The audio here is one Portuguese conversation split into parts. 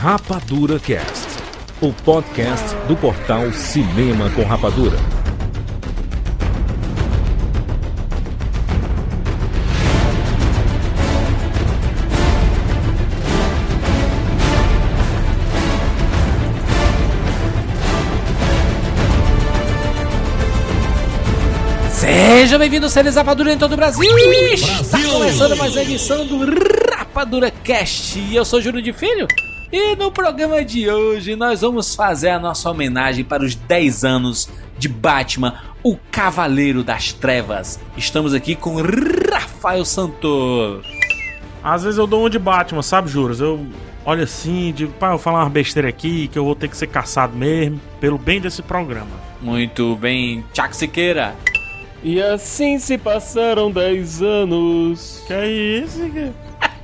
Rapadura Cast, o podcast do portal Cinema com Rapadura. Seja bem-vindo, seres Rapadura em todo o Brasil! Está começando mais uma edição do Rapadura Cast. E eu sou Júlio de Filho. E no programa de hoje nós vamos fazer a nossa homenagem para os 10 anos de Batman, o Cavaleiro das Trevas. Estamos aqui com Rafael Santos. Às vezes eu dou uma de Batman, sabe, Juras? Eu olho assim, digo, pá, eu vou falar uma besteira aqui, que eu vou ter que ser caçado mesmo, pelo bem desse programa. Muito bem, Tiago Siqueira. E assim se passaram 10 anos. Que é isso, cara?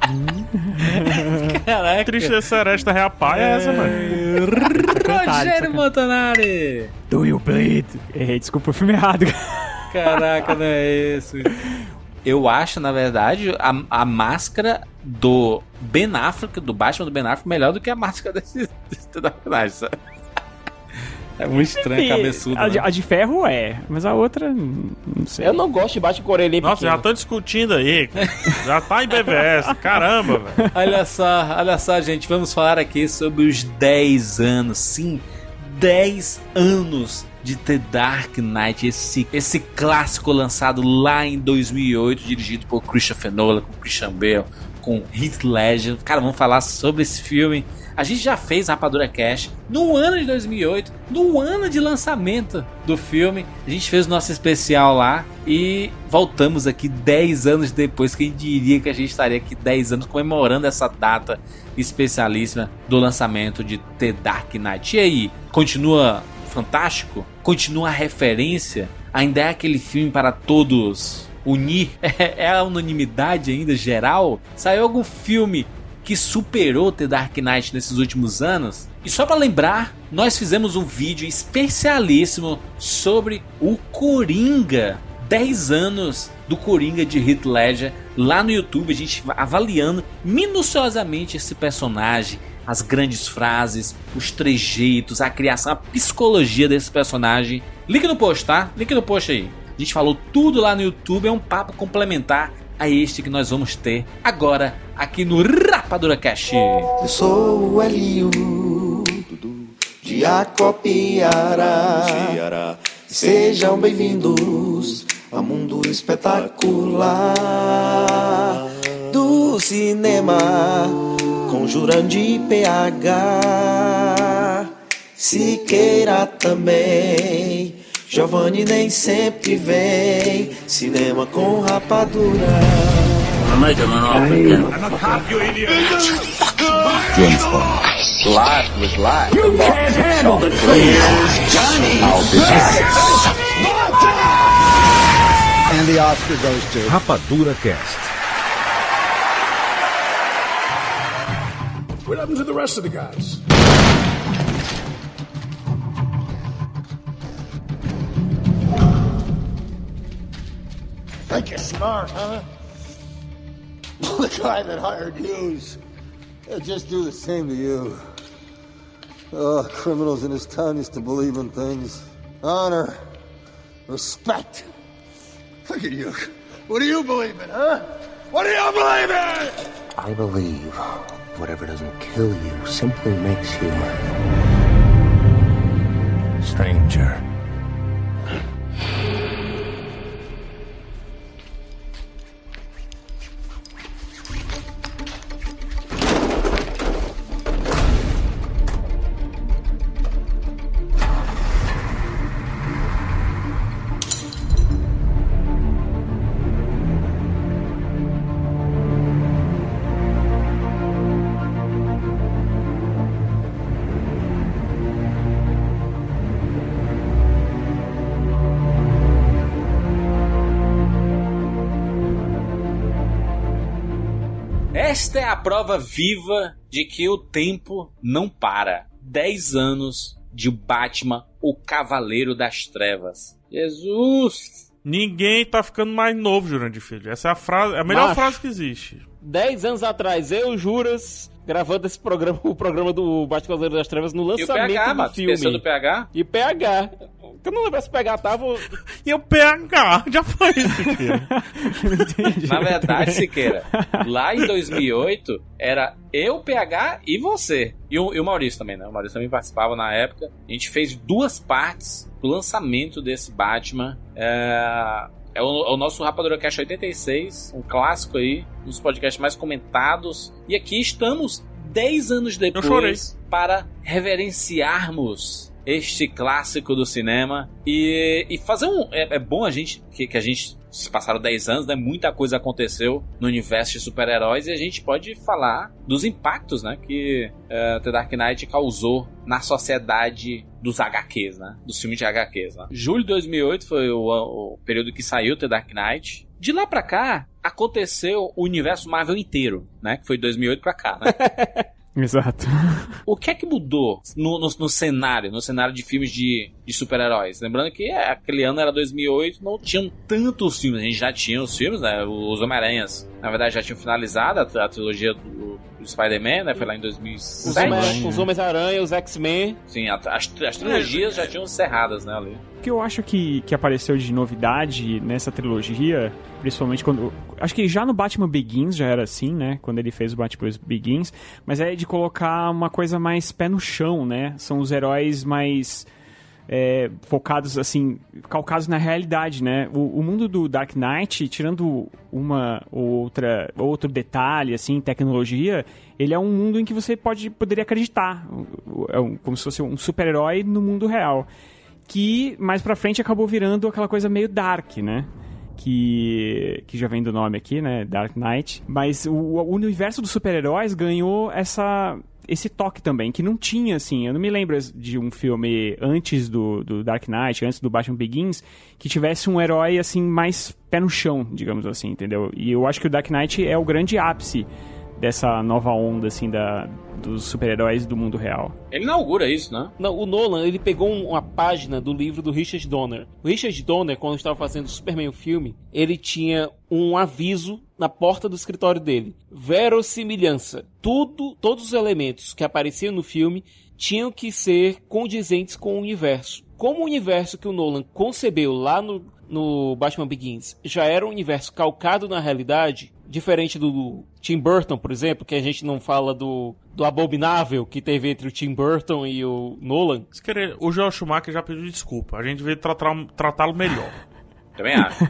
Caraca. Triste seresta reapaia é essa, mano. Rogério Montanari. Do You Bleed? Desculpa, o filme errado. Caraca, não é isso. Eu acho, na verdade, a máscara do Ben Affleck, do Batman do Ben Affleck, melhor do que a máscara desse personagem, sabe? É muito estranho, cabeçudo. A de ferro mas a outra, não sei. Eu não gosto de Batman com orelhinha Nossa, pequena. já estão discutindo aí. Já tá em BVS. Caramba, velho. Olha só, gente, vamos falar aqui sobre os 10 anos. Sim, 10 anos de The Dark Knight, esse clássico lançado lá em 2008, dirigido por Christopher Nolan, com Christian Bale, com Heath Ledger. Cara, vamos falar sobre esse filme. A gente já fez Rapadura Cast no ano de 2008, no ano de lançamento do filme. A gente fez o nosso especial lá e voltamos aqui 10 anos depois. Quem diria que a gente estaria aqui 10 anos comemorando essa data especialíssima do lançamento de The Dark Knight. E aí, continua fantástico? Continua a referência? Ainda é aquele filme para todos unir? É a unanimidade ainda geral? Saiu algum filme que superou The Dark Knight nesses últimos anos? E só para lembrar, nós fizemos um vídeo especialíssimo sobre o Coringa, 10 anos do Coringa de Heath Ledger, lá no YouTube, a gente avaliando minuciosamente esse personagem, as grandes frases, os trejeitos, a criação, a psicologia desse personagem. Link no post, tá? Link no post aí. A gente falou tudo lá no YouTube, é um papo complementar a este que nós vamos ter agora aqui no Rapadura Cast. Eu sou o Hélio de Acopiara. Sejam bem-vindos ao mundo espetacular do cinema com Jurandir PH. Siqueira também, Giovanni nem sempre vem. Cinema com Rapadura. Make him an offer again. I'm a cop, you idiot! James Bond. Life was life. You can't handle the truth, Johnny! I'll be back. And the Oscar goes to Rapadura Cast. What happened to the rest of the guys? Think you're smart, huh? The guy that hired yous, he'll just do the same to you. Oh, criminals in this town used to believe in things. Honor, respect. Look at you. What do you believe in, huh? What do you believe in? I believe whatever doesn't kill you simply makes you stranger. Esta é a prova viva de que o tempo não para. 10 anos de Batman, o Cavaleiro das Trevas. Jesus! Ninguém tá ficando mais novo, Jurandir Filho. Essa é a frase, a melhor frase que existe. 10 anos atrás, eu, Juras, Gravando esse programa, o programa do Batman Cavaleiro das Trevas no lançamento do filme. Esqueceu do PH? E PH. Eu não lembro se PH tava... E o PH, já foi isso, Siqueira. Na verdade, Siqueira, lá em 2008, era eu, PH e você. E o Maurício também, né? O Maurício também participava na época. A gente fez 2 partes do lançamento desse Batman. É o nosso Rapadura Cast 86, um clássico aí, um dos podcasts mais comentados. E aqui estamos 10 anos depois para reverenciarmos este clássico do cinema e fazer é bom a gente que a gente se passaram 10 anos, né? Muita coisa aconteceu no universo de super-heróis e a gente pode falar dos impactos, né, que The Dark Knight causou na sociedade dos HQs, né? Dos filmes de HQs, né? Julho de 2008 foi o período que saiu The Dark Knight. De lá pra cá, aconteceu o universo Marvel inteiro, né? Que foi de 2008 pra cá, né? Exato. O que é que mudou no cenário de filmes de super-heróis? Lembrando que aquele ano era 2008, não tinham tantos filmes. A gente já tinha os filmes, né? Os Homem-Aranhas, na verdade, já tinham finalizado a trilogia do Spider-Man, né? Foi lá em 2007. Os Homens-Aranha, os X-Men. Sim, as trilogias já tinham encerradas, né, ali. O que eu acho que apareceu de novidade nessa trilogia, principalmente quando... Acho que já no Batman Begins já era assim, né? Quando ele fez o Batman Begins. Mas é de colocar uma coisa mais pé no chão, né? São os heróis mais... focados, assim, calcados na realidade, né? O mundo do Dark Knight, tirando outro detalhe, assim, tecnologia, ele é um mundo em que você poderia acreditar. Como se fosse um super-herói no mundo real. Que, mais pra frente, acabou virando aquela coisa meio dark, né? Que já vem do nome aqui, né? Dark Knight. Mas o universo dos super-heróis ganhou esse toque também, que não tinha, assim, eu não me lembro de um filme antes do Dark Knight, antes do Batman Begins, que tivesse um herói, assim, mais pé no chão, digamos assim, entendeu? E eu acho que o Dark Knight é o grande ápice dessa nova onda, assim, dos super-heróis do mundo real. Ele inaugura isso, né? Não, o Nolan, ele pegou uma página do livro do Richard Donner. O Richard Donner, quando estava fazendo o Superman o filme, ele tinha um aviso na porta do escritório dele. Verossimilhança. Todos os elementos que apareciam no filme tinham que ser condizentes com o universo. Como o universo que o Nolan concebeu lá no Batman Begins já era um universo calcado na realidade, diferente do Tim Burton, por exemplo, que a gente não fala do abominável que teve entre o Tim Burton e o Nolan. O Joel Schumacher já pediu desculpa. A gente veio tratá-lo melhor. Também acho.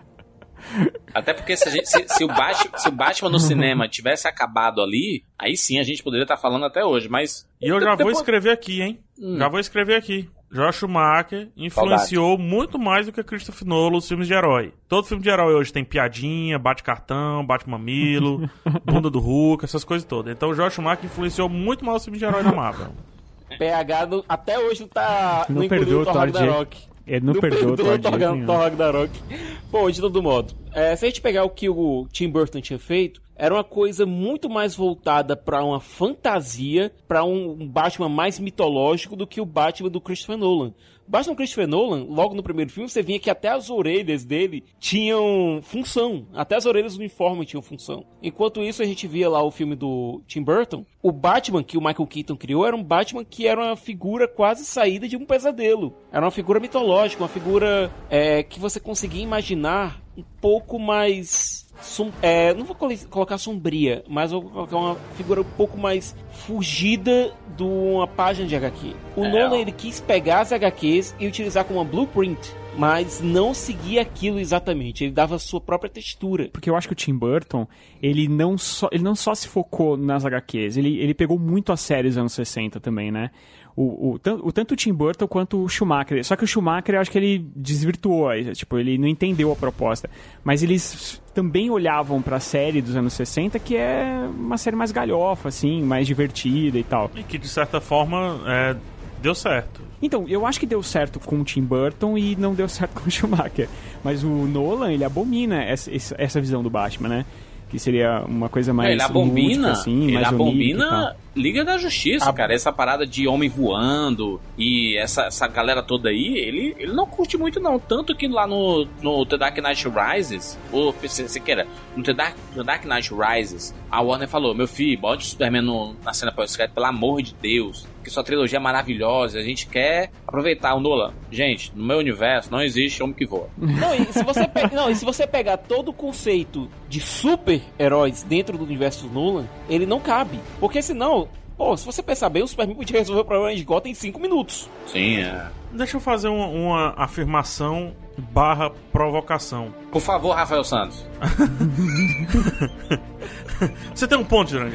Até porque se o Batman no cinema tivesse acabado ali, aí sim a gente poderia estar falando até hoje, mas... E eu já vou escrever aqui, hein? Já vou escrever aqui. Joel Schumacher influenciou muito mais do que Christopher Nolan os filmes de herói. Todo filme de herói hoje tem piadinha, bate-cartão, bate-mamilo, bunda do Hulk, essas coisas todas. Então o Joel Schumacher influenciou muito mais os filmes de herói da Marvel. PH até hoje não perdoou o Thor Ragnarok. Ele não perdoou o Thor Ragnarok. Bom, de todo modo, se a gente pegar o que o Tim Burton tinha feito, era uma coisa muito mais voltada para uma fantasia, para um Batman mais mitológico do que o Batman do Christopher Nolan. O Batman do Christopher Nolan, logo no primeiro filme, você via que até as orelhas dele tinham função. Até as orelhas do uniforme tinham função. Enquanto isso, a gente via lá o filme do Tim Burton. O Batman que o Michael Keaton criou era um Batman que era uma figura quase saída de um pesadelo. Era uma figura mitológica, uma figura que você conseguia imaginar um pouco mais... não vou colocar sombria, mas vou colocar uma figura um pouco mais fugida de uma página de HQ. O Nolan, ele quis pegar as HQs e utilizar como uma blueprint, mas não seguia aquilo exatamente. Ele dava a sua própria textura. Porque eu acho que o Tim Burton, ele não só se focou nas HQs, ele pegou muito a série dos anos 60 também, né? Tanto o Tim Burton quanto o Schumacher. Só que o Schumacher, eu acho que ele desvirtuou, tipo, ele não entendeu a proposta. Mas eles também olhavam pra série dos anos 60, que é uma série mais galhofa, assim, mais divertida e tal. E que, de certa forma, deu certo. Então, eu acho que deu certo com o Tim Burton e não deu certo com o Schumacher. Mas o Nolan, ele abomina essa visão do Batman, né? Que seria uma coisa mais ele abomina, lúdica, assim, mais onírica e tal. Liga da Justiça, cara. Essa parada de homem voando e essa galera toda aí, ele não curte muito, não. Tanto que lá no The Dark Knight Rises, ou se queira, no The Dark Knight Rises, a Warner falou: meu filho, bote o Superman na cena pós-crédito, pelo amor de Deus, que sua trilogia é maravilhosa, a gente quer aproveitar o Nolan. Gente, no meu universo não existe homem que voa. Não, e se você pegar todo o conceito de super-heróis dentro do universo do Nolan, ele não cabe. Porque senão, se você pensar bem, o Superman podia resolver o problema de Gotham em 5 minutos. Sim, é. Deixa eu fazer uma afirmação / provocação. Por favor, Rafael Santos. Você tem um ponto, Jurandir.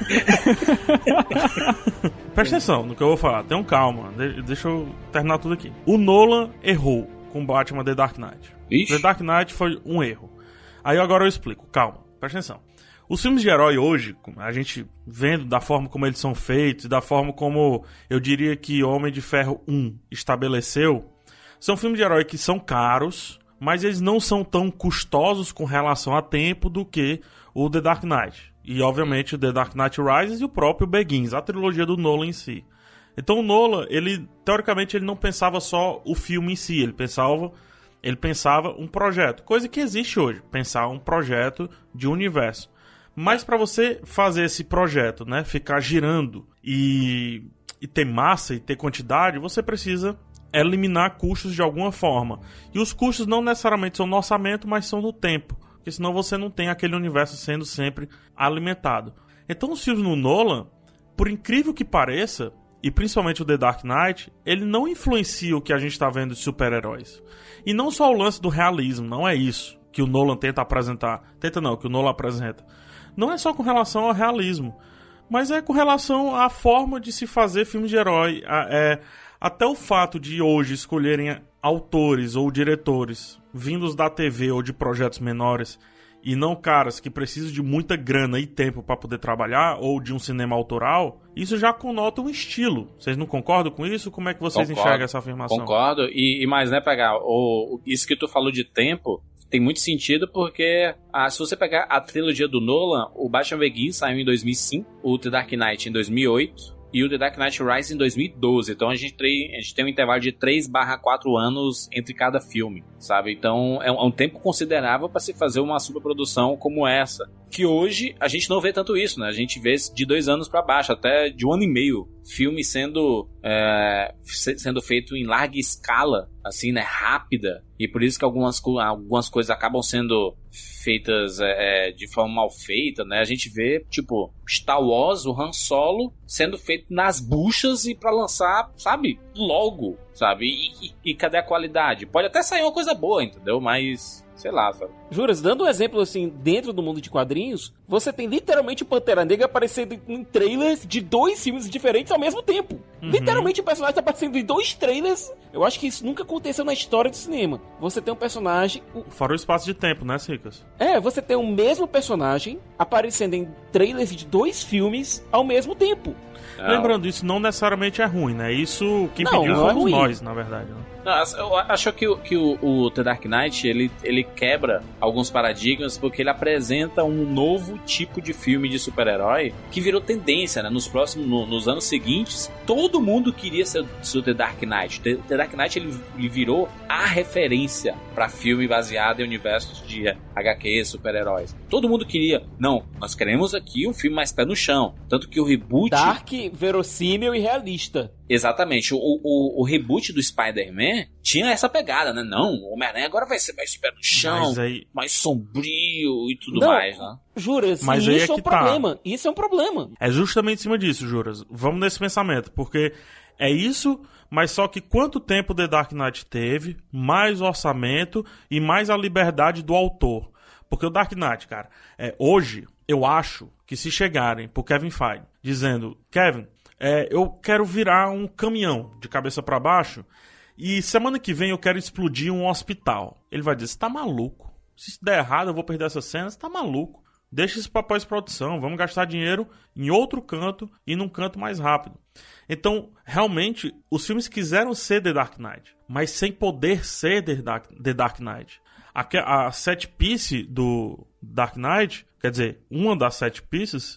Presta atenção no que eu vou falar. Tenham calma. Deixa eu terminar tudo aqui. O Nolan errou com Batman The Dark Knight. Ixi. The Dark Knight foi um erro. Aí agora eu explico. Calma. Presta atenção. Os filmes de herói hoje, a gente vendo da forma como eles são feitos, da forma como eu diria que Homem de Ferro 1 estabeleceu, são filmes de herói que são caros, mas eles não são tão custosos com relação a tempo do que o The Dark Knight. E, obviamente, o The Dark Knight Rises e o próprio Begins, a trilogia do Nolan em si. Então, o Nolan, teoricamente, ele não pensava só o filme em si, ele pensava um projeto, coisa que existe hoje, pensar um projeto de universo. Mas para você fazer esse projeto, né, ficar girando e ter massa e ter quantidade, você precisa eliminar custos de alguma forma. E os custos não necessariamente são no orçamento, mas são no tempo. Porque senão você não tem aquele universo sendo sempre alimentado. Então os filmes no Nolan, por incrível que pareça, e principalmente o The Dark Knight, ele não influencia o que a gente está vendo de super-heróis. E não só o lance do realismo, não é isso que o Nolan tenta apresentar. Que o Nolan apresenta. Não é só com relação ao realismo, mas é com relação à forma de se fazer filmes de herói. Até o fato de hoje escolherem autores ou diretores vindos da TV ou de projetos menores e não caras que precisam de muita grana e tempo para poder trabalhar ou de um cinema autoral, isso já conota um estilo. Vocês não concordam com isso? Como é que vocês enxergam essa afirmação? Concordo. E mais, né, pegar isso que tu falou de tempo tem muito sentido porque se você pegar a trilogia do Nolan, o Batman Begins saiu em 2005, o The Dark Knight em 2008 e o The Dark Knight Rises em 2012. Então a gente tem um intervalo de 3/4 anos entre cada filme, sabe? Então é um tempo considerável para se fazer uma superprodução como essa. Que hoje a gente não vê tanto isso, né? A gente vê de 2 anos para baixo, até de 1 ano e meio. Filme sendo feito em larga escala, assim, né? Rápida. E por isso que algumas coisas acabam sendo feitas de forma mal feita, né? A gente vê, tipo, Star Wars, o Han Solo, sendo feito nas buchas e pra lançar, sabe? Logo, sabe? E cadê a qualidade? Pode até sair uma coisa boa, entendeu? Mas... sei lá, sabe? Juras, dando um exemplo assim, dentro do mundo de quadrinhos, você tem literalmente o Pantera Negra aparecendo em trailers de 2 filmes diferentes ao mesmo tempo. Uhum. Literalmente o personagem tá aparecendo em 2 trailers. Eu acho que isso nunca aconteceu na história do cinema. Você tem um personagem... Fora o espaço de tempo, né, Cicas? Você tem o mesmo personagem aparecendo em trailers de 2 filmes ao mesmo tempo. Lembrando, isso não necessariamente é ruim, né? Isso quem pediu fomos nós, na verdade, né? Não, eu acho que o The Dark Knight ele quebra alguns paradigmas porque ele apresenta um novo tipo de filme de super-herói que virou tendência, né? Nos anos seguintes, todo mundo queria ser o The Dark Knight. The Dark Knight ele virou a referência para filme baseado em universos de HQ, super-heróis. Todo mundo queria. Não, nós queremos aqui um filme mais pé no chão. Tanto que o reboot... Dark, verossímil e realista. Exatamente. O reboot do Spider-Man tinha essa pegada, né? Não, o Homem-Aranha agora vai ser mais pé no chão, mais sombrio e tudo mais, né? Juras, mas isso é um problema. Isso é um problema. É justamente em cima disso, Juras. Vamos nesse pensamento, porque é isso, mas só que quanto tempo The Dark Knight teve, mais orçamento e mais a liberdade do autor. Porque o Dark Knight, cara, hoje, eu acho que se chegarem pro Kevin Feige dizendo, Kevin, eu quero virar um caminhão de cabeça para baixo e semana que vem eu quero explodir um hospital. Ele vai dizer, você tá maluco? Se isso der errado eu vou perder essa cena, você tá maluco? Deixa isso para pós-produção, vamos gastar dinheiro em outro canto e num canto mais rápido. Então, realmente, os filmes quiseram ser The Dark Knight, mas sem poder ser The Dark Knight. A set piece do Dark Knight, quer dizer, uma das set pieces,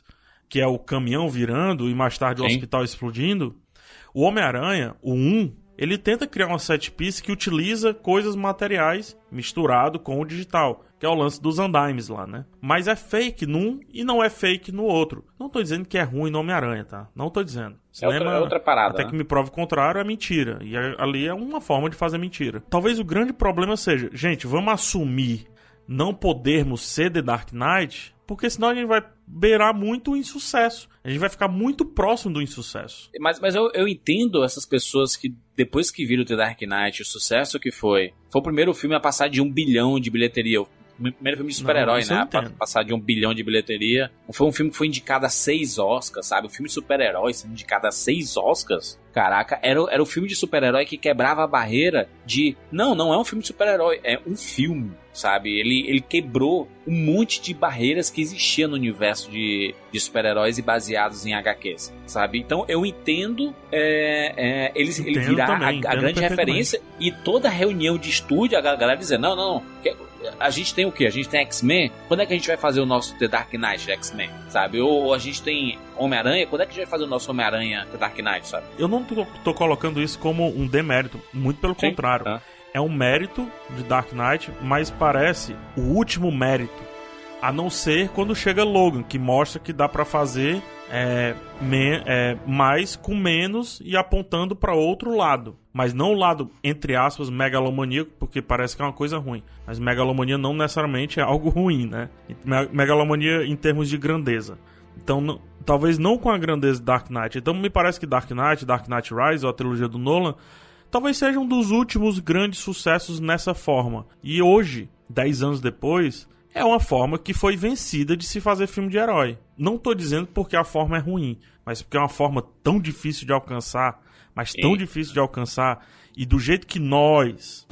que é o caminhão virando e mais tarde o hospital explodindo, o Homem-Aranha, o 1, ele tenta criar uma set piece que utiliza coisas materiais misturado com o digital, que é o lance dos andimes lá, né? Mas é fake num e não é fake no outro. Não tô dizendo que é ruim no Homem-Aranha, tá? Não tô dizendo. É outra parada, até né? que me prove o contrário, é mentira. E ali é uma forma de fazer mentira. Talvez o grande problema seja, gente, vamos assumir não podermos ser The Dark Knight, porque senão a gente vai beirar muito o insucesso. A gente vai ficar muito próximo do insucesso. Mas eu entendo essas pessoas que, depois que viram The Dark Knight, o sucesso que foi o primeiro filme a passar de 1 bilhão de bilheteria. O primeiro filme de super-herói, né? A passar de 1 bilhão de bilheteria. Foi um filme que foi indicado a 6 Oscars, sabe? O filme de super-herói sendo indicado a 6 Oscars. Caraca, era o filme de super-herói que quebrava a barreira de... Não é um filme de super-herói, é um filme, sabe? Ele quebrou um monte de barreiras que existiam no universo de super-heróis e baseados em HQs, sabe? Então eu entendo ele virar a grande referência, e toda reunião de estúdio, a galera dizer, não, a gente tem o quê? A gente tem X-Men? Quando é que a gente vai fazer o nosso The Dark Knight X-Men, sabe? Ou a gente tem Homem-Aranha, quando é que a gente vai fazer o nosso Homem-Aranha The Dark Knight, sabe? Eu não tô colocando isso como um demérito, muito pelo contrário. Tá. É um mérito de Dark Knight, mas parece o último mérito, a não ser quando chega Logan, que mostra que dá pra fazer mais com menos e apontando pra outro lado. Mas não o lado, entre aspas, megalomaníaco, porque parece que é uma coisa ruim. Mas megalomania não necessariamente é algo ruim, né? Megalomania em termos de grandeza. Então, talvez não com a grandeza de Dark Knight. Então, me parece que Dark Knight Rise, ou a trilogia do Nolan, talvez seja um dos últimos grandes sucessos nessa forma. E hoje, 10 anos depois, é uma forma que foi vencida de se fazer filme de herói. Não tô dizendo porque a forma é ruim, mas porque é uma forma tão difícil de alcançar, difícil de alcançar, e do jeito que nós,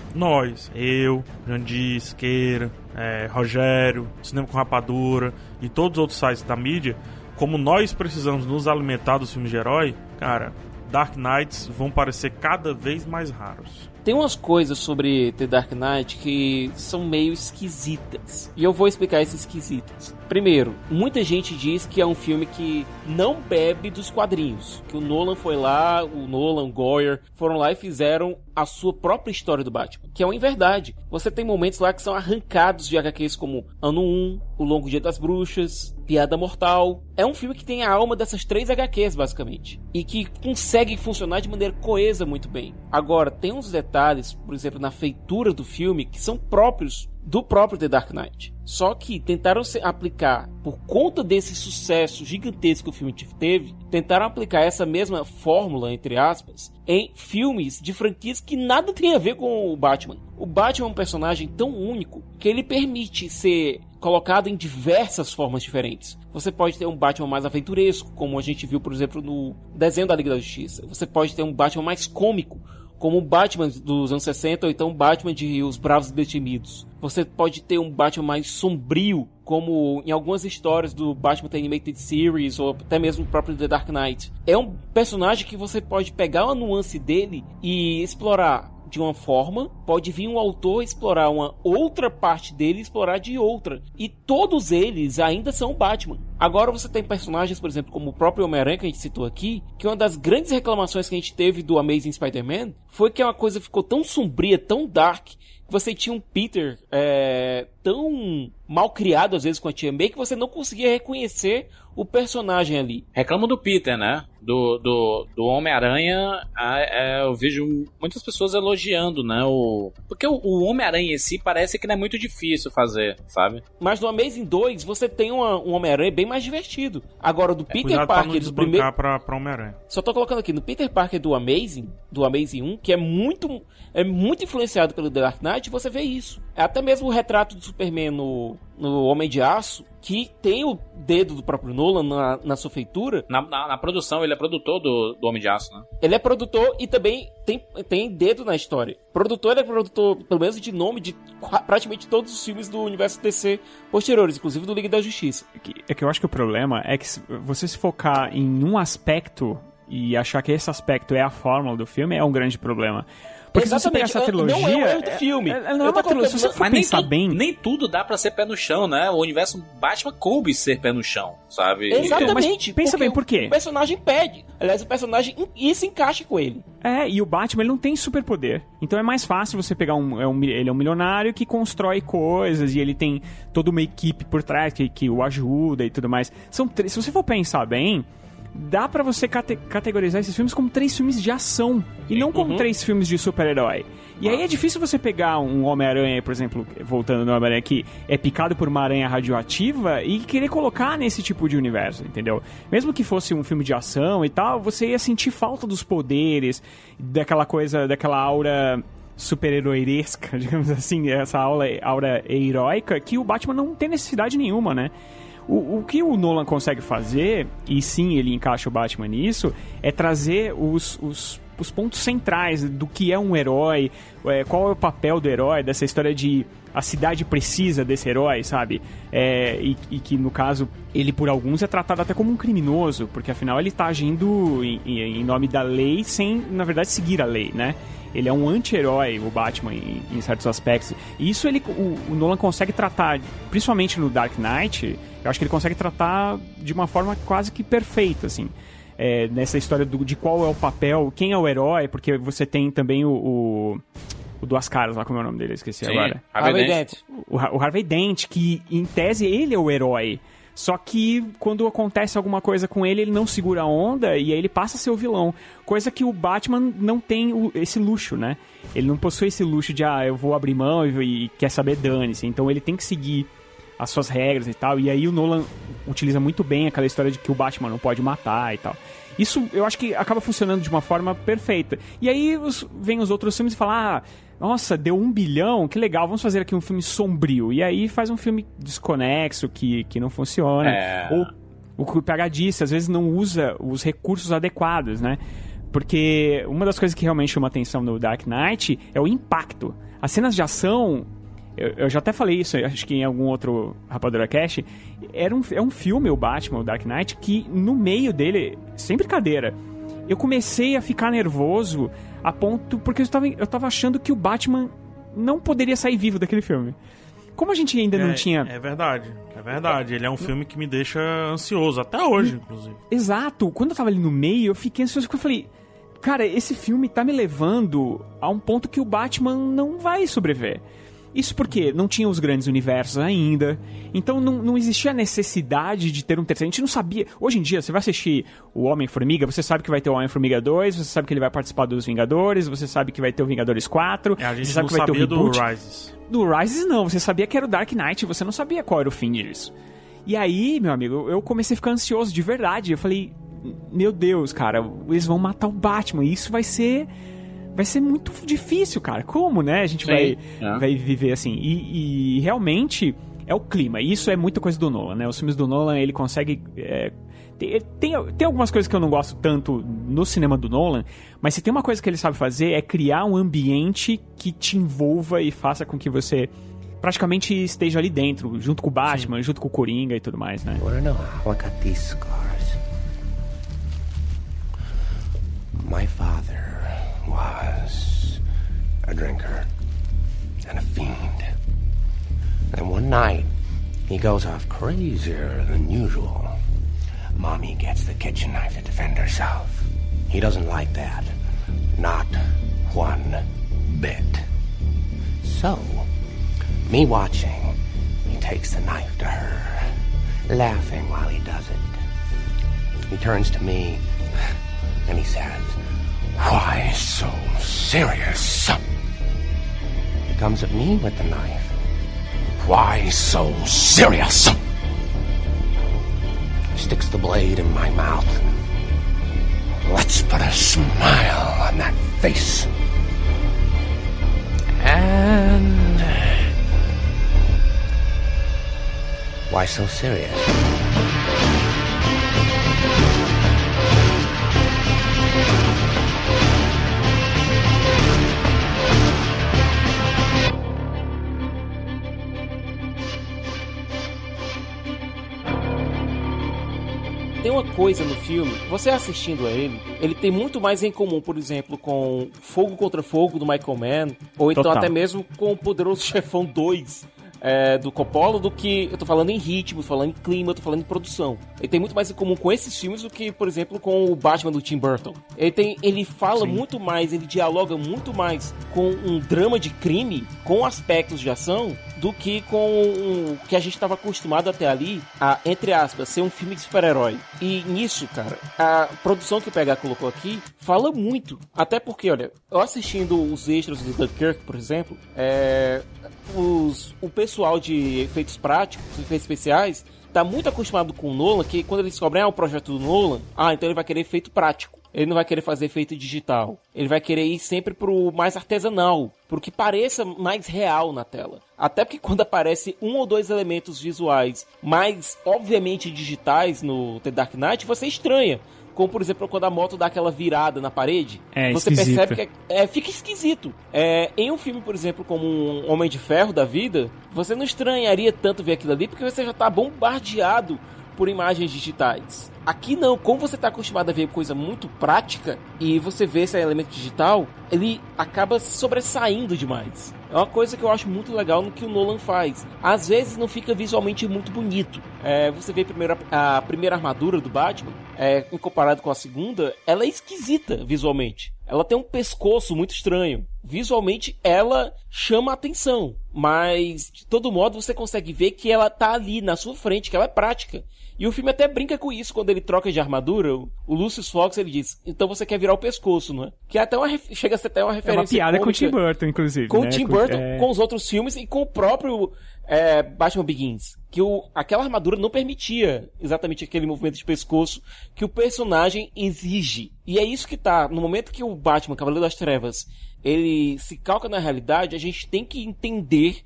eu, Jandir, Isqueira, Rogério, Cinema com Rapadura e todos os outros sites da mídia, como nós precisamos nos alimentar dos filmes de herói, cara, Dark Knights vão parecer cada vez mais raros. Tem umas coisas sobre The Dark Knight que são meio esquisitas. E eu vou explicar esses esquisitas. Primeiro, muita gente diz que é um filme que não bebe dos quadrinhos. Que o Nolan foi lá, o Nolan, o Goyer, foram lá e fizeram a sua própria história do Batman. Que é uma inverdade. Você tem momentos lá que são arrancados de HQs como Ano 1, O Longo Dia das Bruxas, Piada Mortal. É um filme que tem a alma dessas 3 HQs, basicamente. E que consegue funcionar de maneira coesa muito bem. Agora, tem uns detalhes, por exemplo, na feitura do filme, que são próprios do próprio The Dark Knight. Só que tentaram aplicar, por conta desse sucesso gigantesco que o filme teve, tentaram aplicar essa mesma fórmula, entre aspas, em filmes de franquias que nada tem a ver com o Batman. O Batman é um personagem tão único que ele permite ser colocado em diversas formas diferentes. Você pode ter um Batman mais aventuresco, como a gente viu, por exemplo, no desenho da Liga da Justiça. Você pode ter um Batman mais cômico, como o Batman dos anos 60, ou então o Batman de Os Bravos e Destemidos. Você pode ter um Batman mais sombrio, como em algumas histórias do Batman The Animated Series, ou até mesmo o próprio The Dark Knight. É um personagem que você pode pegar uma nuance dele e explorar de uma forma, pode vir um autor explorar uma outra parte dele e explorar de outra. E todos eles ainda são o Batman. Agora você tem personagens, por exemplo, como o próprio Homem-Aranha, que a gente citou aqui, que uma das grandes reclamações que a gente teve do Amazing Spider-Man foi que uma coisa ficou tão sombria, tão dark, que você tinha um Peter tão mal criado, às vezes, com a Tia May, que você não conseguia reconhecer o personagem ali. Reclamo do Peter, né? Do Homem-Aranha, eu vejo muitas pessoas elogiando, né? Porque o Homem-Aranha em si parece que não é muito difícil fazer, sabe? Mas no Amazing 2 você tem um Homem-Aranha bem mais divertido. Agora, do Peter Parker do primeiro... pra Homem-Aranha. Só tô colocando aqui, no Peter Parker do Amazing 1, que é muito influenciado pelo The Dark Knight, você vê isso. Até mesmo o retrato do Superman no Homem de Aço, que tem o dedo do próprio Nolan na sua feitura. Na produção, ele é produtor do Homem de Aço, né? Ele é produtor e também tem dedo na história. Ele é produtor, pelo menos de nome, de praticamente todos os filmes do universo DC posteriores, inclusive do Liga da Justiça. É que eu acho que o problema é que você se focar em um aspecto e achar que esse aspecto é a fórmula do filme é um grande problema. Porque se você pegar essa trilogia... Não é um erro do filme. Não é uma trilogia. Se você for pensar bem... Nem tudo dá pra ser pé no chão, né? O universo Batman coube ser pé no chão, sabe? Exatamente. Mas pensa bem, por quê? O personagem pede. Aliás, o personagem se encaixa com ele. E o Batman, ele não tem superpoder. Então é mais fácil você pegar ele é um milionário que constrói coisas e ele tem toda uma equipe por trás que o ajuda e tudo mais. Se você for pensar bem... Dá pra você categorizar esses filmes como 3 filmes de ação e não como 3 filmes de super-herói. E aí é difícil você pegar um Homem-Aranha, por exemplo, voltando no Homem-Aranha, que é picado por uma aranha radioativa e querer colocar nesse tipo de universo, entendeu? Mesmo que fosse um filme de ação e tal, você ia sentir falta dos poderes, daquela coisa, daquela aura super-heroiresca, digamos assim, essa aura heróica, que o Batman não tem necessidade nenhuma, né? O que o Nolan consegue fazer, e sim, ele encaixa o Batman nisso, é trazer os pontos centrais do que é um herói, qual é o papel do herói, dessa história de a cidade precisa desse herói, sabe? E que, no caso, ele por alguns é tratado até como um criminoso, porque afinal ele está agindo em nome da lei sem, na verdade, seguir a lei, né? Ele é um anti-herói, o Batman, em certos aspectos. E isso o Nolan consegue tratar, principalmente no Dark Knight, eu acho que ele consegue tratar de uma forma quase que perfeita, assim. Nessa história de qual é o papel, quem é o herói, porque você tem também o Duas Caras, lá como é o nome dele, eu esqueci agora. Harvey Dent. O Harvey Dent, que em tese ele é o herói. Só que quando acontece alguma coisa com ele, ele não segura a onda e aí ele passa a ser o vilão. Coisa que o Batman não tem esse luxo, né? Ele não possui esse luxo de, eu vou abrir mão e quer saber, dane-se. Então ele tem que seguir as suas regras e tal. E aí o Nolan utiliza muito bem aquela história de que o Batman não pode matar e tal. Isso eu acho que acaba funcionando de uma forma perfeita. E aí vem os outros filmes e falam, nossa, deu 1 bilhão, que legal, vamos fazer aqui um filme sombrio. E aí faz um filme desconexo, que não funciona. Ou o que o PH disse, às vezes não usa os recursos adequados, né? Porque uma das coisas que realmente chama atenção no Dark Knight é o impacto. As cenas de ação, eu já até falei isso, acho que em algum outro Rapadura Cast, é um filme, o Batman, o Dark Knight, que no meio dele, sem brincadeira, eu comecei a ficar nervoso a ponto... Porque eu tava achando que o Batman não poderia sair vivo daquele filme. Como a gente ainda não tinha... É verdade. Ele é um filme que me deixa ansioso, até hoje, inclusive. Exato. Quando eu tava ali no meio, eu fiquei ansioso, porque eu falei... Cara, esse filme tá me levando a um ponto que o Batman não vai sobreviver. Isso porque não tinha os grandes universos ainda, então não existia a necessidade de ter um terceiro. A gente não sabia. Hoje em dia, você vai assistir o Homem-Formiga, você sabe que vai ter o Homem-Formiga 2, você sabe que ele vai participar dos Vingadores, você sabe que vai ter o Vingadores 4. A gente você sabe não que vai ter o sabia do reboot. Rises. Do Rises não, você sabia que era o Dark Knight, você não sabia qual era o fim disso. E aí, meu amigo, eu comecei a ficar ansioso de verdade. Eu falei, meu Deus, cara, eles vão matar o Batman, e isso vai ser muito difícil, cara. Como, né? A gente vai viver assim. E realmente é o clima. E isso é muita coisa do Nolan, né? Os filmes do Nolan, ele consegue... Tem algumas coisas que eu não gosto tanto no cinema do Nolan, mas se tem uma coisa que ele sabe fazer é criar um ambiente que te envolva e faça com que você praticamente esteja ali dentro, junto com o Batman, junto com o Coringa e tudo mais, né? You wanna know how I got these scars? My father was a drinker and a fiend. And one night, he goes off crazier than usual. Mommy gets the kitchen knife to defend herself. He doesn't like that. Not one bit. So, me watching, he takes the knife to her, laughing while he does it. He turns to me and he says, "Why so serious?" He comes at me with the knife. "Why so serious?" Sticks the blade in my mouth. Let's put a smile on that face. And... why so serious? Tem uma coisa no filme, você assistindo a ele tem muito mais em comum, por exemplo, com Fogo Contra Fogo, do Michael Mann, ou então Total. até mesmo com o Poderoso Chefão 2, do Coppola, do que eu tô falando em ritmo, tô falando em clima, eu tô falando em produção. Ele tem muito mais em comum com esses filmes do que, por exemplo, com o Batman do Tim Burton. Ele fala muito mais, ele dialoga muito mais com um drama de crime, com aspectos de ação, do que com o que a gente estava acostumado até ali, a, entre aspas, ser um filme de super-herói. E nisso, cara, a produção que o PH colocou aqui fala muito. Até porque, olha, eu assistindo os extras do Dunkirk, por exemplo, o pessoal de efeitos práticos, efeitos especiais, tá muito acostumado com o Nolan, que quando ele descobre o projeto do Nolan, então ele vai querer efeito prático. Ele não vai querer fazer efeito digital. Ele vai querer ir sempre pro mais artesanal, pro que pareça mais real na tela. Até porque quando aparece um ou dois elementos visuais mais obviamente digitais no The Dark Knight, você estranha. Como, por exemplo, quando a moto dá aquela virada na parede, você esquisito. percebe que fica esquisito. Em um filme, por exemplo, como um Homem de Ferro da vida, você não estranharia tanto ver aquilo ali, porque você já tá bombardeado por imagens digitais. Aqui não, como você está acostumado a ver coisa muito prática e você vê esse elemento digital, ele acaba sobressaindo demais. É uma coisa que eu acho muito legal no que o Nolan faz. Às vezes não fica visualmente muito bonito. Você vê a primeira armadura do Batman, em comparado com a segunda, ela é esquisita visualmente. Ela tem um pescoço muito estranho. Visualmente ela chama a atenção, mas de todo modo você consegue ver que ela tá ali na sua frente, que ela é prática. E o filme até brinca com isso quando ele troca de armadura. O Lucius Fox, ele diz, então você quer virar o pescoço, não é? Que é até chega a ser até uma referência. É uma piada com o Tim Burton, inclusive. Com né? o Tim Burton, com os outros filmes e com o próprio Batman Begins. Que aquela armadura não permitia exatamente aquele movimento de pescoço que o personagem exige. E é isso que tá, no momento que o Batman, Cavaleiro das Trevas, ele se calca na realidade, a gente tem que entender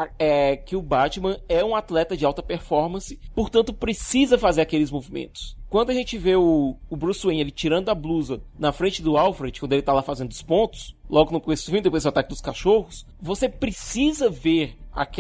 que o Batman é um atleta de alta performance, portanto precisa fazer aqueles movimentos. Quando a gente vê o Bruce Wayne ele tirando a blusa na frente do Alfred, quando ele tá lá fazendo os pontos, logo no começo do filme, depois do ataque dos cachorros, você precisa ver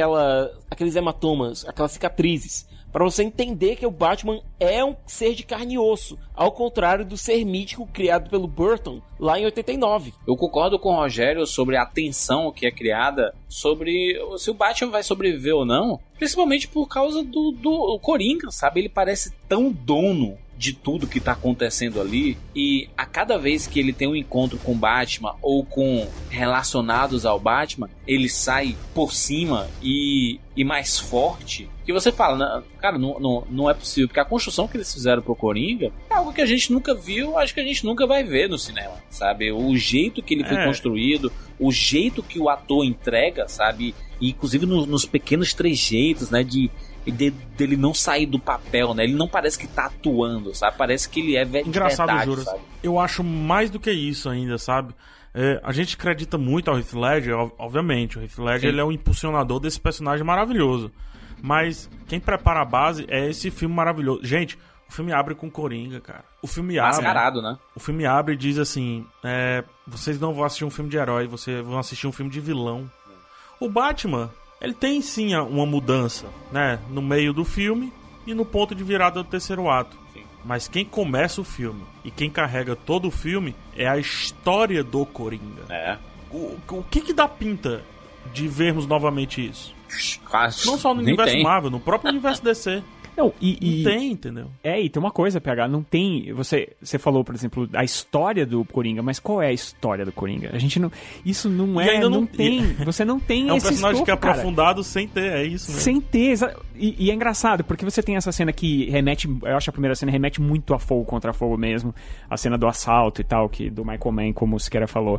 aqueles hematomas, aquelas cicatrizes, para você entender que o Batman é um ser de carne e osso, ao contrário do ser mítico criado pelo Burton lá em 89. Eu concordo com o Rogério sobre a tensão que é criada sobre se o Batman vai sobreviver ou não, principalmente por causa do Coringa, sabe? Ele parece tão dono de tudo que tá acontecendo ali, e a cada vez que ele tem um encontro com o Batman ou com relacionados ao Batman, ele sai por cima e mais forte, que você fala, cara, não é possível, porque a construção que eles fizeram pro Coringa é algo que a gente nunca viu, acho que a gente nunca vai ver no cinema, sabe? O jeito que ele foi construído, o jeito que o ator entrega, sabe? E, inclusive nos pequenos trejeitos, né, dele não sair do papel, né? Ele não parece que tá atuando, sabe? Parece que ele é engraçado, verdade, Juras. sabe? Eu acho mais do que isso ainda, sabe? A gente acredita muito ao Heath Ledger, obviamente. O Heath Ledger ele é o impulsionador desse personagem maravilhoso. Mas quem prepara a base é esse filme maravilhoso. Gente, o filme abre com Coringa, cara. O filme mascarado, né? O filme abre e diz assim, vocês não vão assistir um filme de herói, vocês vão assistir um filme de vilão. O Batman, ele tem sim uma mudança, né? No meio do filme e no ponto de virada do terceiro ato. Sim. Mas quem começa o filme e quem carrega todo o filme é a história do Coringa. O que dá pinta de vermos novamente isso? Não só no universo Marvel, no próprio universo DC. Não, não tem, entendeu? E tem uma coisa, PH, não tem... Você falou, por exemplo, a história do Coringa, mas qual é a história do Coringa? A gente não... Isso não é... Ainda não tem... Você não tem é um esse personagem escopo, que é cara. aprofundado sem ter, é isso mesmo. Sem ter, e é engraçado, porque você tem essa cena que remete... Eu acho que a primeira cena remete muito a Fogo contra Fogo mesmo. A cena do assalto e tal, que do Michael Mann, como o Siqueira falou.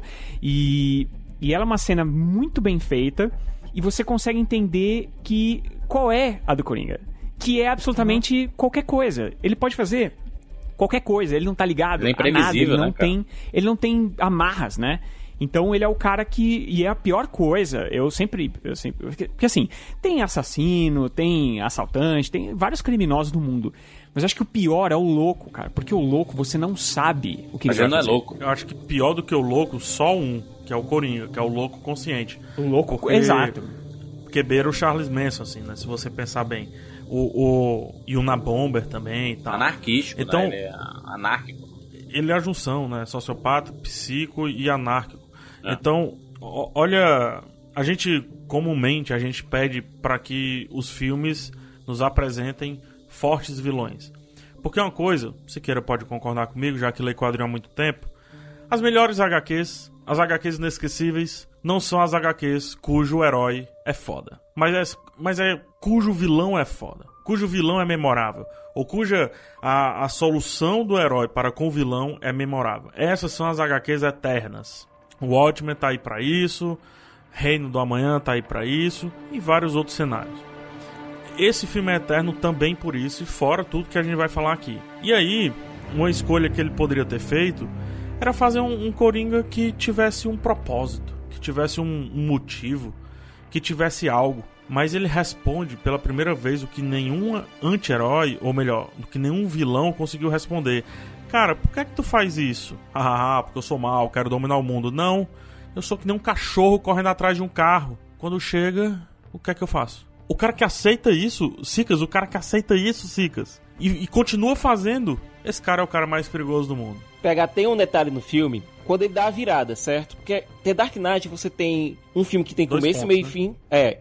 E ela é uma cena muito bem feita, e você consegue entender qual é a do Coringa. Que é absolutamente qualquer coisa. Ele pode fazer qualquer coisa, ele não tá ligado a nada, ele não tem amarras, né? Então ele é o cara que... E é a pior coisa, eu sempre porque assim, tem assassino, tem assaltante, tem vários criminosos no mundo. Mas eu acho que o pior é o louco, cara. Porque o louco, você não sabe o que ele vai fazer. Mas não é louco. Eu acho que pior do que o louco, só um, que é o Coringa, que é o louco consciente. O louco, exato. Porque beira o Charles Manson, assim, né? Se você pensar bem. E o Unabomber também e tal. Anarquístico, então, né? Ele é anárquico. Ele é a junção, né? Sociopata, psico e anárquico. Então, olha... A gente, comumente, a gente pede para que os filmes nos apresentem fortes vilões. Porque é uma coisa, Siqueira pode concordar comigo, já que lê quadrinho há muito tempo, as melhores HQs, as HQs inesquecíveis, não são as HQs cujo herói é foda. Mas é cujo vilão é foda. Cujo vilão é memorável. Ou cuja a solução do herói para com o vilão é memorável. Essas são as HQs eternas. O Watchmen tá aí pra isso... Reino do Amanhã tá aí pra isso, e vários outros cenários. Esse filme é eterno também por isso, e fora tudo que a gente vai falar aqui. E aí, uma escolha que ele poderia ter feito era fazer um Coringa que tivesse um propósito, que tivesse um motivo, que tivesse algo. Mas ele responde pela primeira vez o que nenhum anti-herói, ou melhor, o que nenhum vilão conseguiu responder. Cara, por que é que tu faz isso? Porque eu sou mal, quero dominar o mundo. Não. Eu sou que nem um cachorro correndo atrás de um carro. Quando chega, o que é que eu faço? O cara que aceita isso, Sicas, e continua fazendo, esse cara é o cara mais perigoso do mundo. Tem um detalhe no filme, quando ele dá a virada, certo? Porque The Dark Knight você tem um filme que tem começo, meio e fim.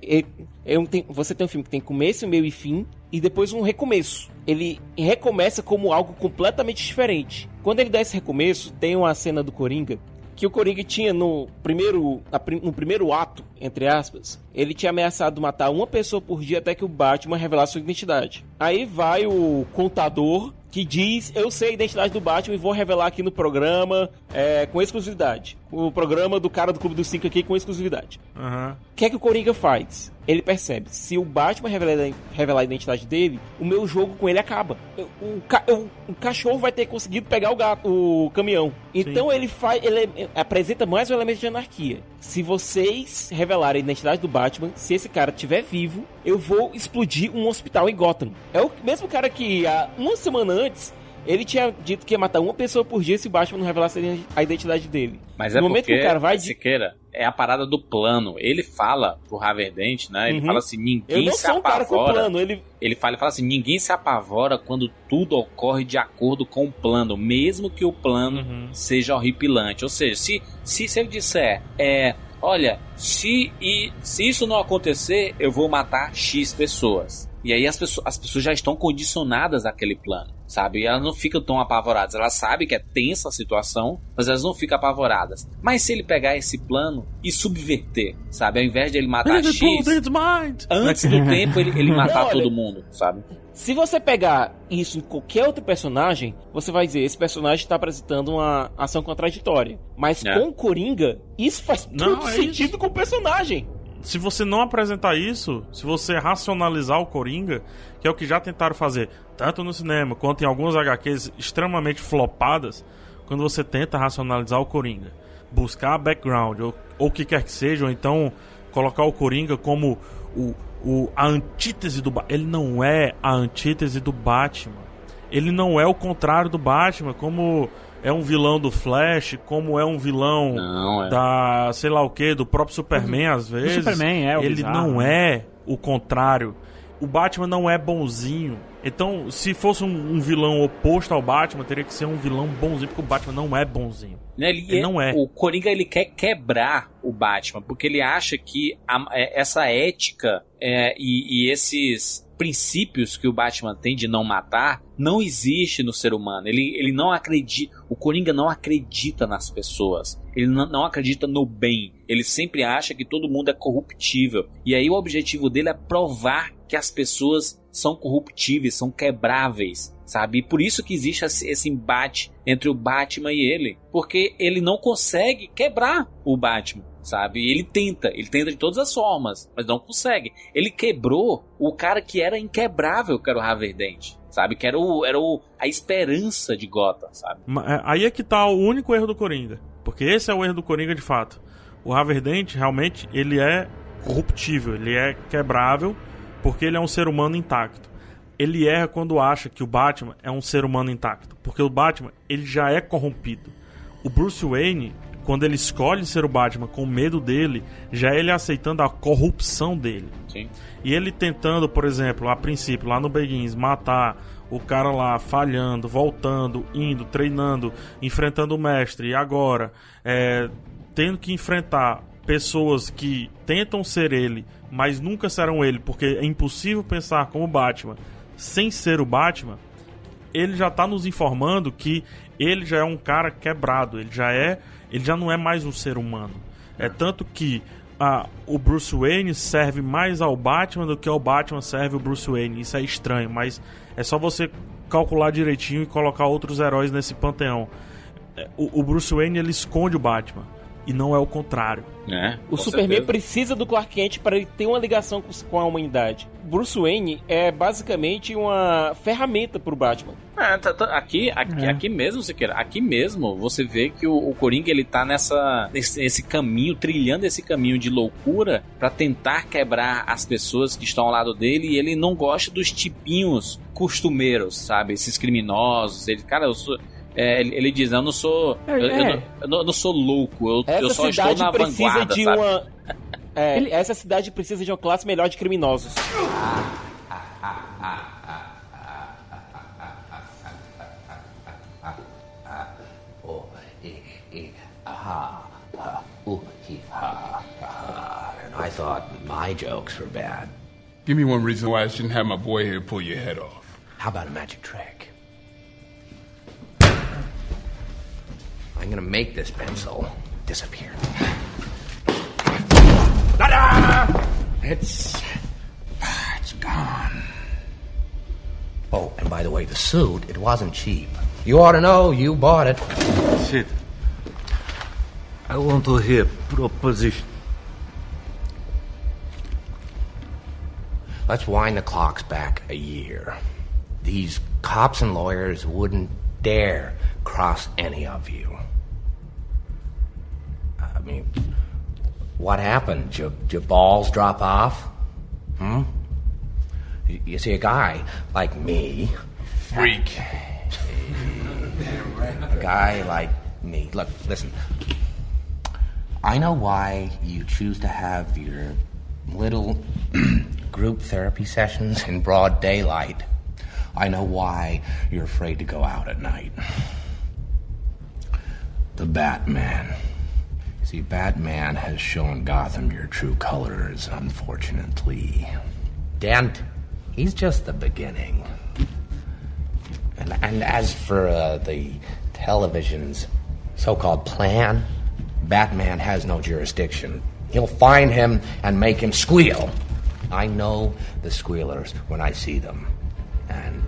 Você tem um filme que tem começo, meio e fim, e depois um recomeço. Ele recomeça como algo completamente diferente. Quando ele dá esse recomeço, tem uma cena do Coringa que o Coringa tinha no primeiro ato, entre aspas, ele tinha ameaçado matar uma pessoa por dia até que o Batman revelasse sua identidade. Aí vai o contador que diz, eu sei a identidade do Batman e vou revelar aqui no programa com exclusividade. O programa do cara do Clube dos 5 aqui com exclusividade. O que é que o Coringa faz? Ele percebe, se o Batman revelar a identidade dele, o meu jogo com ele acaba. O cachorro vai ter conseguido pegar o caminhão. Então ele apresenta mais um elemento de anarquia. Se vocês revelarem a identidade do Batman, se esse cara estiver vivo, eu vou explodir um hospital em Gotham. É o mesmo cara que há uma semana antes ele tinha dito que ia matar uma pessoa por dia se o Batman não revelasse a identidade dele. Mas no momento que o cara vai Siqueira, é a parada do plano. Ele fala pro Harvey Dent, né? Ele fala assim, ninguém se apavora. Eu não sou um cara com plano. Ele fala assim, ninguém se apavora quando tudo ocorre de acordo com o plano, mesmo que o plano seja horripilante. Ou seja, se ele disser, olha, se isso não acontecer, eu vou matar X pessoas. E aí as pessoas já estão condicionadas àquele plano, sabe? E elas não ficam tão apavoradas. Elas sabem que é tensa a situação, mas elas não ficam apavoradas. Mas se ele pegar esse plano e subverter, sabe? Ao invés de ele matar X, antes do tempo ele matar todo mundo, sabe? Se você pegar isso em qualquer outro personagem, você vai dizer, esse personagem está apresentando uma ação contraditória. Mas com o Coringa, isso faz todo sentido com o personagem. Se você não apresentar isso, se você racionalizar o Coringa, que é o que já tentaram fazer, tanto no cinema quanto em algumas HQs extremamente flopadas, quando você tenta racionalizar o Coringa, buscar background, ou o que quer que seja, ou então colocar o Coringa como a antítese do Batman. Ele não é a antítese do Batman. Ele não é o contrário do Batman, como é um vilão do Flash, como é um vilão da, sei lá o que, do próprio Superman às vezes. O Superman ele bizarro, não é o contrário. O Batman não é bonzinho. Então, se fosse um vilão oposto ao Batman, teria que ser um vilão bonzinho, porque o Batman não é bonzinho. Ele não é. O Coringa, ele quer quebrar o Batman, porque ele acha que essa ética e esses princípios que o Batman tem de não matar não existe no ser humano. Ele não acredita. O Coringa não acredita nas pessoas. Ele não acredita no bem. Ele sempre acha que todo mundo é corruptível. E aí o objetivo dele é provar que as pessoas são corruptíveis, são quebráveis, sabe? E por isso que existe esse embate entre o Batman e ele. Porque ele não consegue quebrar o Batman, sabe? Ele tenta de todas as formas, mas não consegue. Ele quebrou o cara que era inquebrável, que era o Harvey Dent, sabe? Que era a esperança de Gotham, sabe? Aí é que tá o único erro do Coringa. Porque esse é o erro do Coringa de fato. O Harvey Dent, realmente, ele é corruptível, ele é quebrável, porque ele é um ser humano intacto. Ele erra quando acha que o Batman é um ser humano intacto, porque o Batman, ele já é corrompido. O Bruce Wayne, quando ele escolhe ser o Batman com medo dele, já é ele aceitando a corrupção dele. Sim. E ele tentando, por exemplo, a princípio, lá no Begins, matar o cara lá, falhando, voltando, indo, treinando, enfrentando o mestre, e agora tendo que enfrentar pessoas que tentam ser ele, mas nunca serão ele, porque é impossível pensar como Batman sem ser o Batman. Ele já tá nos informando que ele já é um cara quebrado, ele já não é mais um ser humano. É tanto que o Bruce Wayne serve mais ao Batman do que o Batman serve o Bruce Wayne. Isso é estranho, mas é só você calcular direitinho e colocar outros heróis nesse panteão. O Bruce Wayne, ele esconde o Batman, e não é o contrário. O Superman precisa do Clark Kent para ele ter uma ligação com a humanidade. Bruce Wayne é basicamente uma ferramenta pro Batman. Aqui mesmo, Siqueira, aqui mesmo você vê que o Coringa, ele tá nesse caminho, trilhando esse caminho de loucura pra tentar quebrar as pessoas que estão ao lado dele, e ele não gosta dos tipinhos costumeiros, sabe? Esses criminosos. Ele diz, eu não sou eu não sou louco, eu só estou na vanguarda, sabe? Essa cidade precisa de uma classe melhor de criminosos. And I thought my jokes were bad. Give me one reason why I shouldn't have my boy here pull your head off. How about a magic trick? I'm gonna make this pencil disappear. Ta-da! It's gone. Oh, and by the way, the suit, it wasn't cheap. You ought to know, you bought it. Sid, I want to hear proposition. Let's wind the clocks back a year. These cops and lawyers wouldn't dare cross any of you. I mean, what happened? Your balls drop off? You see, a guy like me... Freak. A guy like me... Look, listen. I know why you choose to have your little group therapy sessions in broad daylight. I know why you're afraid to go out at night. The Batman. See, Batman has shown Gotham your true colors, unfortunately. Dent, he's just the beginning. And as for the television's so-called plan, Batman has no jurisdiction. He'll find him and make him squeal. I know the squealers when I see them. And...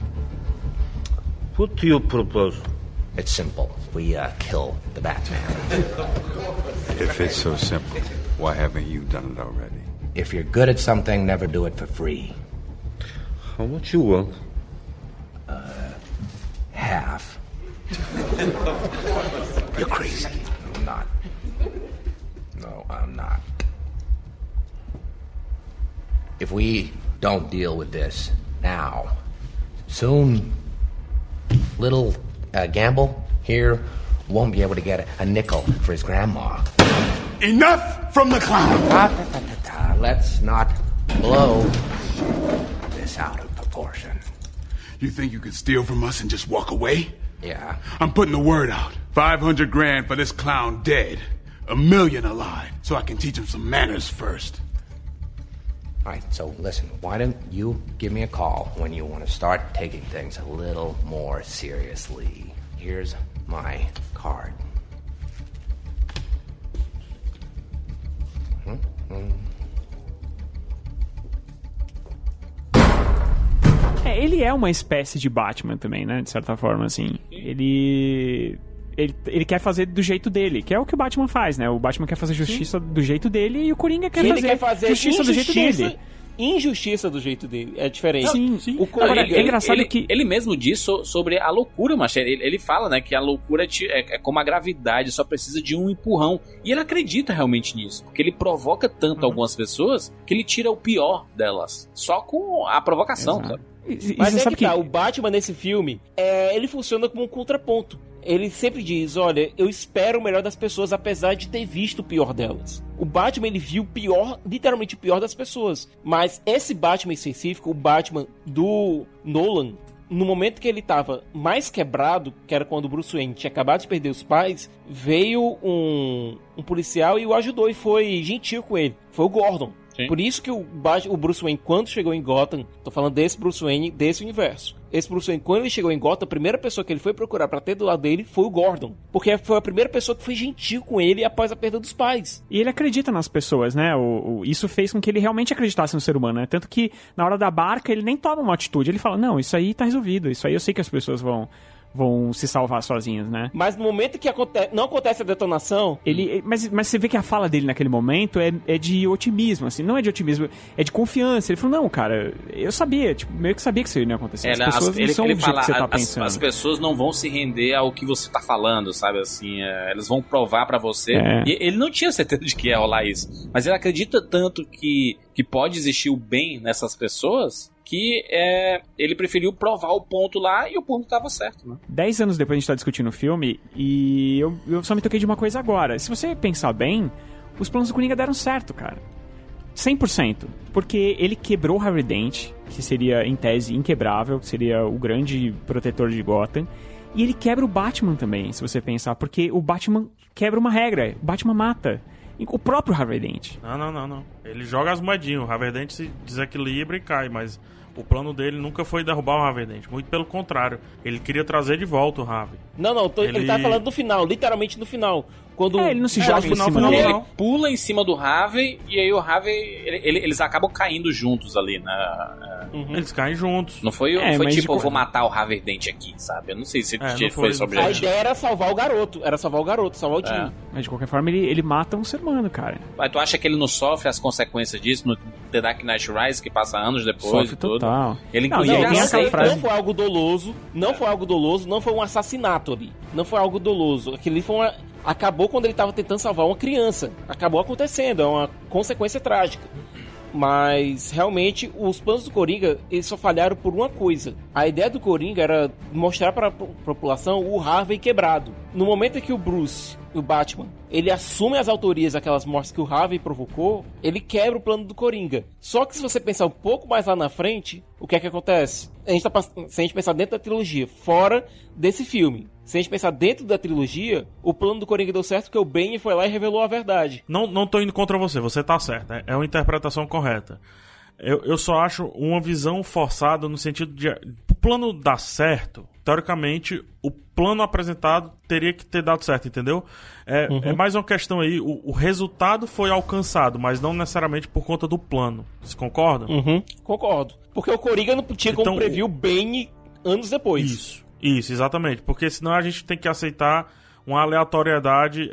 what do you propose? It's simple. We kill the Batman. If it's so simple, why haven't you done it already? If you're good at something, never do it for free. How much you want? Half. You're crazy. I'm not. No, I'm not. If we don't deal with this now, soon little Gamble here won't be able to get a nickel for his grandma. Enough from the clown! Let's not blow this out of proportion. You think you could steal from us and just walk away? Yeah. I'm putting the word out. 500 grand for this clown dead. 1 million alive, so I can teach him some manners first. All right, so listen, why don't you give me a call when you want to start taking things a little more seriously. Here's my card. Ele é uma espécie de Batman também, né? De certa forma, assim. Ele quer fazer do jeito dele, que é o que o Batman faz, né? O Batman quer fazer justiça do jeito dele e o Coringa quer fazer justiça do jeito dele. Injustiça do jeito dele. É diferente. Sim. O Coringa, é engraçado que... Ele mesmo diz sobre a loucura, mas ele fala, né, que a loucura é como a gravidade, só precisa de um empurrão. E ele acredita realmente nisso, porque ele provoca tanto algumas pessoas que ele tira o pior delas, só com a provocação, sabe? Mas é que tá, o Batman nesse filme, ele funciona como um contraponto. Ele sempre diz, olha, eu espero o melhor das pessoas, apesar de ter visto o pior delas. O Batman, ele viu o pior, literalmente o pior das pessoas. Mas esse Batman específico, o Batman do Nolan, no momento que ele tava mais quebrado, que era quando o Bruce Wayne tinha acabado de perder os pais, veio um policial e o ajudou e foi gentil com ele. Foi o Gordon. Sim. Por isso que o Bruce Wayne, quando chegou em Gotham, tô falando desse Bruce Wayne, desse universo. Esse Bruce Wayne, quando ele chegou em Gotham, a primeira pessoa que ele foi procurar pra ter do lado dele foi o Gordon. Porque foi a primeira pessoa que foi gentil com ele após a perda dos pais. E ele acredita nas pessoas, né? Isso fez com que ele realmente acreditasse no ser humano, né? Tanto que, na hora da barca, ele nem toma uma atitude. Ele fala, não, isso aí tá resolvido. Isso aí eu sei que as pessoas vão se salvar sozinhas, né? Mas no momento que não acontece a detonação... Mas você vê que a fala dele naquele momento é de otimismo, assim. Não é de otimismo, é de confiança. Ele falou, não, cara, eu sabia, tipo, meio que sabia que isso ia acontecer. As pessoas não são do jeito que você tá pensando. As pessoas não vão se render ao que você tá falando, sabe? Assim, elas vão provar pra você. E ele não tinha certeza de que ia rolar isso. Mas ele acredita tanto que pode existir o bem nessas pessoas... que ele preferiu provar o ponto lá e o ponto estava certo, né? 10 anos depois a gente tá discutindo o filme e eu só me toquei de uma coisa agora. Se você pensar bem, os planos do Coringa deram certo, cara. 100%. Porque ele quebrou o Harvey Dent, que seria, em tese, inquebrável, que seria o grande protetor de Gotham. E ele quebra o Batman também, se você pensar. Porque o Batman quebra uma regra. O Batman mata. O próprio Harvey Dent. Não. Ele joga as moedinhas. O Harvey Dent se desequilibra e cai, mas o plano dele nunca foi derrubar o Harvey Dent. Muito pelo contrário. Ele queria trazer de volta o Harvey. Ele tá falando do final, literalmente no final. Quando ele não se joga em cima dele. Ele pula em cima do Harvey e aí o Harvey... Eles acabam caindo juntos ali, né? Eles caem juntos. Não foi tipo, eu vou matar o Harvey Dent aqui, sabe? Eu não sei se foi esse objetivo. A ideia era salvar o garoto. Salvar o time. Mas de qualquer forma, ele mata um ser humano, cara. Mas tu acha que ele não sofre as consequências disso no The Dark Knight Rises, que passa anos depois? Sofre total. Ele não foi algo doloso. Não foi um assassinato ali. Não foi algo doloso. Aquilo ali foi acabou quando ele estava tentando salvar uma criança. Acabou acontecendo, é uma consequência trágica. Mas, realmente, os planos do Coringa, eles só falharam por uma coisa. A ideia do Coringa era mostrar para a população o Harvey quebrado. No momento em que o Bruce, o Batman, ele assume as autorias daquelas mortes que o Harvey provocou, ele quebra o plano do Coringa. Só que se você pensar um pouco mais lá na frente, o que é que acontece? Se a gente pensar dentro da trilogia, fora desse filme, se a gente pensar dentro da trilogia, o plano do Coringa deu certo porque o Bane foi lá e revelou a verdade. Não tô indo contra você tá certo. É uma interpretação correta. Eu só acho uma visão forçada no sentido de... O plano dar certo, teoricamente, o plano apresentado teria que ter dado certo, entendeu? É mais uma questão aí, o resultado foi alcançado, mas não necessariamente por conta do plano. Vocês concordam? Concordo. Porque o Coringa não tinha como prever o Bane anos depois. Isso, exatamente. Porque senão a gente tem que aceitar uma aleatoriedade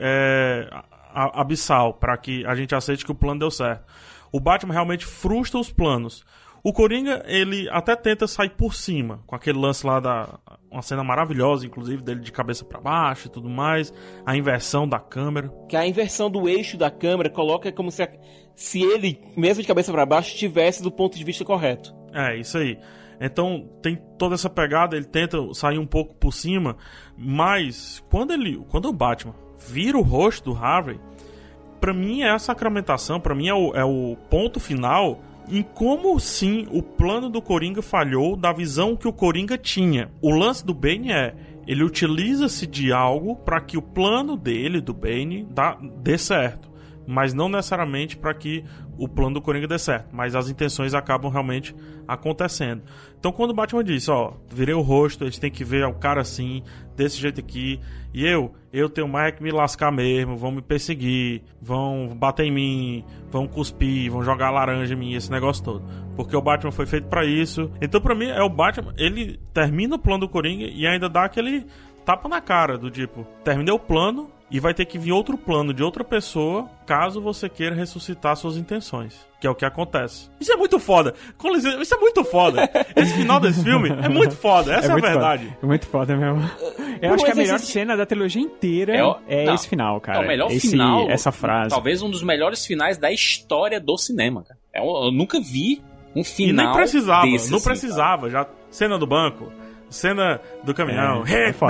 abissal para que a gente aceite que o plano deu certo. O Batman realmente frustra os planos. O Coringa, ele até tenta sair por cima, com aquele lance lá uma cena maravilhosa, inclusive, dele de cabeça para baixo e tudo mais, a inversão da câmera. Que a inversão do eixo da câmera coloca como se ele, mesmo de cabeça para baixo, estivesse do ponto de vista correto. Isso aí. Então tem toda essa pegada, ele tenta sair um pouco por cima, mas quando o Batman vira o rosto do Harvey, pra mim é a sacramentação, pra mim é o ponto final em como sim o plano do Coringa falhou da visão que o Coringa tinha. O lance do Bane ele utiliza-se de algo para que o plano dele, do Bane, dê certo. Mas não necessariamente para que o plano do Coringa dê certo. Mas as intenções acabam realmente acontecendo. Então quando o Batman diz, virei o rosto, eles têm que ver o cara assim, desse jeito aqui, e eu tenho mais que me lascar mesmo, vão me perseguir, vão bater em mim, vão cuspir, vão jogar laranja em mim, esse negócio todo. Porque o Batman foi feito para isso. Então pra mim é o Batman, ele termina o plano do Coringa e ainda dá aquele tapa na cara do tipo, terminei o plano, e vai ter que vir outro plano de outra pessoa caso você queira ressuscitar suas intenções. Que é o que acontece. Isso é muito foda. Com licença, isso é muito foda. Esse final desse filme é muito foda. Essa é a verdade. Foda. É muito foda mesmo. Eu acho que a melhor cena da trilogia inteira esse final, cara. É o melhor final. Essa frase. Talvez um dos melhores finais da história do cinema, cara. Eu nunca vi um final. E nem precisava, desse, não assim, precisava. Já, cena do banco, cena do caminhão,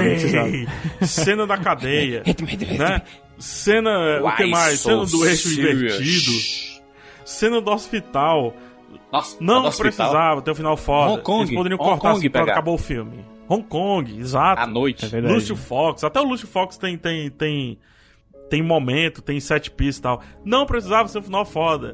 cena da cadeia, né? Cena, o que mais? Cena do eixo invertido, cena do hospital. Nossa, não precisava ter um final foda. Hong Kong, eles poderiam cortar assim, pronto, acabou o filme. Hong Kong, exato. À noite. É Lucio Fox, até o Lucio Fox tem momento, tem set piece e tal. Não precisava ser um final foda.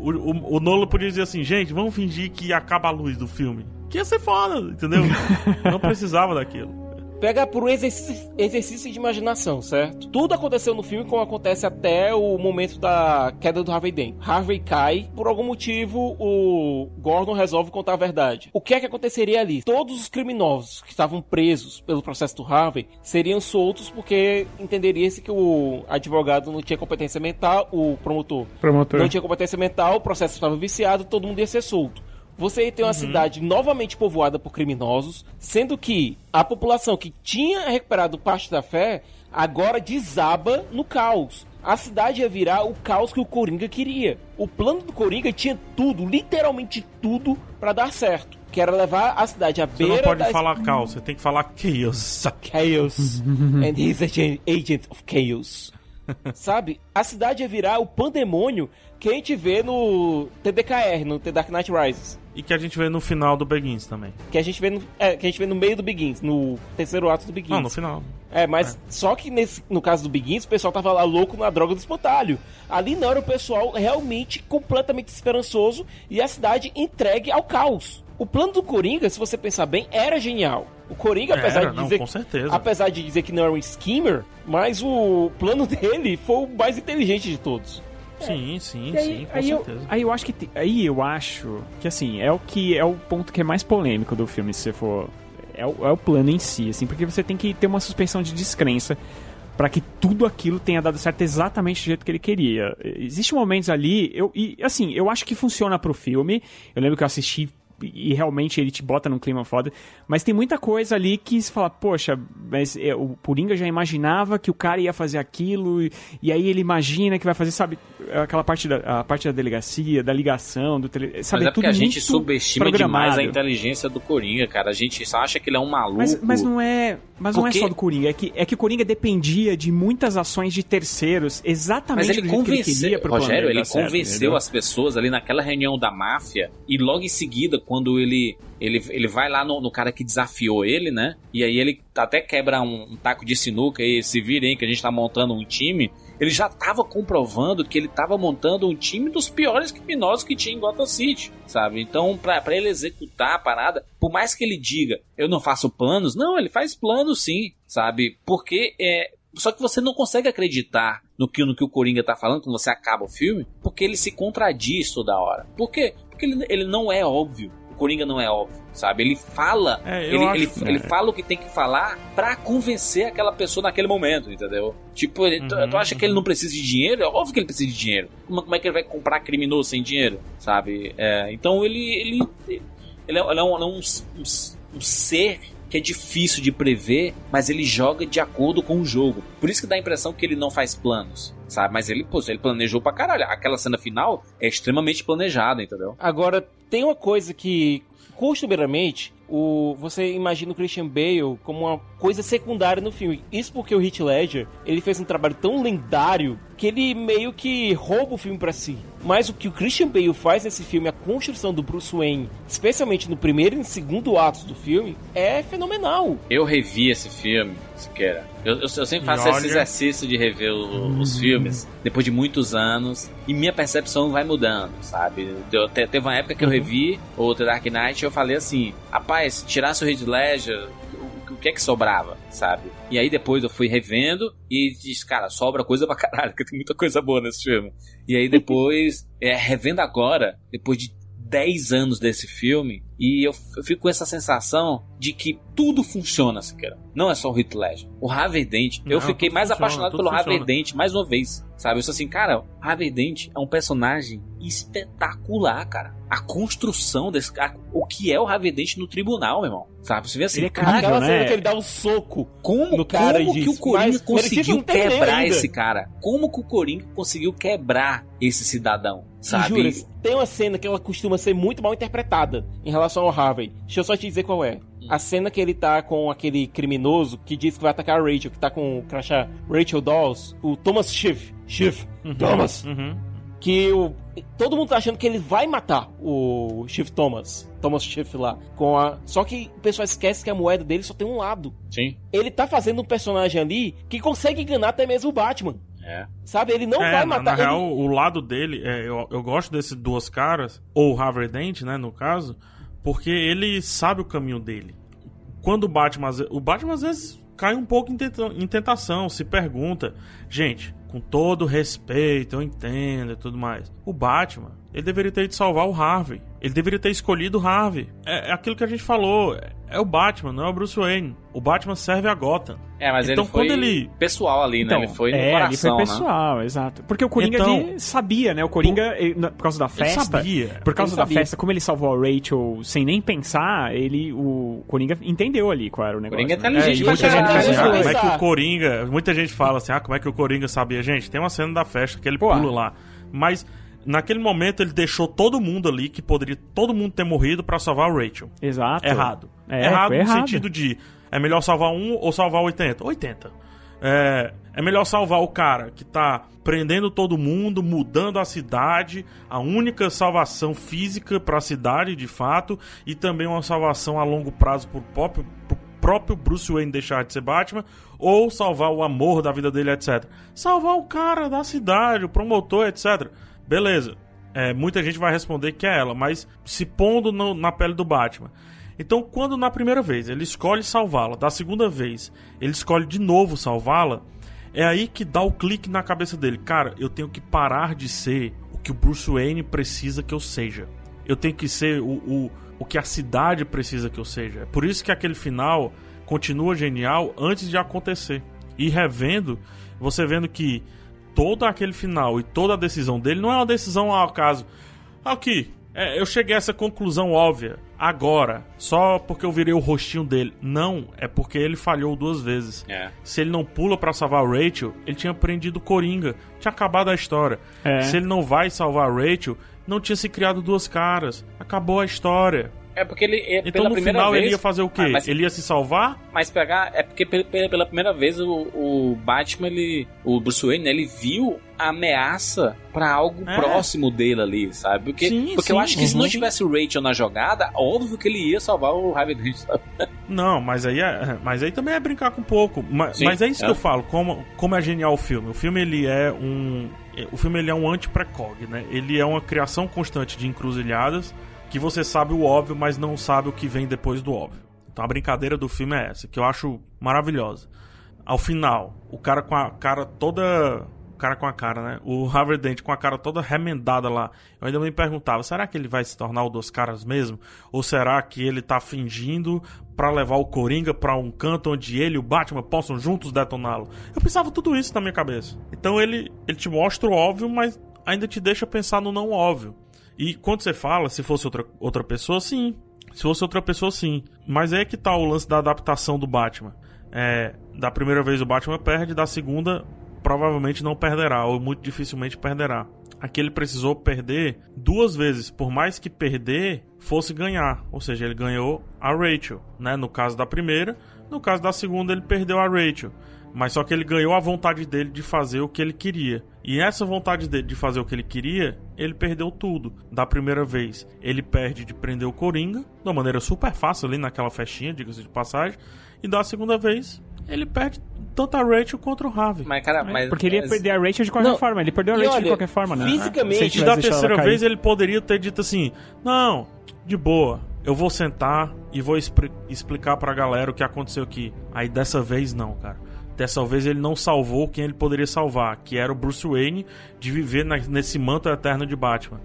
O Nolan podia dizer assim, gente, vamos fingir que acaba a luz do filme. Que ia ser foda, entendeu? Não precisava daquilo. Pega por um exercício de imaginação, certo? Tudo aconteceu no filme como acontece até o momento da queda do Harvey Dent. Harvey cai, por algum motivo o Gordon resolve contar a verdade. O que é que aconteceria ali? Todos os criminosos que estavam presos pelo processo do Harvey seriam soltos porque entenderia-se que o advogado não tinha competência mental, o promotor não tinha competência mental, o processo estava viciado, todo mundo ia ser solto. Você tem uma cidade novamente povoada por criminosos, sendo que a população que tinha recuperado parte da fé, agora desaba no caos. A cidade ia virar o caos que o Coringa queria. O plano do Coringa tinha tudo, literalmente tudo, pra dar certo. Que era levar a cidade à beira... Você não pode falar caos, você tem que falar chaos. Chaos. And he's an agent of chaos. Sabe? A cidade ia virar o pandemônio que a gente vê no TDKR, no The Dark Knight Rises. E que a gente vê no final do Begins também. Que a gente vê no meio do Begins, no terceiro ato do Begins. Não, no final. Só que no caso do Begins, o pessoal tava lá louco na droga do espantalho. Ali não, era o pessoal realmente completamente esperançoso e a cidade entregue ao caos. O plano do Coringa, se você pensar bem, era genial. O Coringa, apesar de dizer que não era um schemer, mas o plano dele foi o mais inteligente de todos. Sim, com certeza. Eu acho que assim, é o ponto que é mais polêmico do filme, se você for... É o plano em si, assim, porque você tem que ter uma suspensão de descrença para que tudo aquilo tenha dado certo exatamente do jeito que ele queria. Existem momentos ali, eu acho que funciona pro filme. Eu lembro que eu assisti e realmente ele te bota num clima foda, mas tem muita coisa ali que se fala, poxa, mas o Coringa já imaginava que o cara ia fazer aquilo, e aí ele imagina que vai fazer, sabe, aquela parte da delegacia, da ligação, sabe, mas é porque a gente muito subestima demais a inteligência do Coringa, cara. A gente só acha que ele é um maluco. Mas não é só do Coringa, é que o Coringa dependia de muitas ações de terceiros, exatamente do jeito que ele queria pro Rogério, ele convenceu as pessoas ali naquela reunião da máfia, e logo em seguida, quando ele vai lá no cara que desafiou ele, né? E aí ele até quebra um taco de sinuca e se virem que a gente tá montando um time. Ele já tava comprovando que ele tava montando um time dos piores criminosos que tinha em Gotham City, sabe? Então, pra ele executar a parada, por mais que ele diga, eu não faço planos, não, ele faz planos sim, sabe? Porque só que você não consegue acreditar no que o Coringa tá falando quando você acaba o filme, porque ele se contradiz toda hora. Por quê? Porque ele não é óbvio. O Coringa não é óbvio, sabe? Ele fala, ele fala o que tem que falar pra convencer aquela pessoa naquele momento, entendeu? Tipo, tu acha que ele não precisa de dinheiro? É óbvio que ele precisa de dinheiro. Como é que ele vai comprar criminoso sem dinheiro, sabe? Então ele é um ser que é difícil de prever, mas ele joga de acordo com o jogo. Por isso que dá a impressão que ele não faz planos, sabe? Mas ele planejou pra caralho. Aquela cena final é extremamente planejada, entendeu? Agora, tem uma coisa que, costumeiramente, você imagina o Christian Bale como uma coisa secundária no filme. Isso porque o Heath Ledger, ele fez um trabalho tão lendário que ele meio que rouba o filme pra si. Mas o que o Christian Bale faz nesse filme, a construção do Bruce Wayne, especialmente no primeiro e no segundo atos do filme, é fenomenal. Eu revi esse filme, Siqueira. Eu sempre faço esse exercício de rever os filmes depois de muitos anos e minha percepção vai mudando, sabe? Teve uma época que eu revi o The Dark Knight e eu falei assim, rapaz, se tirasse o Heath Ledger, o que é que sobrava, sabe? E aí depois eu fui revendo e disse, cara, sobra coisa pra caralho, porque tem muita coisa boa nesse filme. E aí depois, revendo agora, depois de 10 anos desse filme, e eu fico com essa sensação de que tudo funciona, Siqueira. Não é só o Heath Ledger. O Harvey Dent, eu fiquei mais apaixonado pelo Harvey Dent mais uma vez, sabe? Eu sou assim, cara, o Harvey Dent é um personagem espetacular, cara. A construção desse cara, o que é o Harvey Dent no tribunal, meu irmão. Sabe? Você vê assim, ele é cara, Aquela cena né? que ele dá um soco como no cara e diz, que o Coringa mas conseguiu não terminou quebrar ainda. esse cara? Como que o Coringa conseguiu quebrar esse cidadão? Sabe? Jura, tem uma cena que ela costuma ser muito mal interpretada em relação ao Harvey. Deixa eu só te dizer qual é. A cena que ele tá com aquele criminoso que diz que vai atacar a Rachel, que tá com o crachá Rachel Dawes, o Thomas Schiff. Thomas. Que todo mundo tá achando que ele vai matar o Schiff Thomas Schiff lá. Só que o pessoal esquece que a moeda dele só tem um lado. Sim. Ele tá fazendo um personagem ali que consegue enganar até mesmo o Batman. Sabe, ele não vai matar. Na real, o lado dele, eu gosto desses duas caras, ou o Harvey Dent, né, no caso, porque ele sabe o caminho dele. Quando o Batman às vezes cai um pouco em tentação, se pergunta, gente, com todo respeito, eu entendo e tudo mais, o Batman, ele deveria ter ido salvar o Harvey, ele deveria ter escolhido o Harvey, é aquilo que a gente falou, é o Batman, não é o Bruce Wayne, o Batman serve a Gotham. Mas então, ele foi quando ele... pessoal ali, né? Então, ele foi no coração, ele foi pessoal, exato. Porque o Coringa ali sabia, né? O Coringa, por causa da festa... sabia. Por causa da festa, como ele salvou a Rachel sem nem pensar, o Coringa entendeu ali qual era o negócio. Coringa é inteligente pra muita gente caralho. como é que o Coringa... Muita gente fala assim, como é que o Coringa sabia? Gente, tem uma cena da festa que ele pula lá. Mas... naquele momento ele deixou todo mundo ali, que poderia todo mundo ter morrido pra salvar a Rachel. Exato. Errado no sentido de é melhor salvar 1 ou salvar 80? 80. É melhor salvar o cara que tá prendendo todo mundo, mudando a cidade, a única salvação física pra cidade, de fato, e também uma salvação a longo prazo pro próprio Bruce Wayne deixar de ser Batman, ou salvar o amor da vida dele, etc. Salvar o cara da cidade, o promotor, etc. Beleza, muita gente vai responder que é ela, mas se pondo na pele do Batman. Então, quando na primeira vez ele escolhe salvá-la, da segunda vez ele escolhe de novo salvá-la, é aí que dá o clique na cabeça dele. Cara, eu tenho que parar de ser o que o Bruce Wayne precisa que eu seja. Eu tenho que ser o que a cidade precisa que eu seja. É por isso que aquele final continua genial antes de acontecer. E revendo, você vendo que todo aquele final e toda a decisão dele não é uma decisão ao acaso. Aqui, eu cheguei a essa conclusão óbvia agora, só porque eu virei o rostinho dele. Não, é porque ele falhou 2 vezes. Se ele não pula pra salvar a Rachel, ele tinha prendido o Coringa, tinha acabado a história. Se ele não vai salvar a Rachel, não tinha se criado 2 caras, acabou a história. Porque ele, então pela no primeira final vez, ele ia fazer o quê? Ele ia se salvar? Mas porque pela primeira vez o Batman, o Bruce Wayne, né, ele viu a ameaça pra algo próximo dele ali, sabe? Porque eu acho que se não tivesse o Rachel na jogada, óbvio que ele ia salvar o Harvey Dent. Não, mas aí também é brincar com um pouco. Mas é isso que eu falo, como é genial o filme. O filme ele é um anti-precog, né? Ele é uma criação constante de encruzilhadas que você sabe o óbvio, mas não sabe o que vem depois do óbvio. Então a brincadeira do filme é essa, que eu acho maravilhosa. Ao final, o cara com a cara toda... né? O Harvey Dent com a cara toda remendada lá. Eu ainda me perguntava, será que ele vai se tornar o 2 caras mesmo? Ou será que ele tá fingindo pra levar o Coringa pra um canto onde ele e o Batman possam juntos detoná-lo? Eu pensava tudo isso na minha cabeça. Então ele te mostra o óbvio, mas ainda te deixa pensar no não óbvio. E quando você fala, se fosse outra pessoa, sim. Se fosse outra pessoa, sim. Mas é que tá o lance da adaptação do Batman. Da primeira vez o Batman perde, da segunda provavelmente não perderá, ou muito dificilmente perderá. Aqui ele precisou perder 2 vezes, por mais que perder fosse ganhar. Ou seja, ele ganhou a Rachel, né? No caso da primeira, no caso da segunda ele perdeu a Rachel. Mas só que ele ganhou a vontade dele de fazer o que ele queria. E essa vontade dele de fazer o que ele queria, ele perdeu tudo. Da primeira vez, ele perde de prender o Coringa, de uma maneira super fácil ali naquela festinha, diga-se de passagem. E da segunda vez, ele perde tanto a Rachel contra o Harvey. Porque ele ia perder a Rachel de qualquer forma. Ele perdeu a Rachel de qualquer forma, né? Fisicamente. E da terceira vez, ele poderia ter dito assim, não, de boa, eu vou sentar e vou explicar pra galera o que aconteceu aqui. Aí dessa vez, não, cara. Dessa vez ele não salvou quem ele poderia salvar, que era o Bruce Wayne, de viver nesse manto eterno de Batman.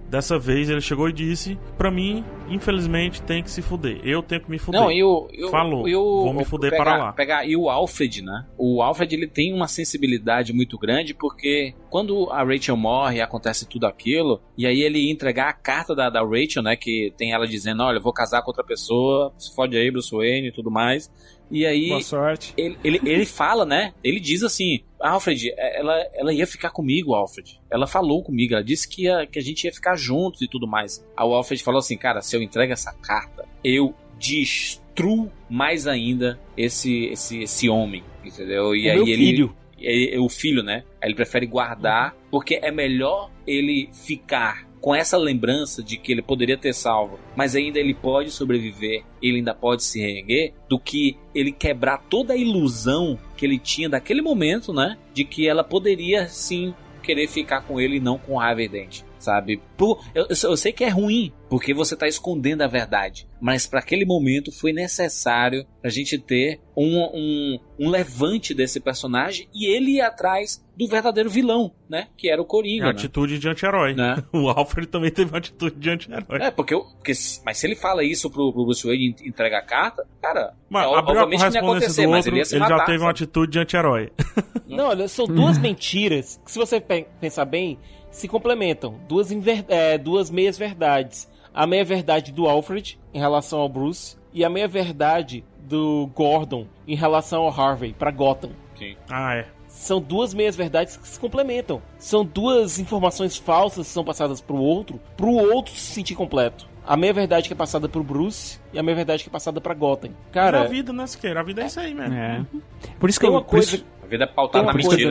Dessa vez ele chegou e disse, pra mim, infelizmente, tem que se fuder. Eu tenho que me fuder. Não, Falou, vou me fuder para lá. E o Alfred, né? O Alfred, ele tem uma sensibilidade muito grande, porque quando a Rachel morre, acontece tudo aquilo, e aí ele ia entregar a carta da Rachel, né? Que tem ela dizendo, olha, eu vou casar com outra pessoa, se fode aí, Bruce Wayne e tudo mais. E aí, boa sorte. Ele fala, né? Ele diz assim, Alfred, ela ia ficar comigo, Alfred. Ela falou comigo, ela disse que a gente ia ficar juntos e tudo mais. Aí o Alfred falou assim, cara, se eu entrego essa carta, eu destruo mais ainda esse homem, entendeu? E aí filho. O filho, né? Aí ele prefere guardar, porque é melhor ele ficar com essa lembrança de que ele poderia ter salvo, mas ainda ele pode sobreviver, ele ainda pode se reerguer, do que ele quebrar toda a ilusão que ele tinha daquele momento, né? De que ela poderia sim querer ficar com ele e não com o Harvey Dent, sabe? Eu sei que é ruim, porque você tá escondendo a verdade, mas para aquele momento foi necessário a gente ter um levante desse personagem e ele ir atrás do verdadeiro vilão, né? Que era o Coringa. A atitude de anti-herói. Né? O Alfred também teve uma atitude de anti-herói. Mas se ele fala isso pro Bruce Wayne e entrega a carta, cara, abriu a correspondência do outro, ele já teve uma atitude atitude de anti-herói. Não, olha, são duas mentiras que, se você pensar bem, se complementam. Duas meias-verdades. A meia-verdade do Alfred em relação ao Bruce e a meia-verdade do Gordon em relação ao Harvey pra Gotham. Sim. São duas meias-verdades que se complementam. São duas informações falsas que são passadas pro outro se sentir completo. A meia-verdade que é passada pro Bruce e a meia-verdade que é passada pra Gotham. Cara, a vida, né, Siqueira? A vida é isso aí mesmo. Por isso que a vida é pautada na mentira.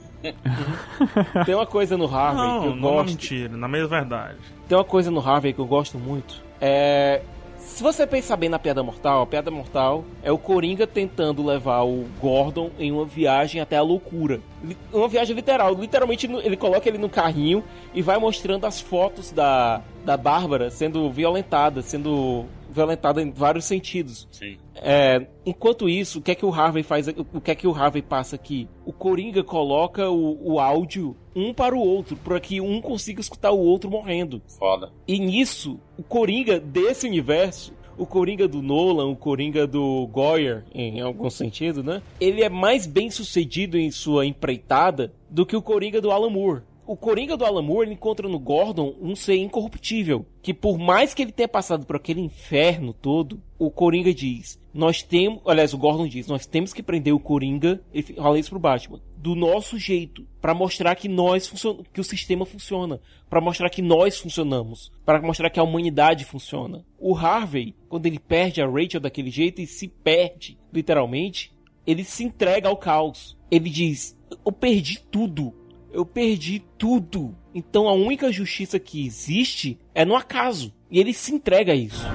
Tem uma coisa no Harvey que eu gosto. Não, mentira, na mesma verdade. Tem uma coisa no Harvey que eu gosto muito. Se você pensar bem na Piada Mortal, a Piada Mortal é o Coringa tentando levar o Gordon em uma viagem até a loucura. Uma viagem literal. Literalmente ele coloca ele no carrinho e vai mostrando as fotos da Bárbara sendo violentada em vários sentidos. Sim. Enquanto isso, o que é que o Harvey faz? O que é que o Harvey passa aqui? O Coringa coloca o áudio um para o outro, para que um consiga escutar o outro morrendo. Foda. E nisso, o Coringa desse universo, o Coringa do Nolan, o Coringa do Goyer, em algum sentido, né? Ele é mais bem sucedido em sua empreitada do que o Coringa do Alan Moore. O Coringa do Alan Moore, ele encontra no Gordon um ser incorruptível, que por mais que ele tenha passado por aquele inferno todo, o Coringa diz, o Gordon diz, nós temos que prender o Coringa, ele fala isso pro Batman, do nosso jeito, pra mostrar que que o sistema funciona, pra mostrar que nós funcionamos, pra mostrar que a humanidade funciona. O Harvey, quando ele perde a Rachel daquele jeito e se perde, literalmente, ele se entrega ao caos. Ele diz, eu perdi tudo. Então a única justiça que existe é no acaso. E ele se entrega a isso.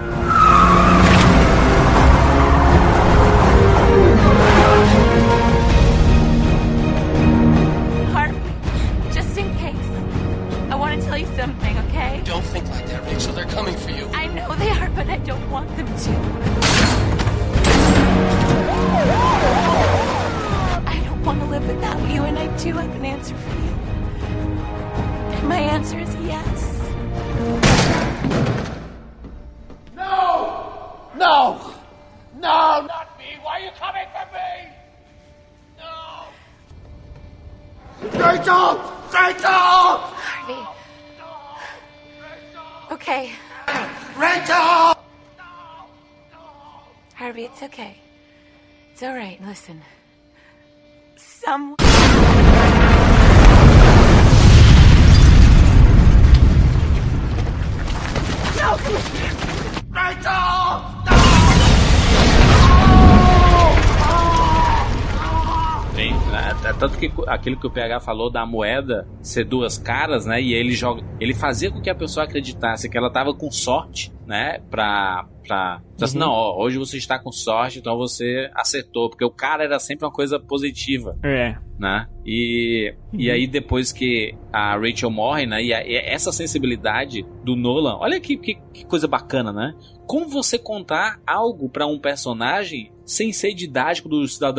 Harvey, just in case, I want to tell you something, okay? Don't think like that, Rachel. They're coming for you. I know they are, but I don't want them to. I don't want to live without you, and I do have an answer for you. And my answer is yes. No, not me. Why are you coming for me? No. Rachel! Harvey. Okay. Rachel! Harvey, it's okay. It's all right. Listen. Someone... Sim, tanto que aquilo que o PH falou da moeda ser duas caras, né? E ele fazia com que a pessoa acreditasse que ela tava com sorte, né? Assim, não, ó, hoje você está com sorte, então você acertou, porque o cara era sempre uma coisa positiva. Né? E aí depois que a Rachel morre, né? E essa sensibilidade do Nolan, olha que coisa bacana, né? Como você contar algo pra um personagem sem ser didático do cidadão?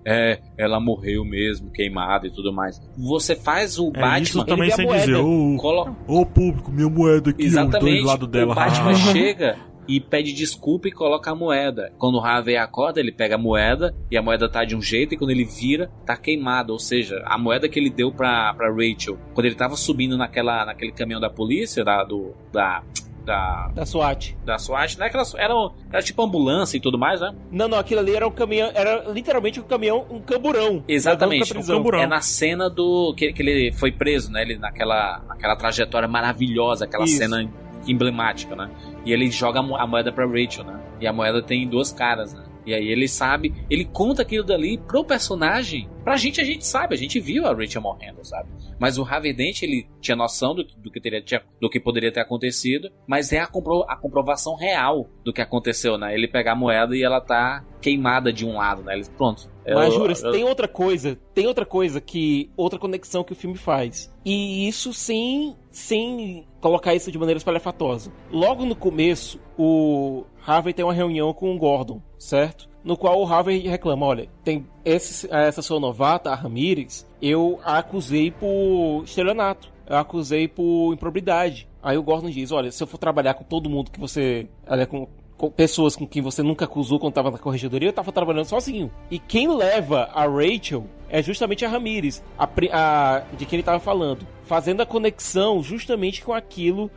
ela morreu mesmo, queimada e tudo mais. Você faz o Batman... Isso também sem dizer, ô público, minha moeda aqui, exatamente, os dois lados dela. O Batman chega e pede desculpa e coloca a moeda. Quando o Harvey acorda, ele pega a moeda e a moeda tá de um jeito, e quando ele vira, tá queimada. Ou seja, a moeda que ele deu pra Rachel, quando ele tava subindo naquele caminhão da polícia, da SWAT. Da SWAT, né? Era tipo ambulância e tudo mais, né? Não, aquilo ali era um caminhão, era literalmente um caminhão, um camburão. Exatamente, um camburão. É na cena que ele foi preso, né? Ele naquela trajetória maravilhosa, aquela cena emblemática, né? E ele joga a moeda pra Rachel, né? E a moeda tem duas caras, né? E aí ele sabe, ele conta aquilo dali pro personagem. Pra gente, a gente sabe, a gente viu a Rachel morrendo, sabe? Mas o Harvey Dent, ele tinha noção do que poderia ter acontecido, mas é a comprovação real do que aconteceu, né? Ele pegar a moeda e ela tá queimada de um lado, né? Ele, pronto. Mas Juras, tem outra coisa outra conexão que o filme faz. E isso sem colocar isso de maneira espalhafatosa. Logo no começo, o Harvey tem uma reunião com o Gordon, certo? No qual o Harvey reclama, olha, tem essa sua novata, a Ramirez, eu a acusei por estelionato, eu a acusei por improbidade. Aí o Gordon diz, olha, se eu for trabalhar com todo mundo que você... com pessoas com quem você nunca acusou quando estava na corregedoria, eu estava trabalhando sozinho. E quem leva a Rachel é justamente a Ramirez, de quem ele estava falando, fazendo a conexão justamente com aquilo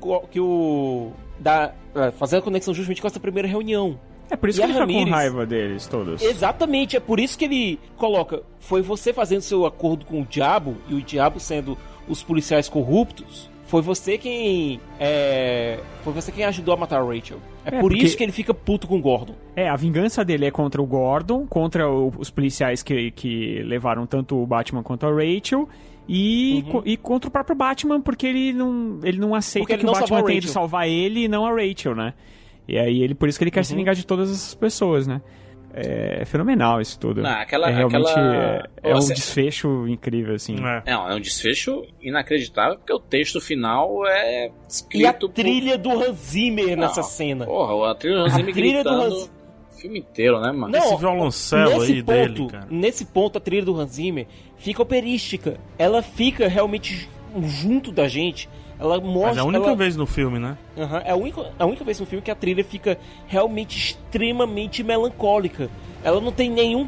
fazendo a conexão justamente com essa primeira reunião. É por isso que ele fica com raiva deles todos. Exatamente, é por isso que ele coloca, foi você fazendo seu acordo com o diabo, e o diabo sendo os policiais corruptos, foi você quem ajudou a matar a Rachel. Por isso que ele fica puto com o Gordon. A vingança dele é contra o Gordon, contra os policiais que levaram tanto o Batman quanto a Rachel, e contra o próprio Batman, porque ele não aceita que o Batman tenha de salvar ele e não a Rachel, né? E aí por isso que ele quer se vingar de todas essas pessoas, né? É fenomenal isso tudo. É um desfecho incrível, assim. É um desfecho inacreditável, porque o texto final é escrito... E a trilha do Hans Zimmer nessa cena. Porra, a trilha do Hans Zimmer gritando o filme inteiro, né, mano? Esse violoncelo aí dele, cara. Nesse ponto, a trilha do Hans Zimmer fica operística. Ela fica realmente junto da gente. Ela mostra, mas é a única vez no filme, né? É a única vez no filme que a trilha fica realmente extremamente melancólica. Ela não tem nenhum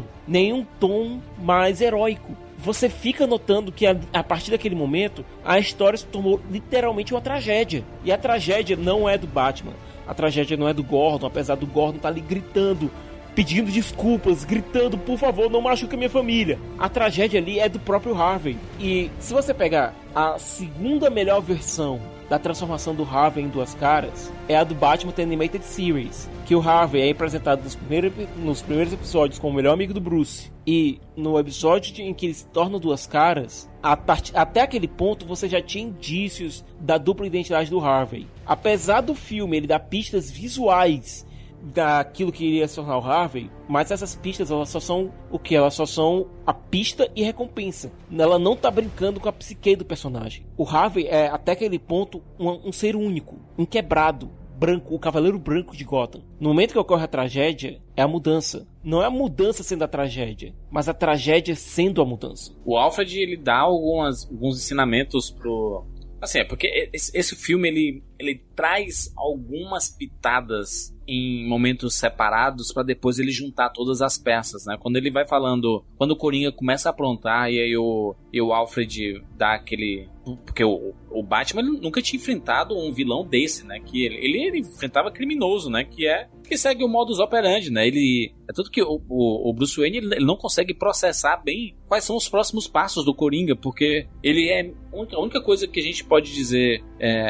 tom mais heróico. Você fica notando que a partir daquele momento a história se tornou literalmente uma tragédia. E a tragédia não é do Batman. A tragédia não é do Gordon, apesar do Gordon estar ali gritando, pedindo desculpas, gritando, por favor, não machuque a minha família. A tragédia ali é do próprio Harvey. E se você pegar a segunda melhor versão da transformação do Harvey em Duas Caras, é a do Batman The Animated Series, que o Harvey é apresentado nos primeiros episódios como o melhor amigo do Bruce. E no episódio em que ele se torna Duas Caras, até aquele ponto você já tinha indícios da dupla identidade do Harvey. Apesar do filme ele dar pistas visuais daquilo que iria se tornar o Harvey, mas essas pistas, elas só são o que? Elas só são a pista e recompensa. Ela não tá brincando com a psique do personagem. O Harvey é, até aquele ponto, um ser único, inquebrado, branco, o cavaleiro branco de Gotham. No momento que ocorre a tragédia, é a mudança. Não é a mudança sendo a tragédia, mas a tragédia sendo a mudança. O Alfred, ele dá alguns ensinamentos pro... Assim, é porque esse filme, ele traz algumas pitadas em momentos separados pra depois ele juntar todas as peças, né? Quando ele vai falando... Quando o Coringa começa a aprontar e aí o Alfred dá aquele... Porque o Batman nunca tinha enfrentado um vilão desse, né? Que ele enfrentava criminoso, né? Que segue o modus operandi, né? É tudo que o Bruce Wayne ele não consegue processar bem quais são os próximos passos do Coringa, porque ele é... A única coisa que a gente pode dizer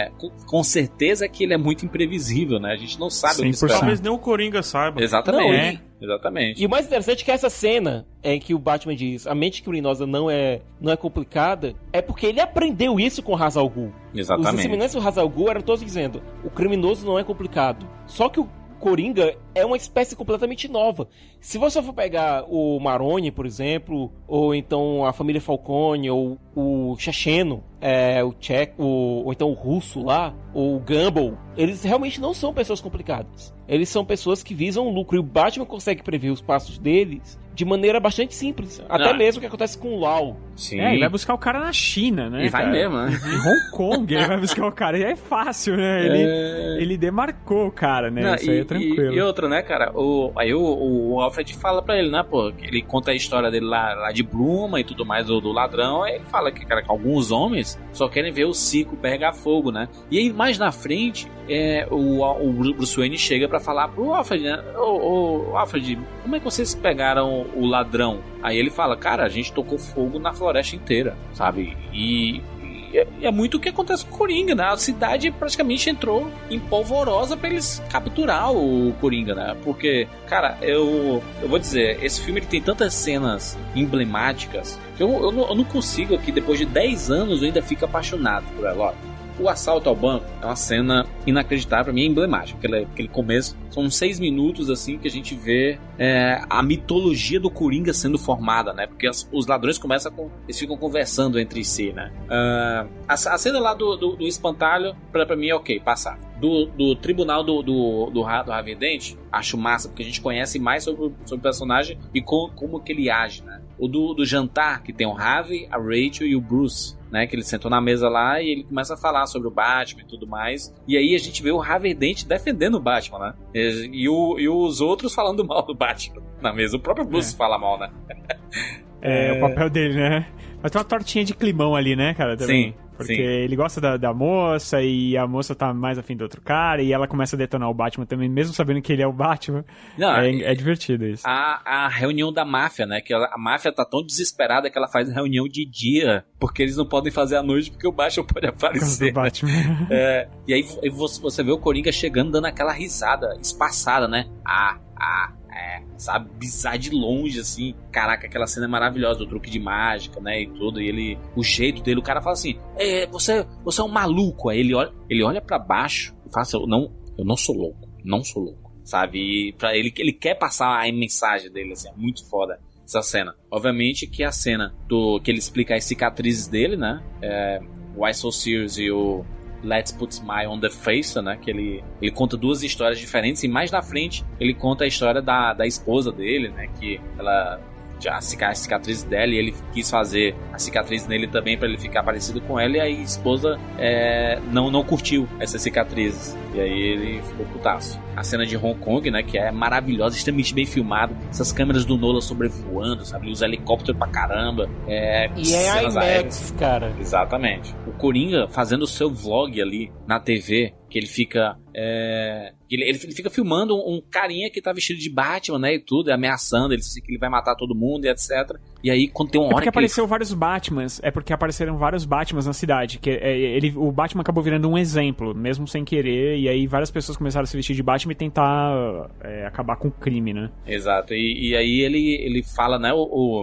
com certeza é que ele é muito imprevisível, né? A gente não sabe o que esperar. Talvez nem o Coringa saiba. Exatamente. Exatamente. E o mais interessante é que essa cena em que o Batman diz a mente criminosa não é complicada, é porque ele aprendeu isso com Ra's al Ghul. Exatamente. Os inseminantes do Ra's al Ghul eram todos dizendo, o criminoso não é complicado. Só que o Coringa é uma espécie completamente nova. Se você for pegar o Maroni, por exemplo, ou então a família Falcone, ou o Checheno, ou então o Russo lá, ou o Gumball, eles realmente não são pessoas complicadas. Eles são pessoas que visam o lucro, e o Batman consegue prever os passos deles de maneira bastante simples. Até mesmo o que acontece com o Lau. Sim. Ele vai buscar o cara na China, né? E vai mesmo, né? Em Hong Kong ele vai buscar o cara. E é fácil, né? Ele demarcou o cara, né? Isso aí é tranquilo. E outra, né, cara? Aí o Alfred fala pra ele, né, pô? Ele conta a história dele lá de Bluma e tudo mais, do ladrão. Aí ele fala que, cara, que alguns homens só querem ver o circo pegar fogo, né? E aí, mais na frente, o Bruce Wayne chega pra falar pro Alfred, né? Ô, Alfred, como é que vocês pegaram o ladrão? Aí ele fala, cara, a gente tocou fogo na floresta inteira, sabe? E é muito o que acontece com o Coringa, né? A cidade praticamente entrou em polvorosa pra eles capturar o Coringa, né? Porque, cara, eu vou dizer, esse filme ele tem tantas cenas emblemáticas que eu não consigo aqui, depois de 10 anos, eu ainda fico apaixonado por ela. Ó, o assalto ao banco é uma cena inacreditável, pra mim é emblemática. Aquele começo, são 6 minutos assim que a gente vê a mitologia do Coringa sendo formada, né? Porque os ladrões eles ficam conversando entre si, né? A cena lá do espantalho, pra mim é ok, passar. Do tribunal do Harvey Dent, acho massa, porque a gente conhece mais sobre o personagem e como que ele age, né? O do jantar, que tem o Harvey, a Rachel e o Bruce, né, que ele sentou na mesa lá e ele começa a falar sobre o Batman e tudo mais. E aí a gente vê o Harvey Dent defendendo o Batman, né? E os outros falando mal do Batman na mesa. O próprio Bruce fala mal, né? É o papel dele, né? Mas tem uma tortinha de climão ali, né, cara? Também. Sim. Porque Sim. ele gosta da moça e a moça tá mais afim do outro cara e ela começa a detonar o Batman também, mesmo sabendo que ele é o Batman. Não, é divertido isso. A reunião da máfia, né? Que a máfia tá tão desesperada que ela faz reunião de dia, porque eles não podem fazer à noite porque o Batman pode aparecer. Batman. E aí você vê o Coringa chegando dando aquela risada espaçada, né? Sabe, bizarro de longe, assim. Caraca, aquela cena é maravilhosa, o truque de mágica, né, e tudo. E o jeito dele, o cara fala assim, você é um maluco. Aí ele olha pra baixo e fala assim, eu não sou louco, sabe? E pra ele quer passar a mensagem dele, assim, é muito foda essa cena. Obviamente que a cena que ele explica as cicatrizes dele, né, Why So Serious e o Let's Put Smile on the Face, né? Que ele conta duas histórias diferentes e mais na frente ele conta a história da esposa dele, né? Que ela a cicatriz dela e ele quis fazer a cicatriz nele também pra ele ficar parecido com ela e a esposa não curtiu essas cicatrizes e aí ele ficou putaço. A cena de Hong Kong, né, que é maravilhosa, extremamente bem filmado, essas câmeras do Nolan sobrevoando, sabe, os helicópteros pra caramba, e é IMAX, aéreas. Cara. Exatamente. O Coringa fazendo o seu vlog ali na TV, que ele fica ele fica filmando um carinha que tá vestido de Batman, né, e tudo, ameaçando ele, que ele vai matar todo mundo e etc. E aí quando tem uma hora porque apareceu vários Batmans, porque apareceram vários Batmans na cidade, que o Batman acabou virando um exemplo, mesmo sem querer, e aí várias pessoas começaram a se vestir de Batman e tentar acabar com o crime, né? Exato, e aí ele fala, né,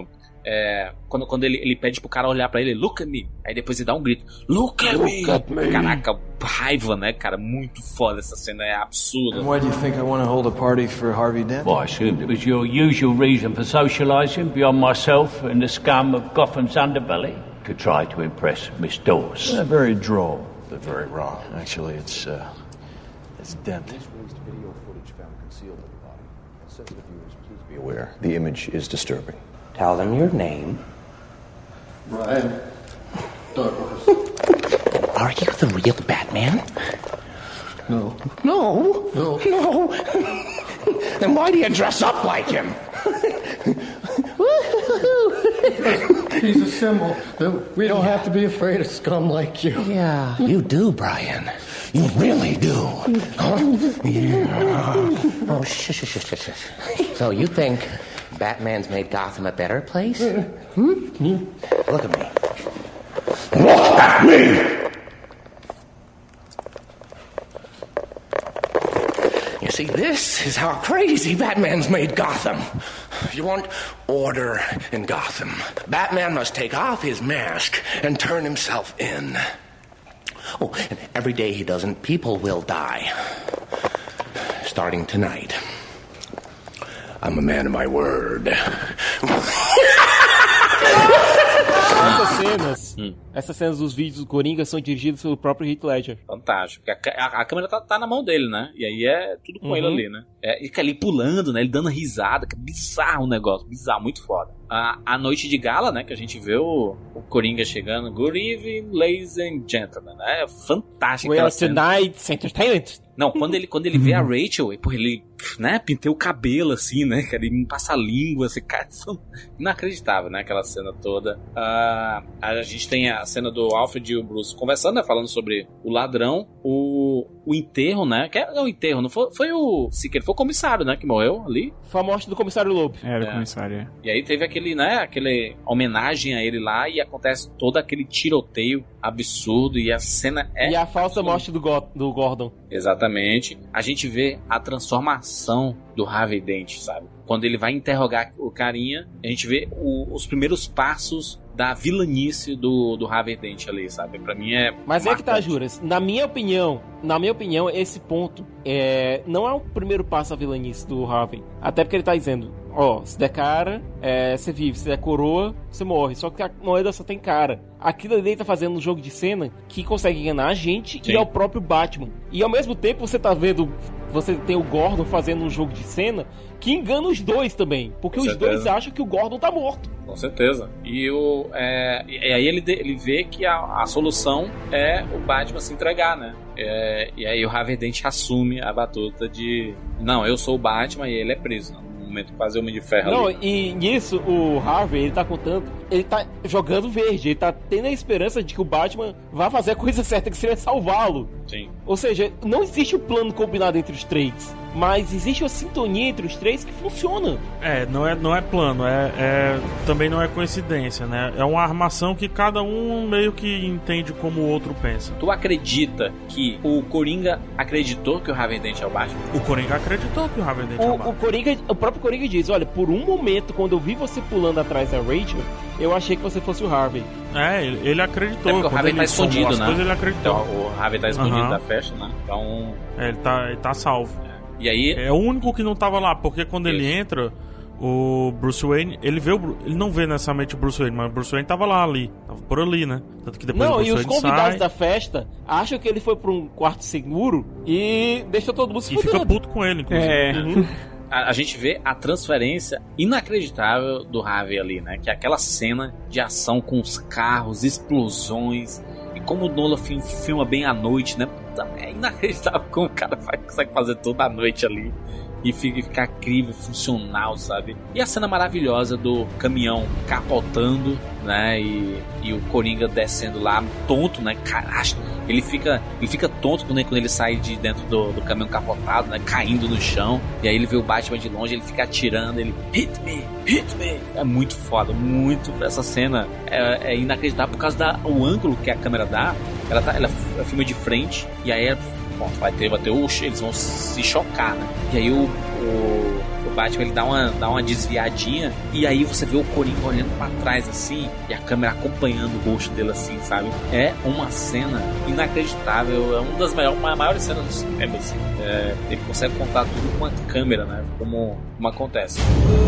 quando ele pede pro cara olhar pra ele, look at me, aí depois ele dá um grito, look at me. Caraca, raiva, né, cara, muito foda essa cena, é absurda. Why do you think I want to hold a party for Harvey Dent? Well, I assumed it was your usual reason for socialising beyond myself and the scum of Gotham's underbelly, to try to impress Miss Dawes. Very droll, but very wrong. Actually, it's Dent. Video footage found concealed in the body. Sensitive viewers, please be aware. The image is disturbing. Tell them your name. Brian Douglas. Are you the real Batman? No. No? No. Then why do you dress up like him? He's a symbol that we don't have to be afraid of scum like you. Yeah, you do, Brian. You really do. Huh? Yeah. Oh, shush. So you think Batman's made Gotham a better place? Look at me. Look at me! You see, this is how crazy Batman's made Gotham. You want order in Gotham. Batman must take off his mask and turn himself in. Oh, and every day he doesn't, people will die. Starting tonight. I'm a man of my word. Essas cenas Essas cenas dos vídeos do Coringa são dirigidas pelo próprio Heath Ledger. Fantástico. A câmera tá na mão dele, né? E aí é tudo com ele ali, né? Ele fica ali pulando, né? Ele dando risada. Que bizarro o negócio. Bizarro, muito foda. A noite de gala, né? Que a gente vê o Coringa chegando. Good evening, ladies and gentlemen. É fantástico. Well, tonight's entertainment. Não, quando ele vê a Rachel, ele, né, pintei o cabelo assim, né, cara, ele me passa a língua, assim, cara, inacreditável, né, aquela cena toda. A gente tem a cena do Alfred e o Bruce conversando, né, falando sobre o ladrão, o enterro, né, que é o enterro, não foi o Siqueira, foi o comissário, né, que morreu ali. Foi a morte do comissário Lobo. Era o comissário, E aí teve aquele homenagem a ele lá e acontece todo aquele tiroteio absurdo e a cena E a falsa morte do Gordon. Exatamente. A gente vê a transformação do Harvey Dent, sabe? Quando ele vai interrogar o carinha, a gente vê os primeiros passos da vilanice do Harvey Dent ali, sabe? Pra mim é... Mas é que tá, Juras. Na minha opinião, esse ponto não é o primeiro passo da vilanice do Harvey. Até porque ele tá dizendo, se der cara, você vive. Se der coroa, você morre. Só que a moeda só tem cara. Aquilo ali ele tá fazendo um jogo de cena que consegue enganar a gente e ao próprio Batman. E ao mesmo tempo você tá vendo... Você tem o Gordon fazendo um jogo de cena que engana os dois também. Porque os dois acham que o Gordon tá morto. Com certeza. E aí ele vê que a solução é o Batman se entregar, né? E aí o Harvey Dent assume a batuta de... Não, eu sou o Batman e ele é preso. No momento quase Homem de Ferro. Não, ali. E nisso o Harvey, ele tá contando... Ele tá jogando verde. Ele tá tendo a esperança de que o Batman vá fazer a coisa certa, que seria salvá-lo. Sim. Ou seja, não existe um plano combinado entre os três. Mas existe uma sintonia entre os três que funciona. Não é plano, também não é coincidência, né? É uma armação que cada um meio que entende como o outro pensa. Tu acredita que o Coringa acreditou que o Harvey Dent é o Batman? O Coringa acreditou que o Harvey Dent é o Batman. O próprio Coringa diz, olha, por um momento, quando eu vi você pulando atrás da Rachel, eu achei que você fosse o Harvey. Ele acreditou. Porque o Harvey tá escondido, né? Ele acreditou. Então, o Harvey tá escondido da festa, né? Então... Ele tá salvo. E aí... É o único que não tava lá, porque quando ele entra, o Bruce Wayne, ele não vê necessariamente o Bruce Wayne, mas o Bruce Wayne tava ali, tava por ali, né? Tanto que depois o Bruce Wayne os convidados da festa acham que ele foi pra um quarto seguro e deixa todo mundo se fudendo. E fica puto com ele, inclusive. A gente vê a transferência inacreditável do Harvey ali, né? Que é aquela cena de ação com os carros, explosões, e como o Nolan filma bem à noite, né? É inacreditável como o cara consegue fazer toda a noite ali e ficar incrível, funcional, sabe? E a cena maravilhosa do caminhão capotando, né? E o Coringa descendo lá, tonto, né? Caralho, ele fica tonto quando ele sai de dentro do caminhão capotado, né? Caindo no chão. E aí ele vê o Batman de longe, ele fica atirando, ele hit me. É muito foda, muito. Essa cena é inacreditável por causa do ângulo que a câmera dá. Ela filma de frente e aí vai ter eles vão se chocar, né? E aí o Batman ele dá uma desviadinha e aí você vê o Coringa olhando pra trás assim e a câmera acompanhando o rosto dele assim, sabe? É uma cena inacreditável, é uma das maiores cenas do cinema, assim. Ele consegue contar tudo com uma câmera, né? Como acontece.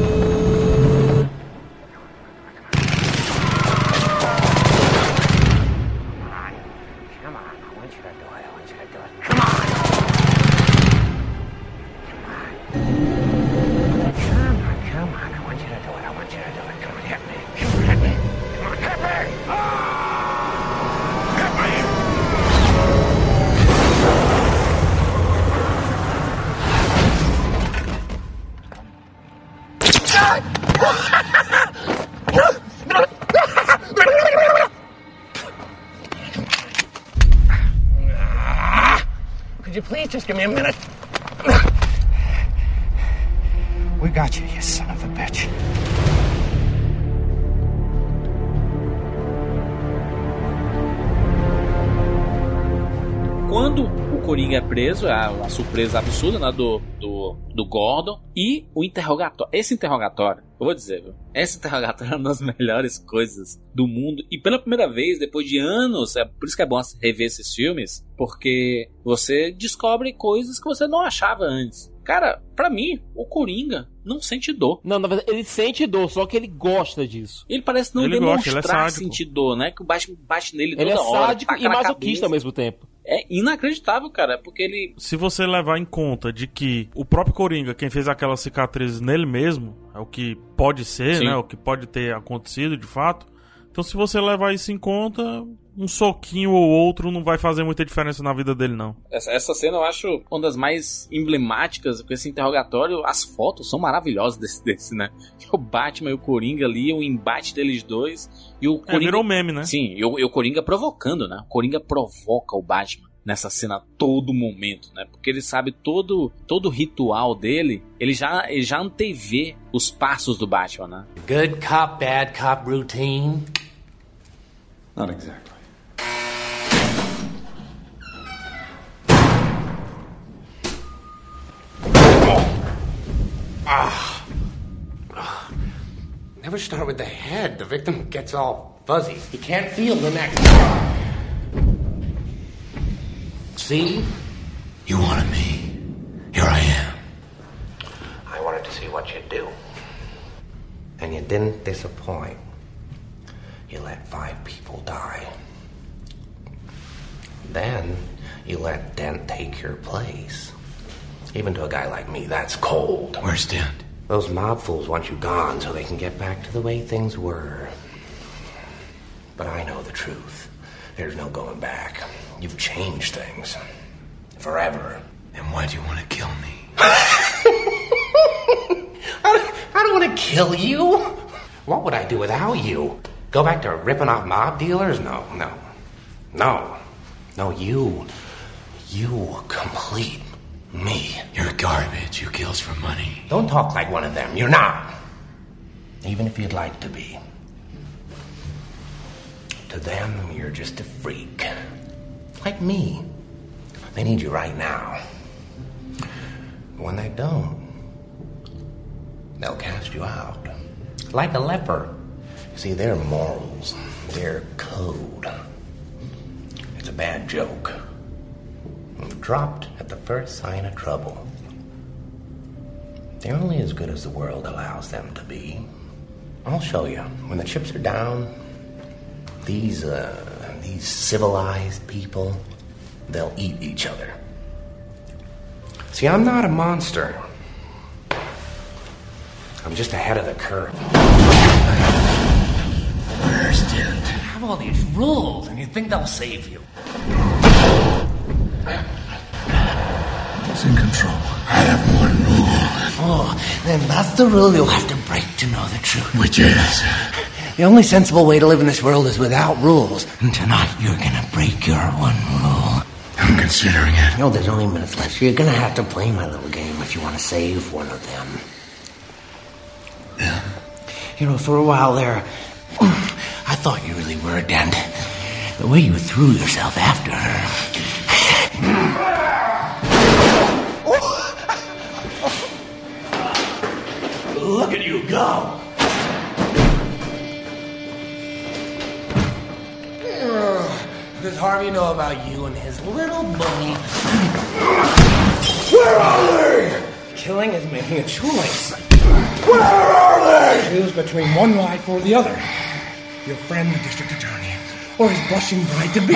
Could you please just give me a minute? We got you, you son of a bitch. Quando o Coringa é preso, é uma surpresa absurda, né, do Gordon e o interrogatório. Esse interrogatório, eu vou dizer, viu? Esse interrogatório é uma das melhores coisas do mundo. E pela primeira vez, depois de anos, por isso que é bom rever esses filmes, porque você descobre coisas que você não achava antes. Cara, pra mim, o Coringa não sente dor. Não, na verdade, ele sente dor, só que ele gosta disso. Ele parece não demonstrar sentir dor, né? Que o Batman bate nele toda hora. Ele é sádico e masoquista ao mesmo tempo. É inacreditável, cara, porque ele... Se você levar em conta de que o próprio Coringa, quem fez aquelas cicatrizes nele mesmo, é o que pode ser, né? O que pode ter acontecido, de fato. Então, se você levar isso em conta, um soquinho ou outro não vai fazer muita diferença na vida dele, não. Essa cena eu acho uma das mais emblemáticas, com esse interrogatório. As fotos são maravilhosas desse, né? O Batman e o Coringa ali, o embate deles dois. E o Coringa... virou meme, né? Sim, e o Coringa provocando, né? O Coringa provoca o Batman nessa cena a todo momento, né? Porque ele sabe todo o ritual dele, ele já antevê os passos do Batman, né? Good cop, bad cop routine? Not exactly. Never start with the head. The victim gets all fuzzy. He can't feel the neck. See? You wanted me. Here I am. I wanted to see what you'd do. And you didn't disappoint. You let 5 people die. Then you let Dent take your place. Even to a guy like me, that's cold. Where's Dent? Those mob fools want you gone so they can get back to the way things were. But I know the truth. There's no going back. You've changed things. Forever. Then why do you want to kill me? I don't want to kill you. What would I do without you? Go back to ripping off mob dealers? No. You complete me. You're garbage. You kills for money. Don't talk like one of them. You're not. Even if you'd like to be. To them, you're just a freak. Like me. They need you right now. When they don't, they'll cast you out. Like a leper. See, their morals, their code. It's a bad joke. Dropped at the first sign of trouble. They're only as good as the world allows them to be. I'll show you. When the chips are down, these civilized people, they'll eat each other. See, I'm not a monster. I'm just ahead of the curve. Where's Dent? You have all these rules, and you think they'll save you. He's in control. I have one rule. Oh, then that's the rule you'll have to break to know the truth. Which is? The only sensible way to live in this world is without rules. And tonight you're gonna break your one rule. I'm considering it. No, there's only minutes left, so you're gonna have to play my little game if you want to save one of them. Yeah. You know, for a while there, I thought you really were, Dent. The way you threw yourself after her. Look at you go! What does Harvey know about you and his little bunny? Where are they? Killing is making a choice. Where are they? Choose between one life or the other. Your friend, the district attorney, or his blushing bride to be.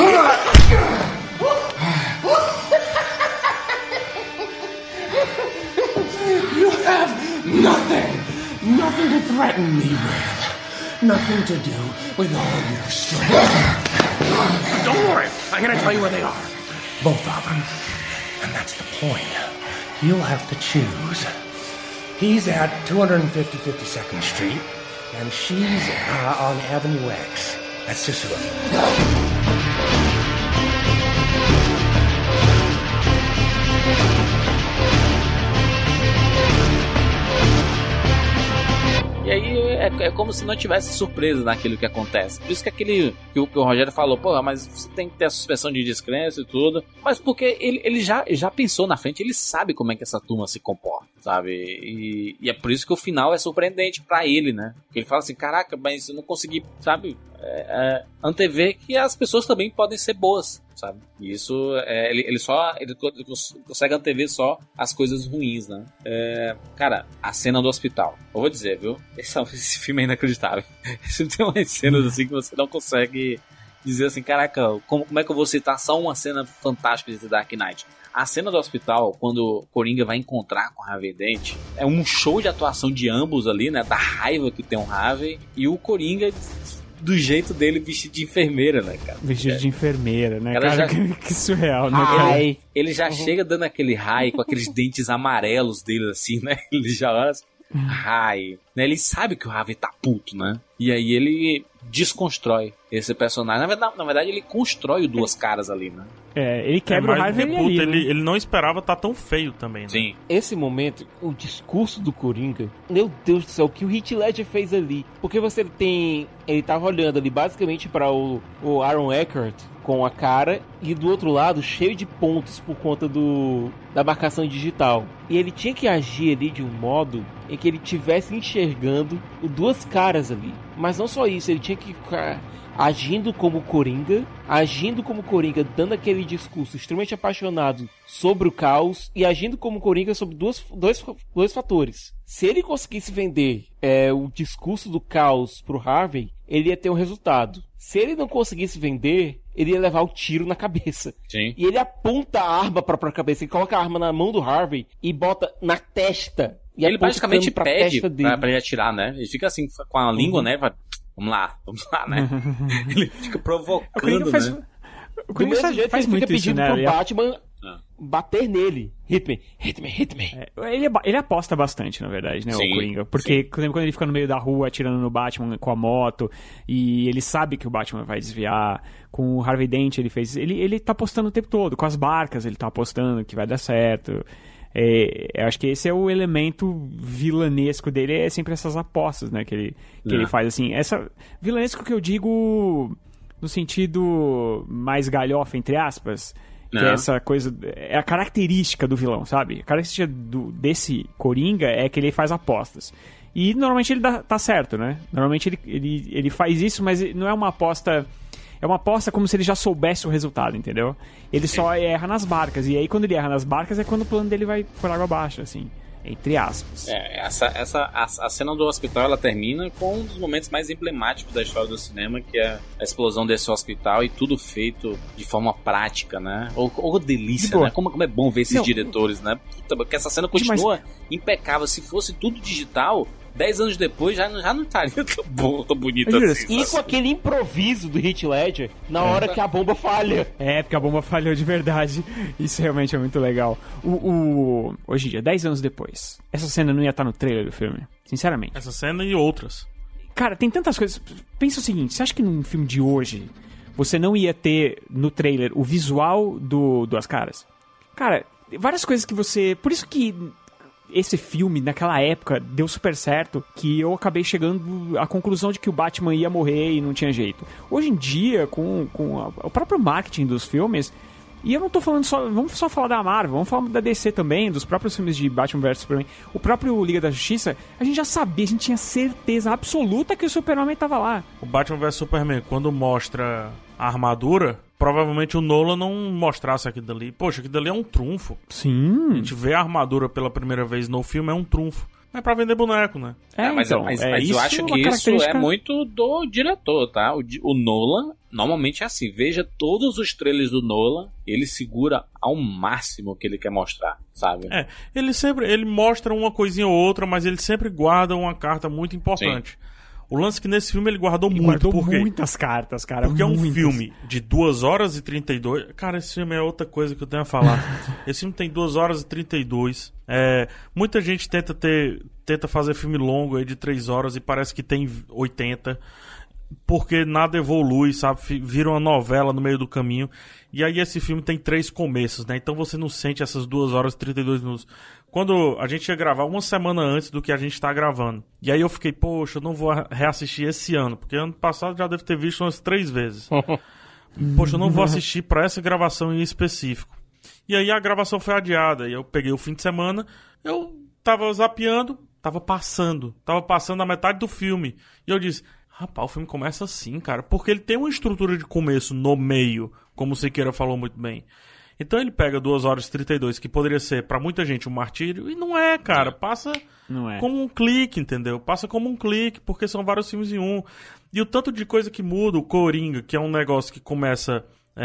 You have nothing to threaten me with. Nothing to do with all your strength. Don't worry, I'm gonna tell you where they are. Both of them. And that's the point. You'll have to choose. He's at 250 52nd Street, and she's on Avenue X. That's just who. E aí é como se não tivesse surpresa naquilo que acontece. Por isso que aquele que o Rogério falou, pô, mas você tem que ter a suspensão de descrença e tudo. Mas porque ele já pensou na frente, ele sabe como é que essa turma se comporta, sabe? E é por isso que o final é surpreendente pra ele, né? Porque ele fala assim, caraca, mas eu não consegui, sabe? Antever que as pessoas também podem ser boas. sabe? E isso, ele consegue antever só as coisas ruins, né? Cara, a cena do hospital. Eu vou dizer, viu? Esse filme é inacreditável. Esse tem umas cenas assim que você não consegue dizer assim, caraca, como é que eu vou citar só uma cena fantástica de The Dark Knight? A cena do hospital, quando o Coringa vai encontrar com o Harvey Dent, é um show de atuação de ambos ali, né? Da raiva que tem o Harvey e o Coringa do jeito dele vestido de enfermeira, né, cara? Vestido de enfermeira, né? Cara, Já... que surreal, né? Ele já chega dando aquele raio com aqueles dentes amarelos dele, assim, né? Ele já olha assim, raio. Né? Ele sabe que o Harvey tá puto, né? E aí ele desconstrói esse personagem. Na verdade, ele constrói Duas Caras ali, né? Ele quebra o Harvey ali, ele não esperava estar tão feio também, né? Sim. Esse momento, o discurso do Coringa, meu Deus do céu, o que o Heath Ledger fez ali. Porque você tem... Ele tava olhando ali basicamente para o Aaron Eckhart com a cara e do outro lado cheio de pontos por conta da marcação digital. E ele tinha que agir ali de um modo em que ele estivesse enxergando Duas Caras ali. Mas não só isso, ele tinha que ficar agindo como Coringa, dando aquele discurso extremamente apaixonado sobre o caos e agindo como Coringa sobre dois fatores. Se ele conseguisse vender o discurso do caos pro Harvey, ele ia ter um resultado. Se ele não conseguisse vender, ele ia levar o tiro na cabeça. Sim. E ele aponta a arma pra cabeça, ele coloca a arma na mão do Harvey e bota na testa. E ele basicamente pede pra ele atirar, né? Ele fica assim, com a língua, né? Vamos lá, né? Ele fica provocando, né? O Coringa faz muito isso, né? Pro Batman bater nele. Hit me. Ele aposta bastante, na verdade, né? Sim, o Coringa. Porque quando ele fica no meio da rua atirando no Batman com a moto e ele sabe que o Batman vai desviar. Com o Harvey Dent ele tá apostando o tempo todo. Com as barcas ele tá apostando que vai dar certo. Eu acho que esse é o elemento vilanesco dele, é sempre essas apostas, né, que ele faz, assim, vilanesco que eu digo no sentido mais galhofa, entre aspas, que é essa coisa, é a característica do vilão, sabe? A característica desse Coringa é que ele faz apostas. E normalmente ele tá certo, né? Normalmente ele faz isso, mas não é uma aposta... É uma aposta como se ele já soubesse o resultado, entendeu? Ele só erra nas barcas. E aí, quando ele erra nas barcas, é quando o plano dele vai por água abaixo, assim. Entre aspas. A cena do hospital, ela termina com um dos momentos mais emblemáticos da história do cinema, que é a explosão desse hospital e tudo feito de forma prática, né? Ou delícia, né? Como é bom ver esses diretores, né? Puta, porque essa cena continua impecável. Se fosse tudo digital... 10 anos depois já não estaria tão bonito assim. E com aquele improviso do Heath Ledger na hora que a bomba falha. Porque a bomba falhou de verdade. Isso realmente é muito legal. Hoje em dia, 10 anos depois, essa cena não ia estar no trailer do filme. Sinceramente. Essa cena e outras. Cara, tem tantas coisas. Pensa o seguinte, você acha que num filme de hoje você não ia ter no trailer o visual do Duas Caras? Cara, várias coisas que você... Por isso que... Esse filme, naquela época, deu super certo, que eu acabei chegando à conclusão de que o Batman ia morrer e não tinha jeito. Hoje em dia, com o próprio marketing dos filmes, e eu não tô falando só... Vamos só falar da Marvel, vamos falar da DC também, dos próprios filmes de Batman vs Superman. O próprio Liga da Justiça, a gente já sabia, a gente tinha certeza absoluta que o Superman tava lá. O Batman vs Superman, quando mostra a armadura... Provavelmente o Nolan não mostrasse aquilo dali. Poxa, aquilo dali é um trunfo. Sim. A gente vê a armadura pela primeira vez no filme, é um trunfo. É pra vender boneco, né? Mas eu acho que isso é muito do diretor, tá? O Nolan, normalmente é assim. Veja todos os trailers do Nolan, ele segura ao máximo o que ele quer mostrar, sabe? Ele mostra uma coisinha ou outra, mas ele sempre guarda uma carta muito importante. Sim. O lance é que nesse filme ele guardou muito. Muitas cartas, cara. Porque é um filme de 2 horas e 32. Cara, esse filme é outra coisa que eu tenho a falar. Esse filme tem 2 horas e 32. Muita gente tenta fazer filme longo aí de 3 horas e parece que tem 80. Porque nada evolui, sabe? Vira uma novela no meio do caminho. E aí esse filme tem 3 começos, né? Então você não sente essas 2 horas e 32 minutos. Quando a gente ia gravar uma semana antes do que a gente tá gravando. E aí eu fiquei, poxa, eu não vou reassistir esse ano. Porque ano passado já deve ter visto umas 3 vezes. Poxa, eu não vou assistir pra essa gravação em específico. E aí a gravação foi adiada. E eu peguei o fim de semana, eu tava zapeando, tava passando a metade do filme. E eu disse... Rapaz, o filme começa assim, cara, porque ele tem uma estrutura de começo no meio como o Siqueira falou muito bem. Então ele pega 2 horas e 32, que poderia ser pra muita gente um martírio, e não é, cara. Passa como um clique, entendeu? Passa como um clique, porque são vários filmes em um. E o tanto de coisa que muda, o Coringa, que é um negócio que começa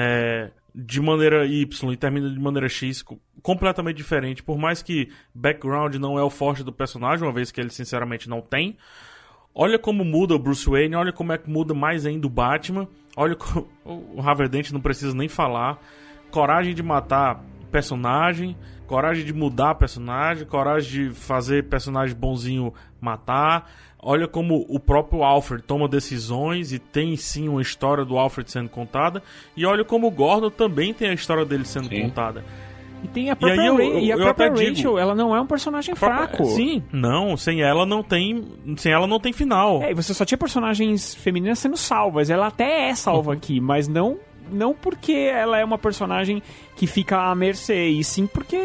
de maneira Y e termina de maneira X, completamente diferente. Por mais que background não é o forte do personagem, uma vez que ele sinceramente não tem. Olha como muda o Bruce Wayne, olha como é que muda mais ainda o Batman. Olha como o Harvey Dent não precisa nem falar. Coragem de matar personagem, coragem de mudar personagem, coragem de fazer personagem bonzinho matar. Olha como o próprio Alfred toma decisões e tem sim uma história do Alfred sendo contada. E olha como o Gordon também tem a história dele sendo contada. E tem a própria, a própria Rachel, ela não é um personagem fraco. Sim, não, sem ela não tem final. E você só tinha personagens femininas sendo salvas. Ela até é salva aqui, mas não porque ela é uma personagem que fica à mercê, e sim porque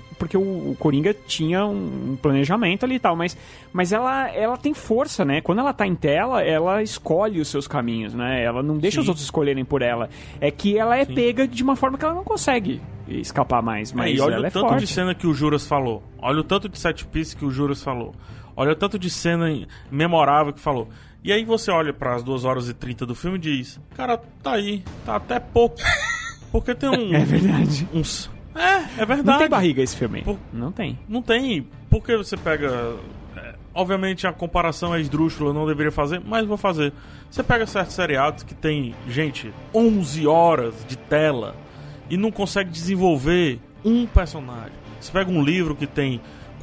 o Coringa tinha um planejamento ali e tal, mas ela tem força, né? Quando ela tá em tela, ela escolhe os seus caminhos, né? Ela não deixa os outros escolherem por ela. É que ela é pega de uma forma que ela não consegue escapar mais, mas e olha ela o tanto de cena que o Juras falou. Olha o tanto de set piece que o Juras falou. Olha o tanto de cena memorável que falou. E aí você olha para as 2 horas e 30 do filme e diz: cara, tá aí, tá até pouco. Porque tem É verdade. É verdade. Não tem barriga esse filme. Não tem. Não tem. Porque você pega... obviamente a comparação é esdrúxula, eu não deveria fazer, mas vou fazer. Você pega certos seriados que tem, gente, 11 horas de tela e não consegue desenvolver um personagem. Você pega um livro que tem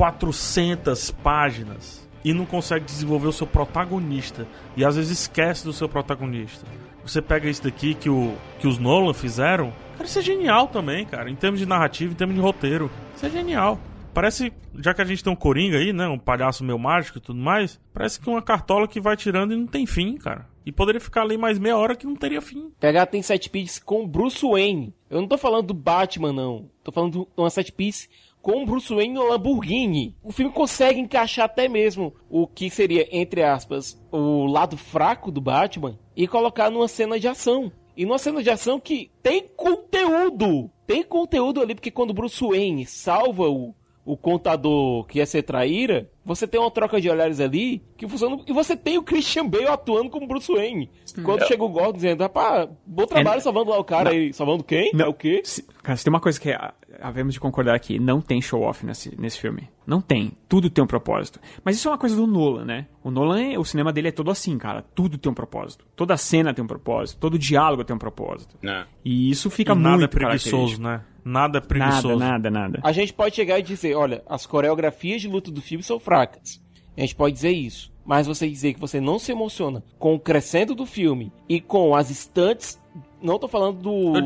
400 páginas e não consegue desenvolver o seu protagonista. E às vezes esquece do seu protagonista. Você pega isso daqui que os Nolan fizeram. Cara, isso é genial também, cara. Em termos de narrativa, em termos de roteiro. Isso é genial. Parece, já que a gente tem um Coringa aí, né? Um palhaço meio mágico e tudo mais. Parece que uma cartola que vai tirando e não tem fim, cara. E poderia ficar ali mais meia hora que não teria fim. Pegar tem set piece com Bruce Wayne. Eu não tô falando do Batman, não. Tô falando de uma set piece com Bruce Wayne no Lamborghini. O filme consegue encaixar até mesmo o que seria, entre aspas, o lado fraco do Batman e colocar numa cena de ação. E numa cena de ação que tem conteúdo. Tem conteúdo ali, porque quando Bruce Wayne salva o contador que ia ser traíra, você tem uma troca de olhares ali que funciona. E você tem o Christian Bale atuando como Bruce Wayne. Quando chega o Gordon dizendo: rapaz, bom trabalho salvando lá o cara aí. Salvando quem? Não. É o quê? Cara, se tem uma coisa que havemos de concordar aqui: não tem show-off nesse filme. Não tem. Tudo tem um propósito. Mas isso é uma coisa do Nolan, né? O Nolan, o cinema dele é todo assim, cara. Tudo tem um propósito. Toda cena tem um propósito. Todo diálogo tem um propósito. E isso fica muito nada é preguiçoso, né? Nada é preguiçoso. Nada. A gente pode chegar e dizer: olha, as coreografias de luta do filme são fracas. A gente pode dizer isso. Mas você dizer que você não se emociona com o crescendo do filme e com as estantes... Não tô falando do...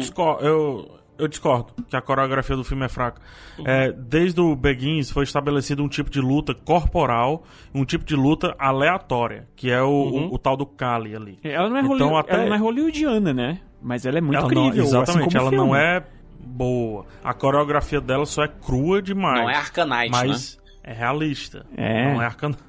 Eu discordo que a coreografia do filme é fraca. Desde o Begins foi estabelecido um tipo de luta corporal, um tipo de luta aleatória, que é o tal do Kali ali. Ela não é, ela não é hollywoodiana, né? Mas ela é muito incrível. Exatamente, assim como ela não é boa. A coreografia dela só é crua demais. Não é Arcanite, mas né? É realista. Não é Arcanite.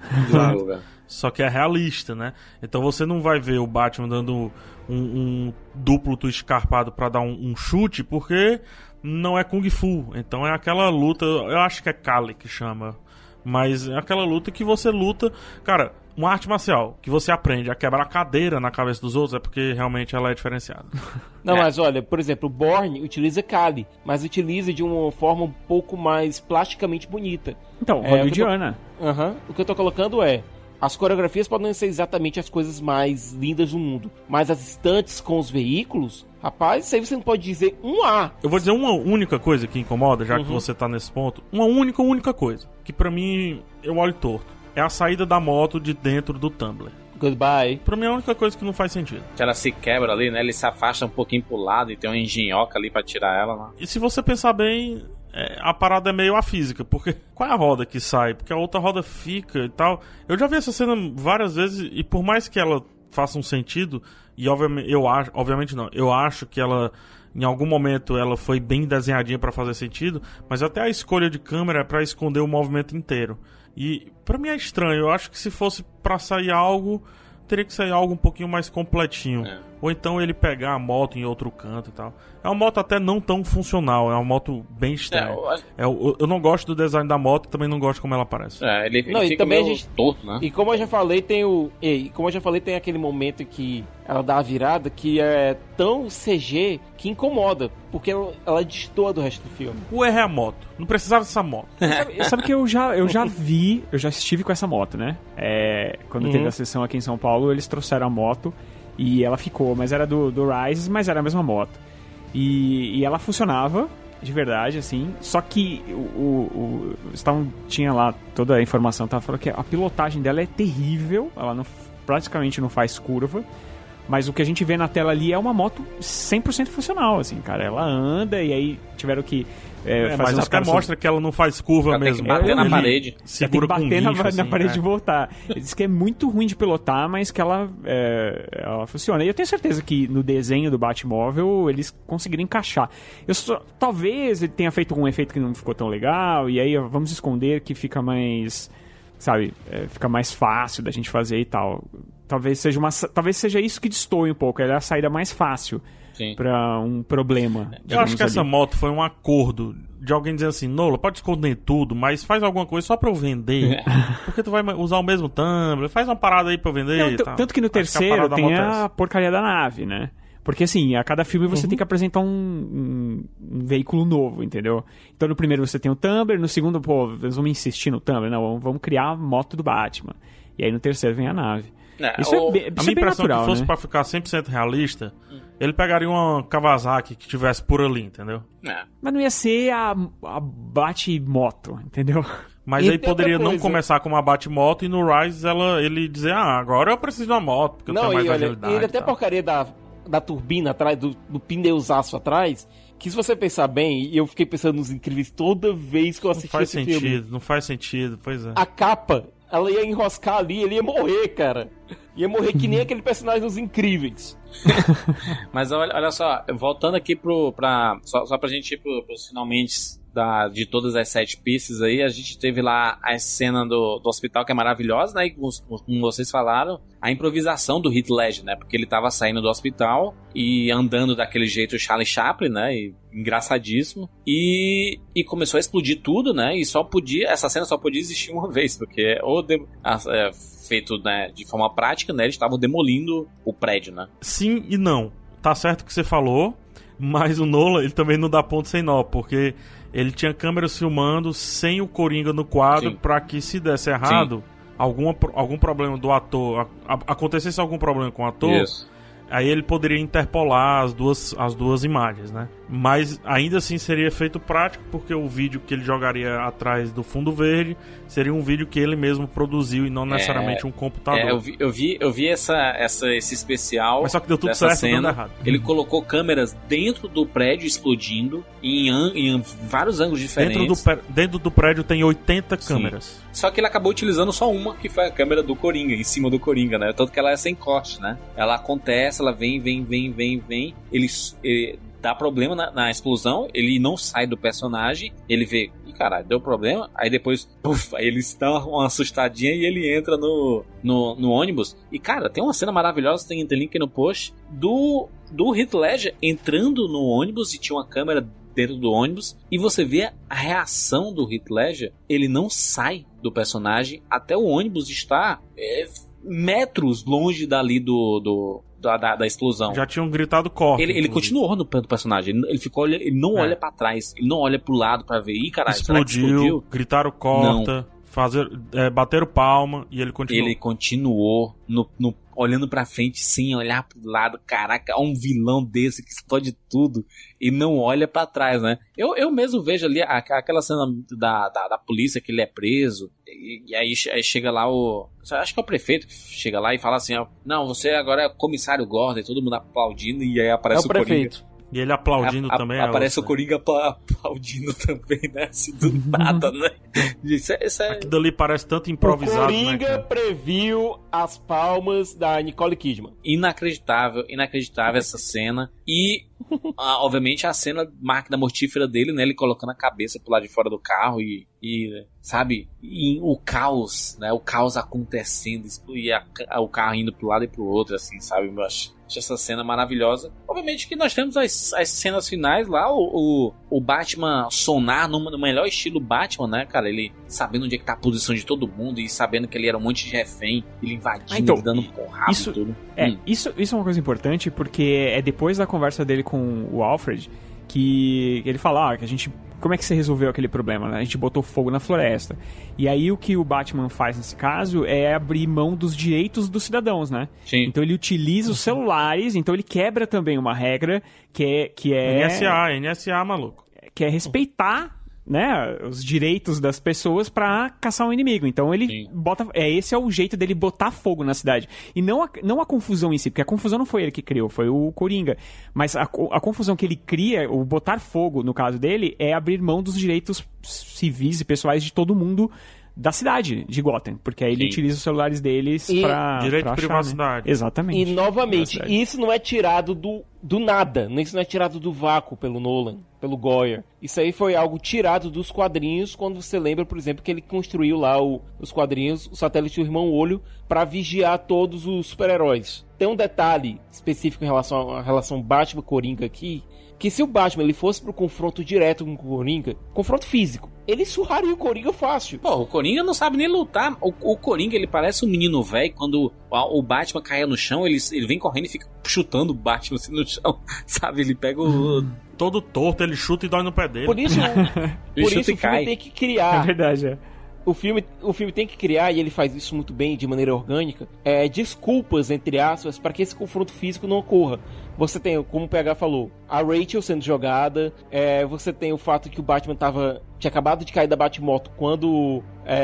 Só que é realista, né? Então você não vai ver o Batman dando um duplo escarpado pra dar um chute, porque não é Kung Fu. Então é aquela luta, eu acho que é Kali que chama, mas é aquela luta que você luta, cara, uma arte marcial que você aprende a quebrar a cadeira na cabeça dos outros é porque realmente ela é diferenciada. Não, mas olha, por exemplo, o Bourne utiliza Kali, mas utiliza de uma forma um pouco mais plasticamente bonita. Então, hollywoodiana. O que eu tô colocando é: as coreografias podem não ser exatamente as coisas mais lindas do mundo, mas as estantes com os veículos, rapaz, isso aí você não pode dizer um A. Eu vou dizer uma única coisa que incomoda, já que você tá nesse ponto. Uma única coisa, que pra mim eu olho torto. É a saída da moto de dentro do Tumbler. Goodbye. Pra mim é a única coisa que não faz sentido. Que ela se quebra ali, né? Ele se afasta um pouquinho pro lado e tem uma engenhoca ali pra tirar ela lá. E se você pensar bem, a parada é meio afísica, porque qual é a roda que sai? Porque a outra roda fica e tal. Eu já vi essa cena várias vezes e por mais que ela faça um sentido, e eu acho que ela, em algum momento, ela foi bem desenhadinha pra fazer sentido, mas até a escolha de câmera é pra esconder o movimento inteiro. E pra mim é estranho, eu acho que se fosse pra sair algo, teria que sair algo um pouquinho mais completinho. ou então ele pegar a moto em outro canto e tal. É uma moto até não tão funcional, é uma moto bem estranha. Eu não gosto do design da moto e também não gosto como ela aparece. Ele fica também meio torto, né? E como eu já falei, tem aquele momento que ela dá a virada que é tão CG que incomoda, porque ela destoa do resto do filme. O erro é a moto. Não precisava dessa moto. Sabe que eu já estive com essa moto, né? Quando teve a sessão aqui em São Paulo, eles trouxeram a moto e ela ficou, mas era do Rise, mas era a mesma moto. E ela funcionava de verdade, assim, só que tinha lá toda a informação, falando que a pilotagem dela é terrível, ela praticamente não faz curva, mas o que a gente vê na tela ali é uma moto 100% funcional, assim, cara, ela anda e aí tiveram que mas até mostra que ela não faz curva ela mesmo. Tem que bater na parede. Segura tem que bater com guincho, na parede e voltar. Ele diz que é muito ruim de pilotar, mas que ela funciona. E eu tenho certeza que no desenho do Batmóvel eles conseguiram encaixar. Talvez ele tenha feito um efeito que não ficou tão legal, e aí vamos esconder que fica mais... Sabe? Fica mais fácil da gente fazer e tal. Talvez seja isso que destoe um pouco. Ela é a saída mais fácil para um problema. Eu acho que essa moto foi um acordo de alguém dizendo assim, Nola, pode esconder tudo, mas faz alguma coisa só pra eu vender. Porque tu vai usar o mesmo Tumblr, faz uma parada aí pra eu vender e tal. Tanto que no terceiro tem a porcaria da nave, né? Porque assim, a cada filme você tem que apresentar um veículo novo, entendeu? Então no primeiro você tem o Tumblr, no segundo, eles vão insistir no Tumblr, não, vamos criar a moto do Batman. E aí no terceiro vem a nave. Isso é bem natural, que fosse né? Pra ficar 100% realista, ele pegaria uma Kawasaki que tivesse por ali, entendeu? Mas não ia ser a Batmoto, entendeu? Mas aí poderia não começar com uma Batmoto e no Rise ele dizer, agora eu preciso de uma moto, porque eu tenho mais agilidade. E ele até porcaria da turbina atrás, do pneuzaço atrás, que se você pensar bem, e eu fiquei pensando nos Incríveis toda vez que eu assisti esse filme. Não faz sentido, pois é. A capa, ela ia enroscar ali, ele ia morrer, cara. Ia morrer que nem aquele personagem dos Incríveis. Mas olha só, voltando aqui só pra gente ir pros finalmente de todas as 7 pistas aí, a gente teve lá a cena do hospital, que é maravilhosa, né? E como vocês falaram, a improvisação do Heath Ledger, né? Porque ele tava saindo do hospital e andando daquele jeito Charlie Chaplin, né? E engraçadíssimo. E começou a explodir tudo, né? E essa cena só podia existir uma vez, porque feito, né, de forma prática, né? Eles estavam demolindo o prédio, né? Sim e não. Tá certo o que você falou, mas o Nolan, ele também não dá ponto sem nó, porque ele tinha câmeras filmando sem o Coringa no quadro para que, se desse errado, algum problema do ator, acontecesse algum problema com o ator, aí ele poderia interpolar as duas imagens, né? Mas ainda assim seria efeito prático, porque o vídeo que ele jogaria atrás do fundo verde seria um vídeo que ele mesmo produziu e não necessariamente um computador. Eu vi esse especial. Mas só que deu tudo certo, cena. Dando errado. Ele colocou câmeras dentro do prédio explodindo em vários ângulos diferentes. Dentro do prédio tem 80 câmeras. Só que ele acabou utilizando só uma, que foi a câmera do Coringa, em cima do Coringa, né? Tanto que ela é sem corte, né? Ela acontece, ela vem. Ele dá problema na explosão, ele não sai do personagem, ele vê, caralho, deu problema, aí depois, aí eles dão uma assustadinha e ele entra no ônibus. E cara, tem uma cena maravilhosa, tem link no post, do Heath Ledger entrando no ônibus e tinha uma câmera dentro do ônibus, e você vê a reação do Heath Ledger, ele não sai do personagem até o ônibus estar metros longe dali da explosão. Já tinham gritado corte. Ele continuou no personagem. Ele não olha pra trás. Ele não olha pro lado pra ver. Ih, caralho, explodiu. Gritaram corta. Bateram palma. E ele continuou. Ele continuou olhando pra frente sem olhar pro lado. Caraca, um vilão desse que explode tudo e não olha pra trás, né? Eu mesmo vejo ali aquela cena da polícia que ele é preso e aí chega lá acho que é o prefeito que chega lá e fala assim, não, você agora é comissário Gordon, e todo mundo aplaudindo, e aí aparece o prefeito. Coringa. E ele aplaudindo também. Aparece o Coringa aplaudindo também, né? Assim, do nada, né? Isso é... Aquilo dali parece tanto improvisado, né? O Coringa previu as palmas da Nicole Kidman. Inacreditável essa cena. E obviamente, a cena máquina mortífera dele, né? Ele colocando a cabeça pro lado de fora do carro e sabe? E o caos, né? O caos acontecendo e o carro indo pro lado e pro outro, assim, sabe? Eu acho essa cena maravilhosa. Obviamente que nós temos as cenas finais lá, o Batman sonar no melhor estilo Batman, né, cara? Ele sabendo onde é que tá a posição de todo mundo e sabendo que ele era um monte de refém, ele invadindo, ele dando porrada e tudo. Isso é uma coisa importante, porque é depois da conversa dele com o Alfred que ele fala, que a gente... Como é que você resolveu aquele problema, né? A gente botou fogo na floresta. E aí o que o Batman faz nesse caso é abrir mão dos direitos dos cidadãos, né? Sim. Então ele utiliza os celulares, então ele quebra também uma regra que é... NSA, maluco. Que é respeitar, né, os direitos das pessoas pra caçar um inimigo. Então ele bota... esse é o jeito dele botar fogo na cidade. E não a confusão em si, porque a confusão não foi ele que criou, foi o Coringa. Mas a confusão que ele cria, o botar fogo, no caso dele, é abrir mão dos direitos civis e pessoais de todo mundo da cidade de Gotham, porque aí ele utiliza os celulares deles pra direito pra de privacidade. Né? Exatamente. E novamente, isso não é tirado do nada, isso não é tirado do vácuo pelo Nolan, pelo Goyer. Isso aí foi algo tirado dos quadrinhos, quando você lembra, por exemplo, que ele construiu lá os quadrinhos, o satélite do Irmão Olho, para vigiar todos os super-heróis. Tem um detalhe específico em relação à relação Batman-Coringa aqui, que se o Batman ele fosse pro confronto direto com o Coringa, confronto físico, ele surraria o Coringa fácil. Pô, o Coringa não sabe nem lutar. O Coringa, ele parece um menino velho. Quando o Batman cai no chão, ele vem correndo e fica chutando o Batman assim no chão. Sabe, ele pega o... Todo torto, ele chuta e dói no pé dele. Por isso o filme tem que criar... É verdade, O filme tem que criar, e ele faz isso muito bem, de maneira orgânica, desculpas, entre aspas, para que esse confronto físico não ocorra. Você tem, como o PH falou, a Rachel sendo jogada, você tem o fato que o Batman tinha acabado de cair da Batmoto quando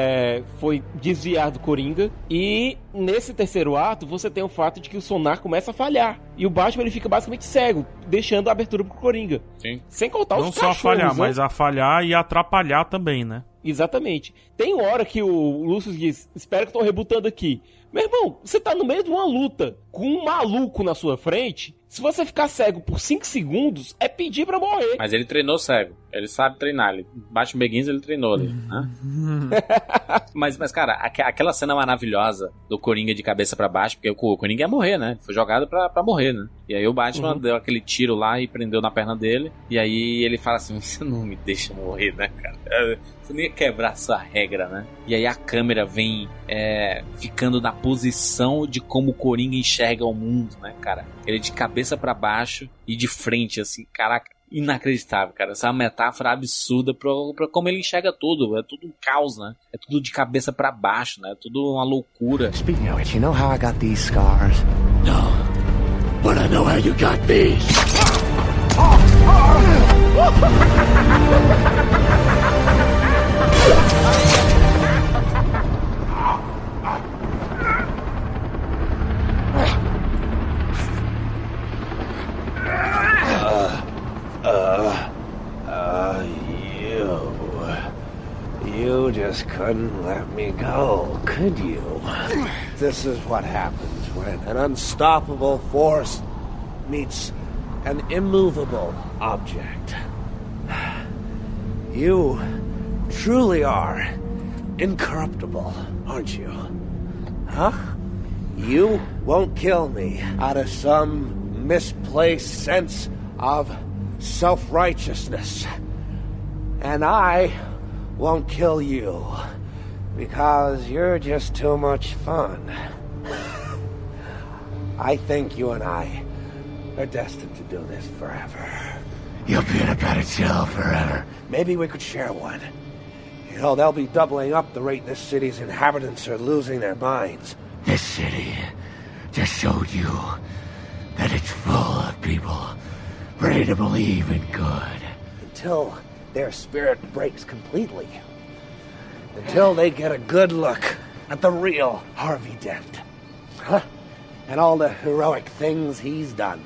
foi desviar do Coringa, e nesse terceiro ato você tem o fato de que o sonar começa a falhar, e o Batman ele fica basicamente cego, deixando a abertura pro Coringa. Sim. Sem contar os cachorros. Não só a falhar, né? mas a falhar e atrapalhar também, né? Exatamente. Tem hora que o Lúcio diz, espera que eu tô rebutando aqui. Meu irmão, você tá no meio de uma luta com um maluco na sua frente. Se você ficar cego por 5 segundos, é pedir pra morrer. Mas ele treinou cego. Ele sabe treinar. Ele bate Begins, ele treinou ali, né? mas, cara, aquela cena maravilhosa do Coringa de cabeça pra baixo, porque o Coringa ia morrer, né? Foi jogado pra morrer, né? E aí o Batman deu aquele tiro lá e prendeu na perna dele. E aí ele fala assim, você não me deixa morrer, né, cara? Você nem ia quebrar sua regra, né? E aí a câmera vem ficando na posição de como o Coringa enxerga o mundo, né, cara? Ele de cabeça pra baixo e de frente, assim, caraca. Inacreditável, cara. Essa é uma metáfora absurda pra como ele enxerga tudo. É tudo um caos, né? É tudo de cabeça pra baixo, né? É tudo uma loucura. Speaking of which, you know how I got these scars? No. But I know how you got these. You just couldn't let me go, could you? This is what happens when an unstoppable force meets an immovable object. You truly are incorruptible, aren't you? Huh? You won't kill me out of some misplaced sense of self-righteousness. And I won't kill you because you're just too much fun. I think you and I are destined to do this forever. You'll be in a better jail forever. Maybe we could share one. You know, they'll be doubling up the rate this city's inhabitants are losing their minds. This city just showed you that it's full of people ready to believe in good. Until their spirit breaks completely. Until they get a good look at the real Harvey Dent. Huh? And all the heroic things he's done.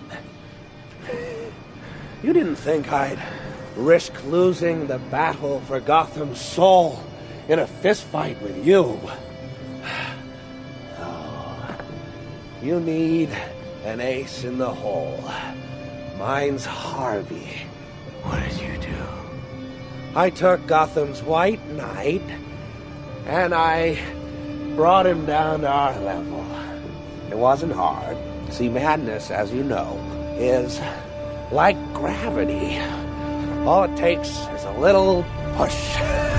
You didn't think I'd risk losing the battle for Gotham's soul in a fistfight with you. Oh, you need an ace in the hole. Mine's Harvey. What did you do? I took Gotham's White Knight, and I brought him down to our level. It wasn't hard. See, madness, as you know, is like gravity. All it takes is a little push.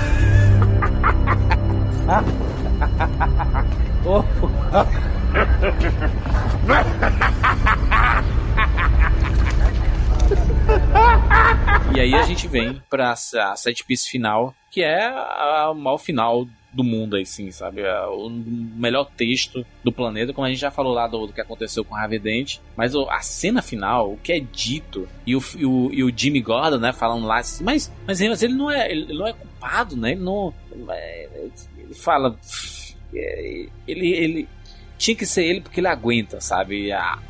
E aí a gente vem pra set piece final, que é o maior final do mundo, assim, sabe? O melhor texto do planeta, como a gente já falou lá do que aconteceu com Harvey Dent. Mas a cena final, o que é dito, e o Jimmy Gordon, né, falando lá assim, mas ele não é culpado, né? Ele não... Ele fala... Ele tinha que ser ele porque ele aguenta, sabe?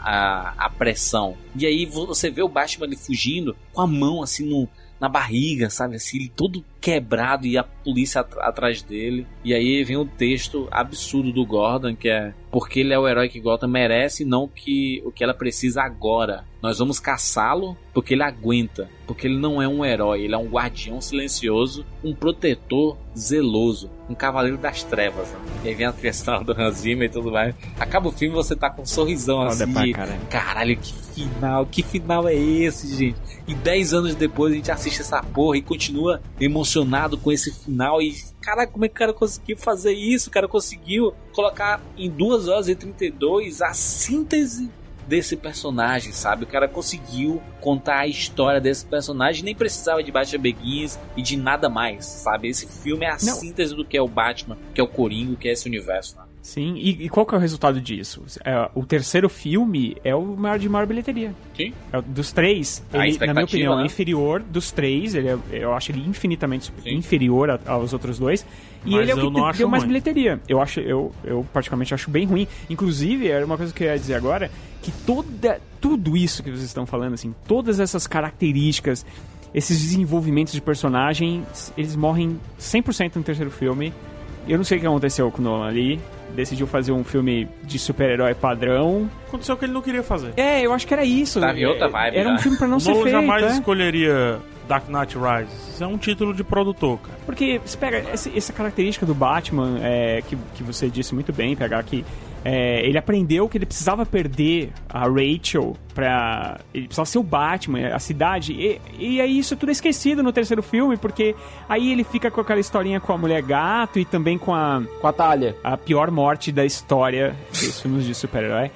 A pressão. E aí você vê o Batman ali fugindo com a mão assim na barriga, sabe? Assim, ele todo quebrado e a polícia atrás dele. E aí vem o texto absurdo do Gordon, que é: porque ele é o herói que Gotham merece e não o que ela precisa agora. Nós vamos caçá-lo porque ele aguenta. Porque ele não é um herói, ele é um guardião silencioso, um protetor zeloso, um cavaleiro das trevas, né? E aí vem a questão do Hans Zimmer e tudo mais. Acaba o filme e você tá com um sorrisão assim de... Caralho, que final é esse, gente? E 10 anos depois a gente assiste essa porra e continua emocionado com esse final. E caralho, como é que o cara conseguiu fazer isso? O cara conseguiu colocar em 2 horas e 32 a síntese desse personagem, sabe? O cara conseguiu contar a história desse personagem, nem precisava de Batman Begins e de nada mais, sabe? Esse filme é a síntese do que é o Batman, que é o Coringa, que é esse universo, né? Sim, e qual que é o resultado disso? O terceiro filme é o maior de maior bilheteria. Sim. Dos 3, ele, na minha opinião, é inferior dos 3, eu acho ele infinitamente inferior aos outros 2. E mas ele é o que deu mais bilheteria. Eu particularmente acho bem ruim. Inclusive, era uma coisa que eu ia dizer agora, que tudo isso que vocês estão falando, assim, todas essas características, esses desenvolvimentos de personagens, eles morrem 100% no terceiro filme. Eu não sei o que aconteceu com o Nolan ali. Decidiu fazer um filme de super-herói padrão. Aconteceu o que ele não queria fazer. Eu acho que era isso. Tá, outra vibe, era um filme pra não ser feito. Nolan jamais escolheria Dark Knight Rises. Isso é um título de produtor, cara. Porque, você pega essa característica do Batman, que você disse muito bem, PH, que ele aprendeu que ele precisava perder a Rachel ele precisava ser o Batman, a cidade, e aí isso tudo é esquecido no terceiro filme, porque aí ele fica com aquela historinha com a mulher gato e também com a Talia, a pior morte da história dos filmes de super-herói.